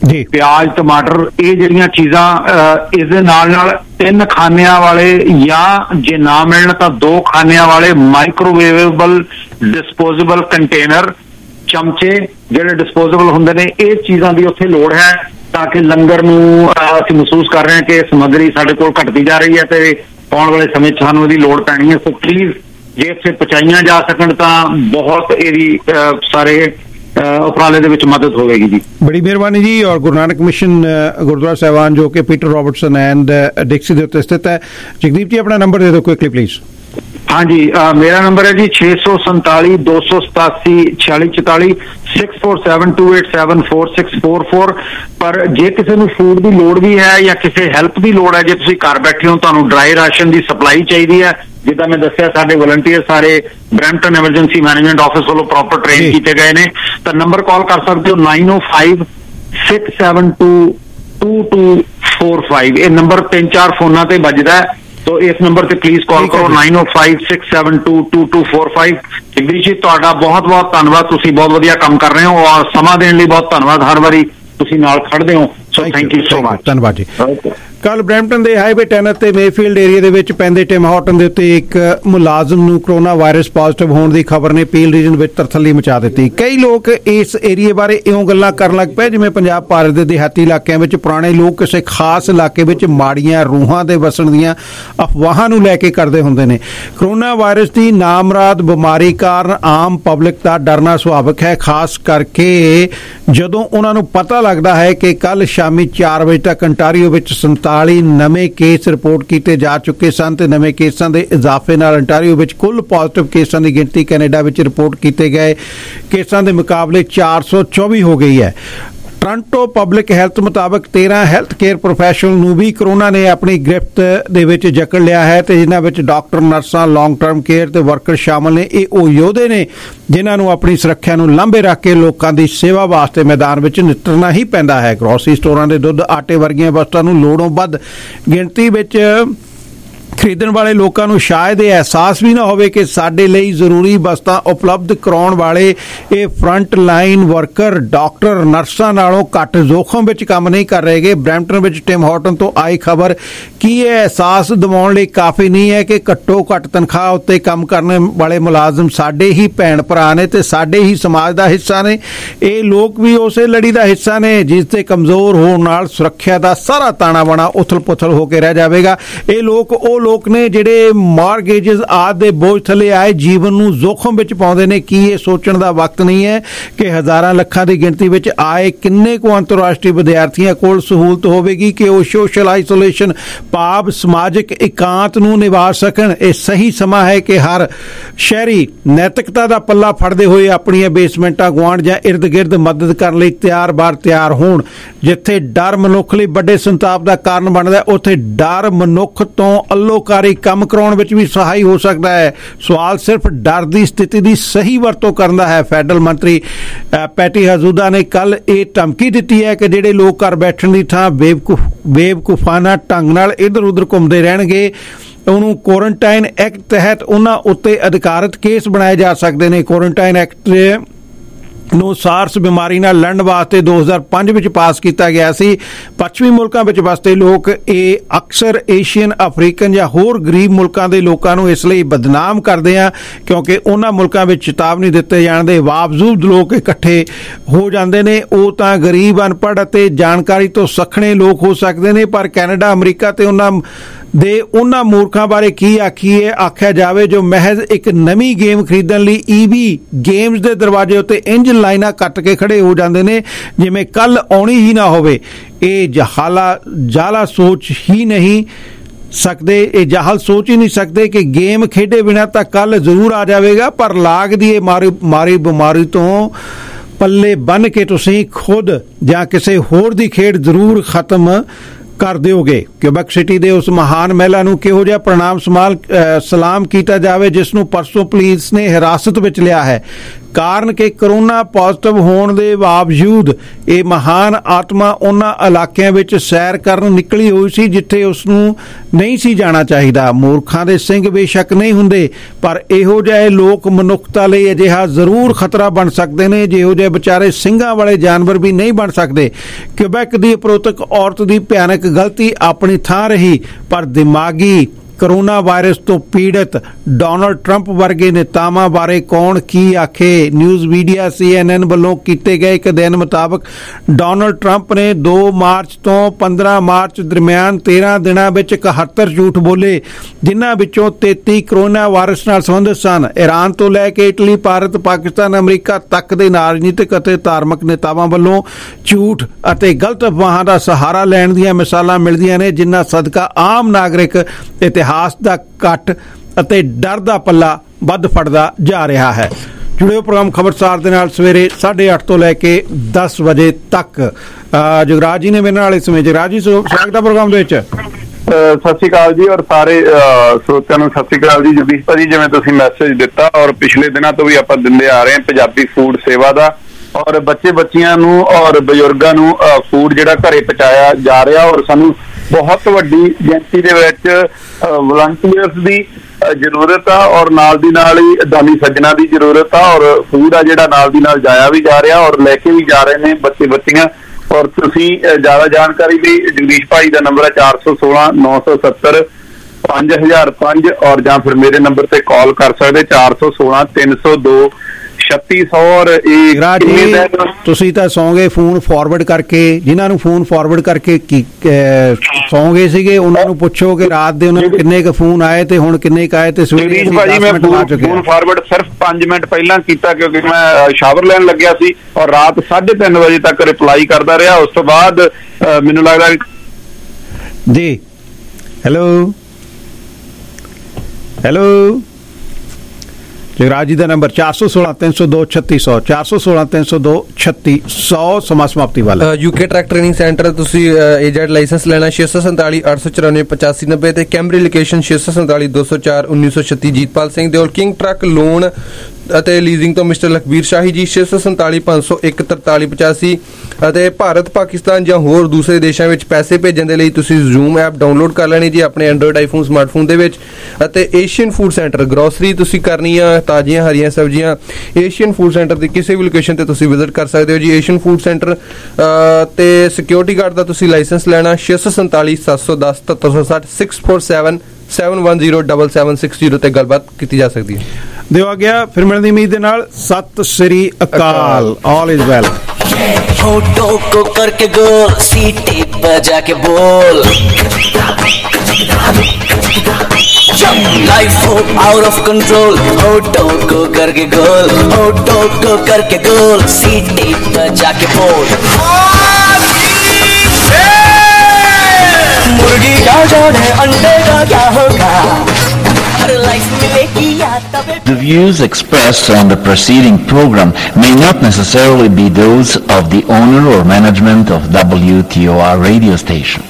ਪਿਆਜ਼ ਟਮਾਟਰ ਇਹ ਜਿਹੜੀਆਂ ਚੀਜ਼ਾਂ ਇਸ ਦੇ ਨਾਲ ਨਾਲ ਤਿੰਨ ਖਾਨਿਆਂ ਵਾਲੇ ਜਾਂ ਜੇ ਨਾ ਮਿਲਣ ਤਾਂ ਦੋ ਖਾਨਿਆਂ ਵਾਲੇ ਮਾਈਕ੍ਰੋਵੇਵੇਬਲ ਡਿਸਪੋਜ਼ੇਬਲ ਕੰਟੇਨਰ ਚਮਚੇ ਜਿਹੜੇ ਡਿਸਪੋਜ਼ੇਬਲ ਹੁੰਦੇ ਨੇ, ਇਹ ਚੀਜ਼ਾਂ ਦੀ ਉੱਥੇ ਲੋੜ ਹੈ ਤਾਂ ਕਿ ਲੰਗਰ ਨੂੰ ਅਸੀਂ ਮਹਿਸੂਸ ਕਰ ਰਹੇ ਹਾਂ ਕਿ ਸਮੱਗਰੀ ਸਾਡੇ ਕੋਲ ਘਟਦੀ ਜਾ ਰਹੀ ਹੈ ਤੇ ਆਉਣ ਵਾਲੇ ਸਮੇਂ 'ਚ ਸਾਨੂੰ ਇਹਦੀ ਲੋੜ ਪੈਣੀ ਹੈ। ਸੋ ਪਲੀਜ਼ ਜੇ ਇੱਥੇ ਪਹੁੰਚਾਈਆਂ ਜਾ ਸਕਣ ਤਾਂ ਬਹੁਤ ਇਹਦੀ ਸਾਰੇ ਉਪਰਾਲੇ ਦੇ ਵਿੱਚ ਮਦਦ ਹੋਵੇਗੀ ਜੀ। ਬੜੀ ਮਿਹਰਬਾਨੀ ਜੀ। ਔਰ ਗੁਰੂ ਨਾਨਕ ਮਿਸ਼ਨ ਗੁਰਦੁਆਰਾ ਸਾਹਿਬਾਨ ਜੋ ਕਿ ਪੀਟਰ ਰੋਬਰਟਸਨ ਐਂਡ ਡਿਕਸੀ ਦੇ ਉੱਤੇ ਸਥਿਤ ਹੈ। ਜਗਦੀਪ ਜੀ ਆਪਣਾ ਨੰਬਰ ਦੇ ਦਿਓ ਕੁਇਕਲੀ ਪਲੀਜ਼। ਹਾਂਜੀ, ਮੇਰਾ ਨੰਬਰ ਹੈ ਜੀ ਛੇ ਸੌ ਸੰਤਾਲੀ ਦੋ ਸੌ ਸਤਾਸੀ ਛਿਆਲੀ ਚੁਤਾਲੀ six four seven two eight seven four six four four. ਪਰ ਜੇ ਕਿਸੇ ਨੂੰ ਫੂਡ ਦੀ ਲੋੜ ਵੀ ਹੈ ਜਾਂ ਕਿਸੇ ਹੈਲਪ ਦੀ ਲੋੜ ਹੈ, ਜੇ ਤੁਸੀਂ ਘਰ ਬੈਠੇ ਹੋ ਤੁਹਾਨੂੰ ਡਰਾਈ ਰਾਸ਼ਨ ਦੀ ਸਪਲਾਈ ਚਾਹੀਦੀ ਹੈ, ਜਿੱਦਾਂ ਮੈਂ ਦੱਸਿਆ ਸਾਡੇ ਵਲੰਟੀਅਰ ਸਾਰੇ ਬਰੈਂਪਟਨ ਐਮਰਜੈਂਸੀ ਮੈਨੇਜਮੈਂਟ ਆਫਿਸ ਵੱਲੋਂ ਪ੍ਰੋਪਰ ਟ੍ਰੇਨ ਕੀਤੇ ਗਏ ਨੇ, ਤਾਂ ਨੰਬਰ ਕਾਲ ਕਰ ਸਕਦੇ ਹੋ nine o five six seven two two two four five. ਇਹ ਨੰਬਰ ਤਿੰਨ ਚਾਰ ਫੋਨਾਂ ਤੇ ਵੱਜਦਾ ਹੈ, ਤੋ ਇਸ ਨੰਬਰ ਤੇ ਪਲੀਜ਼ ਕਾਲ ਕਰੋ nine o five six seven two two two four five. Jagdish ji ਤੁਹਾਡਾ ਬਹੁਤ ਬਹੁਤ ਧੰਨਵਾਦ, ਤੁਸੀਂ ਬਹੁਤ ਵਧੀਆ ਕੰਮ ਕਰ ਰਹੇ ਹੋ ਔਰ ਸਮਾਂ ਦੇਣ ਲਈ ਬਹੁਤ ਧੰਨਵਾਦ। ਹਰ ਵਾਰੀ ਤੁਸੀਂ ਨਾਲ ਖੜਦੇ ਹੋ, so thank you so much. ਧੰਨਵਾਦ ਜੀ। ਕੱਲ ਬਰੈਂਪਟਨ ਦੇ ਹਾਈਵੇ ਟੈਨ ਅਤੇ ਮੇਫੀਲਡ ਏਰੀਆ ਦੇ ਵਿੱਚ ਪੈਂਦੇ ਟਿਮ ਹਾਰਟਨ ਦੇ ਉੱਤੇ ਇੱਕ ਮੁਲਾਜ਼ਮ ਨੂੰ ਕਰੋਨਾ ਵਾਇਰਸ ਪੋਜ਼ਿਟਿਵ ਹੋਣ ਦੀ ਖਬਰ ਨੇ ਪੀਲ ਰੀਜਨ ਵਿੱਚ ਤਰਥੱਲੀ ਮਚਾ ਦਿੱਤੀ। ਕਈ ਲੋਕ ਇਸ ਏਰੀਏ ਬਾਰੇ ਇਉਂ ਗੱਲਾਂ ਕਰਨ ਲੱਗ ਪਏ ਜਿਵੇਂ ਪੰਜਾਬ ਭਾਰਤ ਦੇ ਦਿਹਾਤੀ ਇਲਾਕਿਆਂ ਵਿੱਚ ਪੁਰਾਣੇ ਲੋਕ ਕਿਸੇ ਖਾਸ ਇਲਾਕੇ ਵਿੱਚ ਮਾੜੀਆਂ ਰੂਹਾਂ ਦੇ ਵਸਣ ਦੀਆਂ ਅਫਵਾਹਾਂ ਨੂੰ ਲੈ ਕੇ ਕਰਦੇ ਹੁੰਦੇ ਨੇ। ਕਰੋਨਾ ਵਾਇਰਸ ਦੀ ਨਾਮਰਾਦ ਬਿਮਾਰੀ ਕਾਰਨ ਆਮ ਪਬਲਿਕ ਦਾ ਡਰਨਾ ਸੁਭਾਵਿਕ ਹੈ, ਖਾਸ ਕਰਕੇ ਜਦੋਂ ਉਹਨਾਂ ਨੂੰ ਪਤਾ ਲੱਗਦਾ ਹੈ ਕਿ ਕੱਲ ਸ਼ਾਮੀ ਚਾਰ ਵਜੇ ਤੱਕ ਅੰਟਾਰੀਓ ਵਿੱਚ ਸੰਤਾਲੀ ਨਵੇਂ ਕੇਸ ਰਿਪੋਰਟ ਕੀਤੇ ਜਾ ਚੁੱਕੇ ਸਨ ਤੇ ਨਵੇਂ ਕੇਸਾਂ ਦੇ ਇਜ਼ਾਫੇ ਨਾਲ ਅੰਟਾਰੀਓ ਵਿੱਚ ਕੁੱਲ ਪੋਜ਼ਿਟਿਵ ਕੇਸਾਂ ਦੀ ਗਿਣਤੀ ਕੈਨੇਡਾ ਵਿੱਚ ਰਿਪੋਰਟ ਕੀਤੇ ਗਏ ਕੇਸਾਂ ਦੇ ਮੁਕਾਬਲੇ ਚਾਰ ਸੌ ਚੌਵੀ ਹੋ ਗਈ ਹੈ। ਟੋਰਾਂਟੋ ਪਬਲਿਕ ਹੈਲਥ ਮੁਤਾਬਕ ਤੇਰਾਂ ਹੈਲਥ ਕੇਅਰ ਪ੍ਰੋਫੈਸ਼ਨਲ ਨੂੰ ਵੀ ਕਰੋਨਾ ਨੇ ਆਪਣੀ ਗ੍ਰਿਫਤ ਦੇ ਵਿੱਚ ਜਕੜ ਲਿਆ ਹੈ ਤੇ ਜਿਨ੍ਹਾਂ ਵਿੱਚ ਡਾਕਟਰ, ਨਰਸਾਂ, ਲੌਂਗ ਟਰਮ ਕੇਅਰ ਤੇ ਵਰਕਰ ਸ਼ਾਮਲ ਨੇ। ਇਹ ਉਹ ਯੋਧੇ ਨੇ ਜਿਨ੍ਹਾਂ ਨੂੰ ਆਪਣੀ ਸੁਰੱਖਿਆ ਨੂੰ ਲਾਂਭੇ ਰੱਖ ਕੇ ਲੋਕਾਂ ਦੀ ਸੇਵਾ ਵਾਸਤੇ ਮੈਦਾਨ ਵਿੱਚ ਨਿਤਰਨਾ ਹੀ ਪੈਂਦਾ ਹੈ। ਗਰੋਸਰੀ ਸਟੋਰਾਂ ਦੇ ਦੁੱਧ, ਆਟੇ ਵਰਗੀਆਂ ਵਸਤਾਂ ਨੂੰ ਲੋੜੋਂ ਵੱਧ ਗਿਣਤੀ ਵਿੱਚ ਖਰੀਦਣ ਵਾਲੇ ਲੋਕਾਂ ਨੂੰ ਸ਼ਾਇਦ ਇਹ ਅਹਿਸਾਸ ਵੀ ਨਾ ਹੋਵੇ ਕਿ ਸਾਡੇ ਲਈ ਜ਼ਰੂਰੀ ਵਸਤਾਂ ਉਪਲਬਧ ਕਰਾਉਣ ਵਾਲੇ ਇਹ ਫਰੰਟ ਲਾਈਨ ਵਰਕਰ ਡਾਕਟਰ, ਨਰਸਾਂ ਨਾਲੋਂ ਘੱਟ ਜ਼ੋਖਮ ਵਿੱਚ ਕੰਮ ਨਹੀਂ ਕਰ ਰਹੇਗੇ। ਬਰੈਂਪਟਨ ਵਿੱਚ ਟਿਮ ਹਾਰਟਨ ਤੋਂ ਆਈ ਖਬਰ ਕੀ ਇਹ ਅਹਿਸਾਸ ਦਿਵਾਉਣ ਲਈ ਕਾਫੀ ਨਹੀਂ ਹੈ ਕਿ ਘੱਟੋ ਘੱਟ ਤਨਖਾਹ ਉੱਤੇ ਕੰਮ ਕਰਨ ਵਾਲੇ ਮੁਲਾਜ਼ਮ ਸਾਡੇ ਹੀ ਭੈਣ ਭਰਾ ਨੇ ਤੇ ਸਾਡੇ ਹੀ ਸਮਾਜ ਦਾ ਹਿੱਸਾ ਨੇ। ਇਹ ਲੋਕ ਵੀ ਉਸੇ ਲੜੀ ਦਾ ਹਿੱਸਾ ਨੇ ਜਿਸ ਦੇ ਕਮਜ਼ੋਰ ਹੋਣ ਨਾਲ ਸੁਰੱਖਿਆ ਦਾ ਸਾਰਾ ਤਾਣਾ ਬਾਣਾ ਉਥਲ ਪੁਥਲ ਹੋ ਕੇ ਰਹਿ ਜਾਵੇਗਾ। ਇਹ ਲੋਕ ਉਹ ਲੋਕ ਨੇ ਜਿਹੜੇ ਮਾਰਗੇਜਸ ਆਦਿ ਦੇ ਬੋਝ ਥੱਲੇ ਆਏ ਜੀਵਨ ਨੂੰ ਜ਼ੋਖਮ ਵਿੱਚ ਪਾਉਂਦੇ ਨੇ। ਕੀ ਇਹ ਸੋਚਣ ਦਾ ਵਕਤ ਨਹੀਂ ਹੈ ਕਿ ਹਜ਼ਾਰਾਂ ਲੱਖਾਂ ਦੀ ਗਿਣਤੀ ਵਿੱਚ ਆਏ ਕਿੰਨੇ ਕੁ ਅੰਤਰਰਾਸ਼ਟਰੀ ਵਿਦਿਆਰਥੀਆਂ ਕੋਲ ਸਹੂਲਤ ਹੋਵੇਗੀ ਕਿ ਉਹ ਸੋਸ਼ਲ ਆਈਸੋਲੇਸ਼ਨ ਭਾਵ ਸਮਾਜਿਕ ਇਕਾਂਤ ਨੂੰ ਨਿਭਾ ਸਕਣ। ਇਹ ਸਹੀ ਸਮਾਂ ਹੈ ਕਿ ਹਰ ਸ਼ਹਿਰੀ ਨੈਤਿਕਤਾ ਦਾ ਪੱਲਾ ਫੜਦੇ ਹੋਏ ਆਪਣੀਆਂ ਬੇਸਮੈਂਟਾਂ ਗੁਆਂਢ ਜਾਂ ਇਰਦ ਗਿਰਦ ਮਦਦ ਕਰਨ ਲਈ ਤਿਆਰ ਬਾਰ ਤਿਆਰ ਹੋਣ। ਜਿੱਥੇ ਡਰ ਮਨੁੱਖ ਲਈ ਵੱਡੇ ਸੰਤਾਪ ਦਾ ਕਾਰਨ ਬਣਦਾ, ਉੱਥੇ ਡਰ ਮਨੁੱਖ ਤੋਂ ਅੱਲੋਕਾਰੀ ਕੰਮ ਕਰਾਉਣ ਵਿੱਚ ਵੀ ਸਹਾਈ ਹੋ ਸਕਦਾ ਹੈ। ਸਵਾਲ ਸਿਰਫ ਡਰ ਦੀ ਸਥਿਤੀ ਦੀ ਸਹੀ ਵਰਤੋਂ ਕਰਨ ਦਾ ਹੈ। ਫੈਡਰਲ ਮੰਤਰੀ ਪੈਟੀ ਹਜ਼ੂਦਾ ਨੇ ਕੱਲ ਇਹ ਧਮਕੀ ਦਿੱਤੀ ਹੈ ਕਿ ਜਿਹੜੇ ਲੋਕ ਘਰ ਬੈਠਣ ਦੀ ਥਾਂ ਬੇਵਕੂਫ ਬੇਵਕੂਫਾਨਾ ਢੰਗ ਨਾਲ ਇੱਧਰ ਉੱਧਰ ਘੁੰਮਦੇ ਰਹਿਣਗੇ ਉਹਨੂੰ ਕੁਆਰੰਟਾਈਨ ਐਕਟ ਤਹਿਤ ਉਹਨਾਂ ਉੱਤੇ ਅਧਿਕਾਰਤ ਕੇਸ ਬਣਾਏ ਜਾ ਸਕਦੇ ਨੇ। ਕੁਆਰੰਟਾਈਨ ਐਕਟ ਨੂੰ ਸਾਰਸ ਬਿਮਾਰੀ ਨਾਲ ਲੜਨ ਵਾਸਤੇ ਦੋ ਹਜ਼ਾਰ ਪੰਜ ਵਿੱਚ ਪਾਸ ਕੀਤਾ ਗਿਆ ਸੀ। ਪੱਛਮੀ ਮੁਲਕਾਂ ਵਿੱਚ ਵਸਦੇ ਲੋਕ ਇਹ ਅਕਸਰ ਏਸ਼ੀਅਨ, ਅਫਰੀਕਨ ਜਾਂ ਹੋਰ ਗਰੀਬ ਮੁਲਕਾਂ ਦੇ ਲੋਕਾਂ ਨੂੰ ਇਸ ਲਈ ਬਦਨਾਮ ਕਰਦੇ ਆ ਕਿਉਂਕਿ ਉਹਨਾਂ ਮੁਲਕਾਂ ਵਿੱਚ ਚੇਤਾਵਨੀ ਦਿੱਤੇ ਜਾਣ ਦੇ ਬਾਵਜੂਦ ਲੋਕ ਇਕੱਠੇ ਹੋ ਜਾਂਦੇ ਨੇ। ਉਹ ਤਾਂ ਗਰੀਬ, ਅਨਪੜ੍ਹ ਅਤੇ ਜਾਣਕਾਰੀ ਤੋਂ ਸੱਖਣੇ ਲੋਕ ਹੋ ਸਕਦੇ ਨੇ, ਪਰ ਕੈਨੇਡਾ, ਅਮਰੀਕਾ ਤੇ ਉਹਨਾਂ ਦੇ ਉਹਨਾਂ ਮੂਰਖਾਂ ਬਾਰੇ ਕੀ ਆਖੀਏ ਆਖਿਆ ਜਾਵੇ ਜੋ ਮਹਿਜ਼ ਇੱਕ ਨਵੀਂ ਗੇਮ ਖਰੀਦਣ ਲਈ ਈਬੀ ਗੇਮਸ ਦੇ ਦਰਵਾਜ਼ੇ ਉੱਤੇ ਇੰਜ ਲਾਈਨਾਂ ਕੱਟ ਕੇ ਖੜੇ ਹੋ ਜਾਂਦੇ ਨੇ ਜਿਵੇਂ ਕੱਲ ਆਉਣੀ ਹੀ ਨਾ ਹੋਵੇ। ਇਹ ਜਹਾਲਾ ਜਾਲਾ ਸੋਚ ਹੀ ਨਹੀਂ ਸਕਦੇ ਇਹ ਜਾਹਲ ਸੋਚ ਹੀ ਨਹੀਂ ਸਕਦੇ ਕਿ ਗੇਮ ਖੇਡੇ ਬਿਨਾਂ ਤਾਂ ਕੱਲ ਜ਼ਰੂਰ ਆ ਜਾਵੇਗਾ, ਪਰ ਲਾਗ ਦੀ ਇਹ ਮਾਰੀ ਮਾਰੀ ਬਿਮਾਰੀ ਤੋਂ ਪੱਲੇ ਬੰਨ ਕੇ ਤੁਸੀਂ ਖੁਦ ਜਾਂ ਕਿਸੇ ਹੋਰ ਦੀ ਖੇਡ ਜ਼ਰੂਰ ਖਤਮ ਕਰ ਦਿਓਗੇ। ਕਿਊਬੈਕ ਸਿਟੀ ਦੇ ਉਸ ਮਹਾਨ ਮਹਿਲਾ ਨੂੰ ਕਿਹੋ ਜਿਹਾ ਪ੍ਰਣਾਮ ਸਮਾਲ ਸਲਾਮ ਕੀਤਾ ਜਾਵੇ ਜਿਸ ਨੂੰ ਪਰਸੋਂ ਪੁਲਿਸ ਨੇ ਹਿਰਾਸਤ ਵਿੱਚ ਲਿਆ ਹੈ। ਕਾਰਨ ਕਿ ਕਰੋਨਾ ਪੋਜ਼ਿਟਿਵ ਹੋਣ ਦੇ ਬਾਵਜੂਦ ਇਹ ਮਹਾਨ ਆਤਮਾ ਉਹਨਾਂ ਇਲਾਕਿਆਂ ਵਿੱਚ ਸੈਰ ਕਰਨ ਨਿਕਲੀ ਹੋਈ ਸੀ ਜਿੱਥੇ ਉਸ ਨੂੰ ਨਹੀਂ ਸੀ ਜਾਣਾ ਚਾਹੀਦਾ। ਮੂਰਖਾਂ ਦੇ ਸਿੰਘ ਬੇਸ਼ੱਕ ਨਹੀਂ ਹੁੰਦੇ, ਪਰ ਇਹੋ ਜਿਹੇ ਲੋਕ ਮਨੁੱਖਤਾ ਲਈ ਅਜਿਹਾ ਜ਼ਰੂਰ ਖਤਰਾ ਬਣ ਸਕਦੇ ਨੇ ਜਿਹੋ ਜਿਹੇ ਵਿਚਾਰੇ ਸਿੰਘਾਂ ਵਾਲੇ ਜਾਨਵਰ ਵੀ ਨਹੀਂ ਬਣ ਸਕਦੇ। ਕਿਊਬੈਕ ਦੀ ਉਪਰੋਕਤ ਔਰਤ ਦੀ ਭਿਆਨਕ ਗਲਤੀ ਆਪਣੀ ਥਾਂ ਰਹੀ, ਪਰ ਦਿਮਾਗੀ ਕਰੋਨਾ ਵਾਇਰਸ ਤੋਂ ਪੀੜਤ ਡੋਨਲਡ ਟਰੰਪ ਵਰਗੇ ਨੇਤਾਵਾਂ ਬਾਰੇ ਕੌਣ ਕੀ ਆਖੇ। ਨਿਊਜ਼ ਮੀਡੀਆ ਸੀ ਐਨ ਐਨ ਵੱਲੋਂ ਕੀਤੇ ਗਏ ਇੱਕ ਅਧਿਐਨ ਮੁਤਾਬਕ ਡੋਨਲਡ ਟਰੰਪ ਨੇ ਦੋ ਮਾਰਚ ਤੋਂ ਪੰਦਰਾਂ ਮਾਰਚ ਦਰਮਿਆਨ ਤੇਰਾਂ ਦਿਨਾਂ ਵਿੱਚ ਇਕਹੱਤਰ ਝੂਠ ਬੋਲੇ, ਜਿਨ੍ਹਾਂ ਵਿੱਚੋਂ ਤੇਤੀ ਕਰੋਨਾ ਵਾਇਰਸ ਨਾਲ ਸੰਬੰਧਿਤ ਸਨ। ਈਰਾਨ ਤੋਂ ਲੈ ਕੇ ਇਟਲੀ, ਭਾਰਤ, ਪਾਕਿਸਤਾਨ, ਅਮਰੀਕਾ ਤੱਕ ਦੇ ਰਾਜਨੀਤਿਕ ਅਤੇ ਧਾਰਮਿਕ ਨੇਤਾਵਾਂ ਵੱਲੋਂ ਝੂਠ ਅਤੇ ਗਲਤ ਅਫਵਾਹਾਂ ਦਾ ਸਹਾਰਾ ਲੈਣ ਦੀਆਂ ਮਿਸਾਲਾਂ ਮਿਲਦੀਆਂ ਨੇ, ਜਿਨ੍ਹਾਂ ਸਦਕਾ ਆਮ ਨਾਗਰਿਕ ਇਤਿਹਾਸ ਦਾ ਘੱਟ ਅਤੇ ਡਰ ਦਾ ਪੱਲਾ ਵੱਧ ਫੜਦਾ ਜਾ ਰਿਹਾ ਹੈ। ਜੁੜਿਓ ਪ੍ਰੋਗਰਾਮ ਖਬਰਸਾਰ ਦੇ ਨਾਲ ਸਵੇਰੇ ਸਾਢੇ ਅੱਠ ਤੋਂ ਲੈ ਕੇ ਦਸ ਵਜੇ ਤੱਕ। ਜਗਰਾਜ ਜੀ ਨੇ ਮੇਰੇ ਨਾਲ ਇਸ ਸਮੇਂ। ਜਗਰਾਜ ਜੀ ਸਵਾਗਤ ਹੈ ਪ੍ਰੋਗਰਾਮ ਦੇ ਵਿੱਚ। ਸਤਿ ਸ਼੍ਰੀ ਅਕਾਲ ਜੀ, ਔਰ ਸਾਰੇ ਸਰੋਤਿਆਂ ਨੂੰ ਸਤਿ ਸ਼੍ਰੀ ਅਕਾਲ ਜੀ। ਜਗਦੀਸ਼ ਭਾਜੀ, ਜਿਵੇਂ ਤੁਸੀਂ ਮੈਸੇਜ ਦਿੱਤਾ ਔਰ ਪਿਛਲੇ ਦਿਨਾਂ ਤੋਂ ਵੀ ਆਪਾਂ ਦਿੰਦੇ ਆ ਰਹੇ ਹਾਂ ਪੰਜਾਬੀ ਫੂਡ ਸੇਵਾ ਦਾ, ਔਰ ਬੱਚੇ ਬੱਚੀਆਂ ਨੂੰ ਔਰ ਬਜ਼ੁਰਗਾਂ ਨੂੰ ਫੂਡ ਜਿਹੜਾ ਘਰੇ ਪਹੁੰਚਾਇਆ ਜਾ ਰਿਹਾ, ਔਰ ਸਾਨੂੰ ਬਹੁਤ ਵੱਡੀ ਗਿਣਤੀ ਦੇ ਵਿੱਚ ਵਲੰਟੀਅਰਸ ਦੀ ਜ਼ਰੂਰਤ ਆ, ਔਰ ਨਾਲ ਦੀ ਨਾਲ ਹੀ ਦਾਨੀ ਸੱਜਣਾ ਦੀ ਜ਼ਰੂਰਤ ਆ, ਔਰ ਫੂਡ ਆ ਜਿਹੜਾ ਨਾਲ ਦੀ ਨਾਲ ਜਾਇਆ ਵੀ ਜਾ ਰਿਹਾ ਔਰ ਲੈ ਕੇ ਵੀ ਜਾ ਰਹੇ ਨੇ ਬੱਚੇ ਬੱਚੀਆਂ। ਔਰ ਤੁਸੀਂ ਜ਼ਿਆਦਾ ਜਾਣਕਾਰੀ ਲਈ ਜਗਦੀਸ਼ ਭਾਈ ਦਾ ਨੰਬਰ ਹੈ ਚਾਰ ਸੌ ਸੋਲਾਂ ਨੌ ਸੌ ਸੱਤਰ ਪੰਜ ਹਜ਼ਾਰ ਪੰਜ, ਔਰ ਜਾਂ ਫਿਰ ਮੇਰੇ ਨੰਬਰ ਤੇ ਕਾਲ ਕਰ ਸਕਦੇ ਚਾਰ ਸੌ ਸੋਲਾਂ ਤਿੰਨ ਸੌ ਦੋ ਛੱਤੀ ਸੌ। ਔਰ ਇਹ ਤੁਸੀਂ ਤਾਂ ਸੌਂਗੇ ਫੋਨ ਫਾਰਵਰਡ ਕਰਕੇ, ਜਿਨ੍ਹਾਂ ਨੂੰ ਫੋਨ ਫਾਰਵਰਡ ਕਰਕੇ ਕੀ ਸੌਂਗੇ ਸੀਗੇ ਉਹਨਾਂ ਨੂੰ ਪੁੱਛੋ ਕਿ ਰਾਤ ਦੇ ਉਹਨਾਂ ਨੂੰ ਕਿੰਨੇ ਕੁ ਫੋਨ ਆਏ ਤੇ ਹੁਣ ਕਿੰਨੇ ਕੁ ਆਏ ਤੇ ਸਵੇਰੇ ਭਾਜੀ ਮੈਂ ਫੋਨ ਫਾਰਵਰਡ ਸਿਰਫ ਪੰਜ ਮਿੰਟ ਪਹਿਲਾਂ ਕੀਤਾ ਕਿਉਂਕਿ ਮੈਂ ਸ਼ਾਵਰ ਲੈਣ ਲੱਗਿਆ ਸੀ, ਔਰ ਰਾਤ ਸਾਢੇ ਤਿੰਨ ਵਜੇ ਤੱਕ ਰਿਪਲਾਈ ਕਰਦਾ ਰਿਹਾ। ਉਸ ਤੋਂ ਬਾਅਦ ਮੈਨੂੰ ਲੱਗਦਾ ਜੀ ਹੈਲੋ ਹੈਲੋ ਜਗਰਾਜ ਜੀ ਦਾ ਨੰਬਰ ਚਾਰ ਸੌ ਸੋਲਾਂ ਤਿੰਨ ਸੌ ਦੋ ਛੱਤੀ ਸੌ ਚਾਰ ਸੌ ਸੋਲਾਂ ਤਿੰਨ ਸੌ ਦੋ ਛੱਤੀ ਸੌ। ਸਮਾਂ ਸਮਾਪਤੀ ਵਾਲਾ ਯੂਕੇ ਟਰੱਕ ਟ੍ਰੇਨਿੰਗ ਸੈਂਟਰ ਤੁਸੀਂ ਏਜੈਂਟ ਲਾਇਸੈਂਸ ਲੈਣਾ ਛੇ ਸੌ ਸੰਤਾਲੀ ਅੱਠ ਸੌ ਚੁਰਾਨਵੇਂ ਪਚਾਸੀ ਨੱਬੇ ਤੇ ਕੈਂਬਰੀ ਲੋਕੇਸ਼ਨ ਛੇ ਸੌ ਸੰਤਾਲੀ ਦੋ ਸੌ ਚਾਰ ਉੱਨੀ ਸੌ ਛੱਤੀ। Jeetpal Singh Deol King truck loan ਅਤੇ ਲੀਜ਼ਿੰਗ ਤੋਂ ਮਿਸਟਰ ਲਖਬੀਰ ਸ਼ਾਹੀ ਜੀ ਛੇ ਸੌ ਸੰਤਾਲੀ ਪੰਜ ਸੌ ਇੱਕ ਤਰਤਾਲੀ ਪਚਾਸੀ। ਅਤੇ ਭਾਰਤ, ਪਾਕਿਸਤਾਨ ਜਾਂ ਹੋਰ ਦੂਸਰੇ ਦੇਸ਼ਾਂ ਵਿੱਚ ਪੈਸੇ ਭੇਜਣ ਦੇ ਲਈ ਤੁਸੀਂ ਜ਼ੂਮ ਐਪ ਡਾਊਨਲੋਡ ਕਰ ਲੈਣੀ ਜੀ ਆਪਣੇ ਐਂਡਰੋਇਡ ਆਈਫੋਨ ਸਮਾਰਟਫੋਨ ਦੇ ਵਿੱਚ। ਅਤੇ ਏਸ਼ੀਅਨ ਫੂਡ ਸੈਂਟਰ ਗਰੋਸਰੀ ਤੁਸੀਂ ਕਰਨੀ ਆ ਤਾਜ਼ੀਆਂ ਹਰੀਆਂ ਸਬਜ਼ੀਆਂ, ਏਸ਼ੀਅਨ ਫੂਡ ਸੈਂਟਰ ਦੀ ਕਿਸੇ ਵੀ ਲੋਕੇਸ਼ਨ ਤੇ ਤੁਸੀਂ ਵਿਜ਼ਿਟ ਕਰ ਸਕਦੇ ਹੋ ਜੀ। ਏਸ਼ੀਅਨ ਫੂਡ ਸੈਂਟਰ ਤੇ ਸਿਕਿਉਰਿਟੀ ਗਾਰਡ ਦਾ ਤੁਸੀਂ ਲਾਇਸੈਂਸ ਲੈਣਾ ਛੇ ਸੌ ਸੰਤਾਲੀ ਸੱਤ ਸੌ ਦਸ ਸਤੱਤਰ ਸੌ ਸੱਠ six four seven seven one zero double seven six zero ਤੇ ਗੱਲਬਾਤ ਕੀਤੀ ਜਾ ਸਕਦੀ ਹੈ। ਦਿਓ ਆ ਗਿਆ ਫਿਰ ਮਿਲਣ ਦੀ ਉਮੀਦ ਦੇ ਨਾਲ। ਸਤਿ ਸ੍ਰੀ ਅਕਾਲ। ਆਲ ਇਜ਼ ਵੈਲ। होठों को करके गोल सीटी बजा के बोल लाइफ हो आउट ऑफ कंट्रोल। होठों को करके गोल होठों को करके गोल सीटी बजा के बोल। मुर्गी का जाने अंडे का क्या होगा। The views expressed on the preceding program may not necessarily be those of the owner or management of W T O R radio station.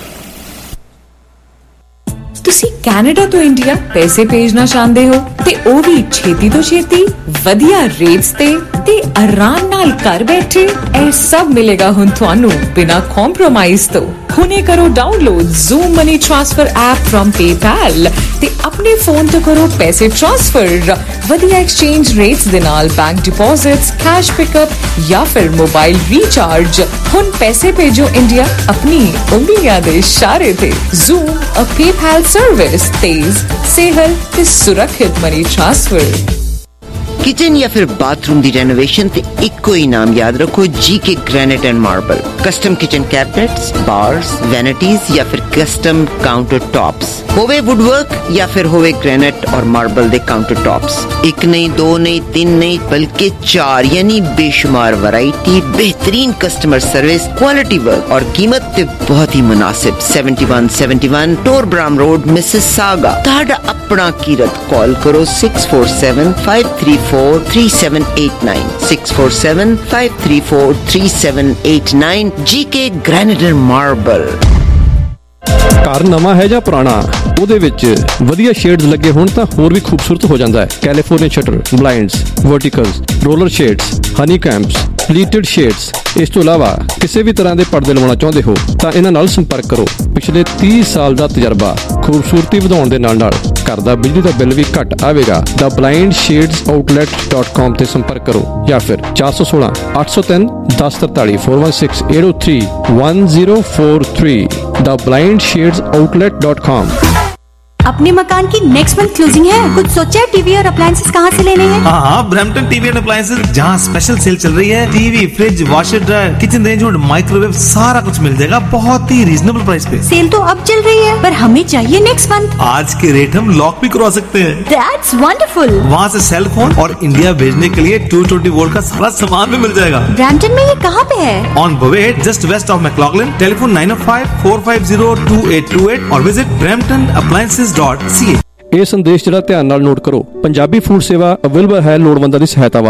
ਤੁਸੀਂ ਕੈਨੇਡਾ ਤੋਂ ਇੰਡੀਆ ਪੈਸੇ ਭੇਜਣਾ ਚਾਹੁੰਦੇ ਹੋ ਤੇ ਉਹ ਵੀ ਛੇਤੀ ਤੋਂ ਛੇਤੀ ਵਧੀਆ ਰੇਟਸ ਤੇ ਤੇ ਆਰਾਮ ਨਾਲ ਘਰ ਬੈਠੇ। ਇਹ ਸਭ ਮਿਲੇਗਾ ਹੁਣ ਤੁਹਾਨੂੰ ਬਿਨਾਂ ਕੰਪਰੋਮਾਈਜ਼ ਤੋਂ। ਹੁਣੇ ਕਰੋ download Zoom money transfer app firm PayPal ਤੇ ਆਪਣੇ ਫੋਨ ਤੋਂ ਕਰੋ ਪੈਸੇ ਟ੍ਰਾਂਸਫਰ ਵਧੀਆ ਐਕਸਚੇਂਜ ਰੇਟਸ ਦੇ ਨਾਲ, ਬੈਂਕ ਡਿਪੋਜ਼ਿਟਸ, ਕੈਸ਼ ਪਿਕਅਪ ਜਾਂ ਫਿਰ ਮੋਬਾਈਲ ਰੀਚਾਰਜ। ਹੁਣ ਪੈਸੇ ਭੇਜੋ ਇੰਡੀਆ ਆਪਣੀ ਉਂਗਲੀਆਂ ਦੇ ਇਸ਼ਾਰੇ ਤੇ। ਜ਼ੂਮ ਅ ਪੇਪੈਲ ਸਰਵਿਸ तेज सेहल ते सुरक्षित मनी ट्रांसफर। किचन या फिर बाथरूम दी रेनोवेशन ते इक्को ही नाम याद रखो, G K granite and marble. Custom kitchen cabinets, bars, vanities या फिर कस्टम काउंटर टॉप्स, होवे वुडवर्क या फिर होवे ग्रेनाइट और मार्बल दे काउंटर टॉप्स। एक नहीं, दो नहीं, तीन नहीं बल्कि चार, यानी बेशुमार वैरायटी, बेहतरीन कस्टमर सर्विस, क्वालिटी वर्क और कीमत ते बहुत ही मुनासिब। Seventy one seventy one Torbram road, Mississauga. ताड़ा अपना कीरत कॉल करो six four seven five three four three seven eight nine six four seven five three four three seven eight nine. G K granite and marble. ਘਰ ਨਵਾਂ ਹੈ ਜਾਂ ਪੁਰਾਣਾ, ਉਹਦੇ ਵਿੱਚ ਵਧੀਆ ਸ਼ੇਡਸ ਲੱਗੇ ਹੋਣ ਤਾਂ ਹੋਰ ਵੀ ਖੂਬਸੂਰਤ ਹੋ ਜਾਂਦਾ ਹੈ। California shutter, blinds, verticals, roller shades, honey combs, pleated shades. ਇਸ ਤੋਂ ਇਲਾਵਾ ਕਿਸੇ ਵੀ ਤਰ੍ਹਾਂ ਦੇ ਪਰਦੇ ਲਵਾਉਣਾ ਚਾਹੁੰਦੇ ਹੋ ਤਾਂ ਇਹਨਾਂ ਨਾਲ ਸੰਪਰਕ ਕਰੋ। ਪਿਛਲੇ ਤੀਹ ਸਾਲ ਦਾ ਤਜਰਬਾ, ਖੂਬਸੂਰਤੀ ਵਧਾਉਣ ਦੇ ਨਾਲ ਨਾਲ ਘਰ ਦਾ ਬਿਜਲੀ ਦਾ ਬਿੱਲ ਵੀ ਘੱਟ ਆਵੇਗਾ। ਦਾ blind shades outlet dot com ਤੇ ਸੰਪਰਕ ਕਰੋ ਜਾਂ ਫਿਰ ਚਾਰ ਸੌ ਸੋਲਾਂ ਅੱਠ ਸੌ ਤਿੰਨ ਦਸ ਤਰਤਾਲੀ four one six eight o three one zero four three the blind shades outlet dot com. अपने मकान की नेक्स्ट मंथ क्लोजिंग है, कुछ सोचा है? टीवी और अप्लायंसेस कहाँ से लेने हैं? हाँ हाँ, ब्रैम्पटन टीवी एंड अप्लायंसेस, जहाँ स्पेशल सेल चल रही है। TV, fridge, washer dryer, kitchen range और माइक्रोवेव सारा कुछ मिल जाएगा बहुत ही रीजनेबल प्राइस पे। सेल तो अब चल रही है पर हमें चाहिए नेक्स्ट मंथ। आज के रेट हम लॉक भी करवा सकते हैं। That's wonderful। वहाँ से सेल फोन और इंडिया भेजने के लिए टू ट्वेंटी वोल्ट का सारा सामान भी मिल जाएगा। ब्रैम्पटन में ये कहाँ पे है? On Bovaird, just west of McLaughlin. Telephone nine o five four five zero two eight two eight और visit Brampton appliances dot C A. ਇਹ ਸੰਦੇਸ਼ ਜਿਹੜਾ ਧਿਆਨ ਨਾਲ ਨੋਟ ਕਰੋ। ਪੰਜਾਬੀ ਫੂਡ ਸੇਵਾ ਅਵੇਲੇਬਲ ਹੈ ਲੋੜਵੰਦਾਂ ਦੀ ਸਹਾਇਤਾ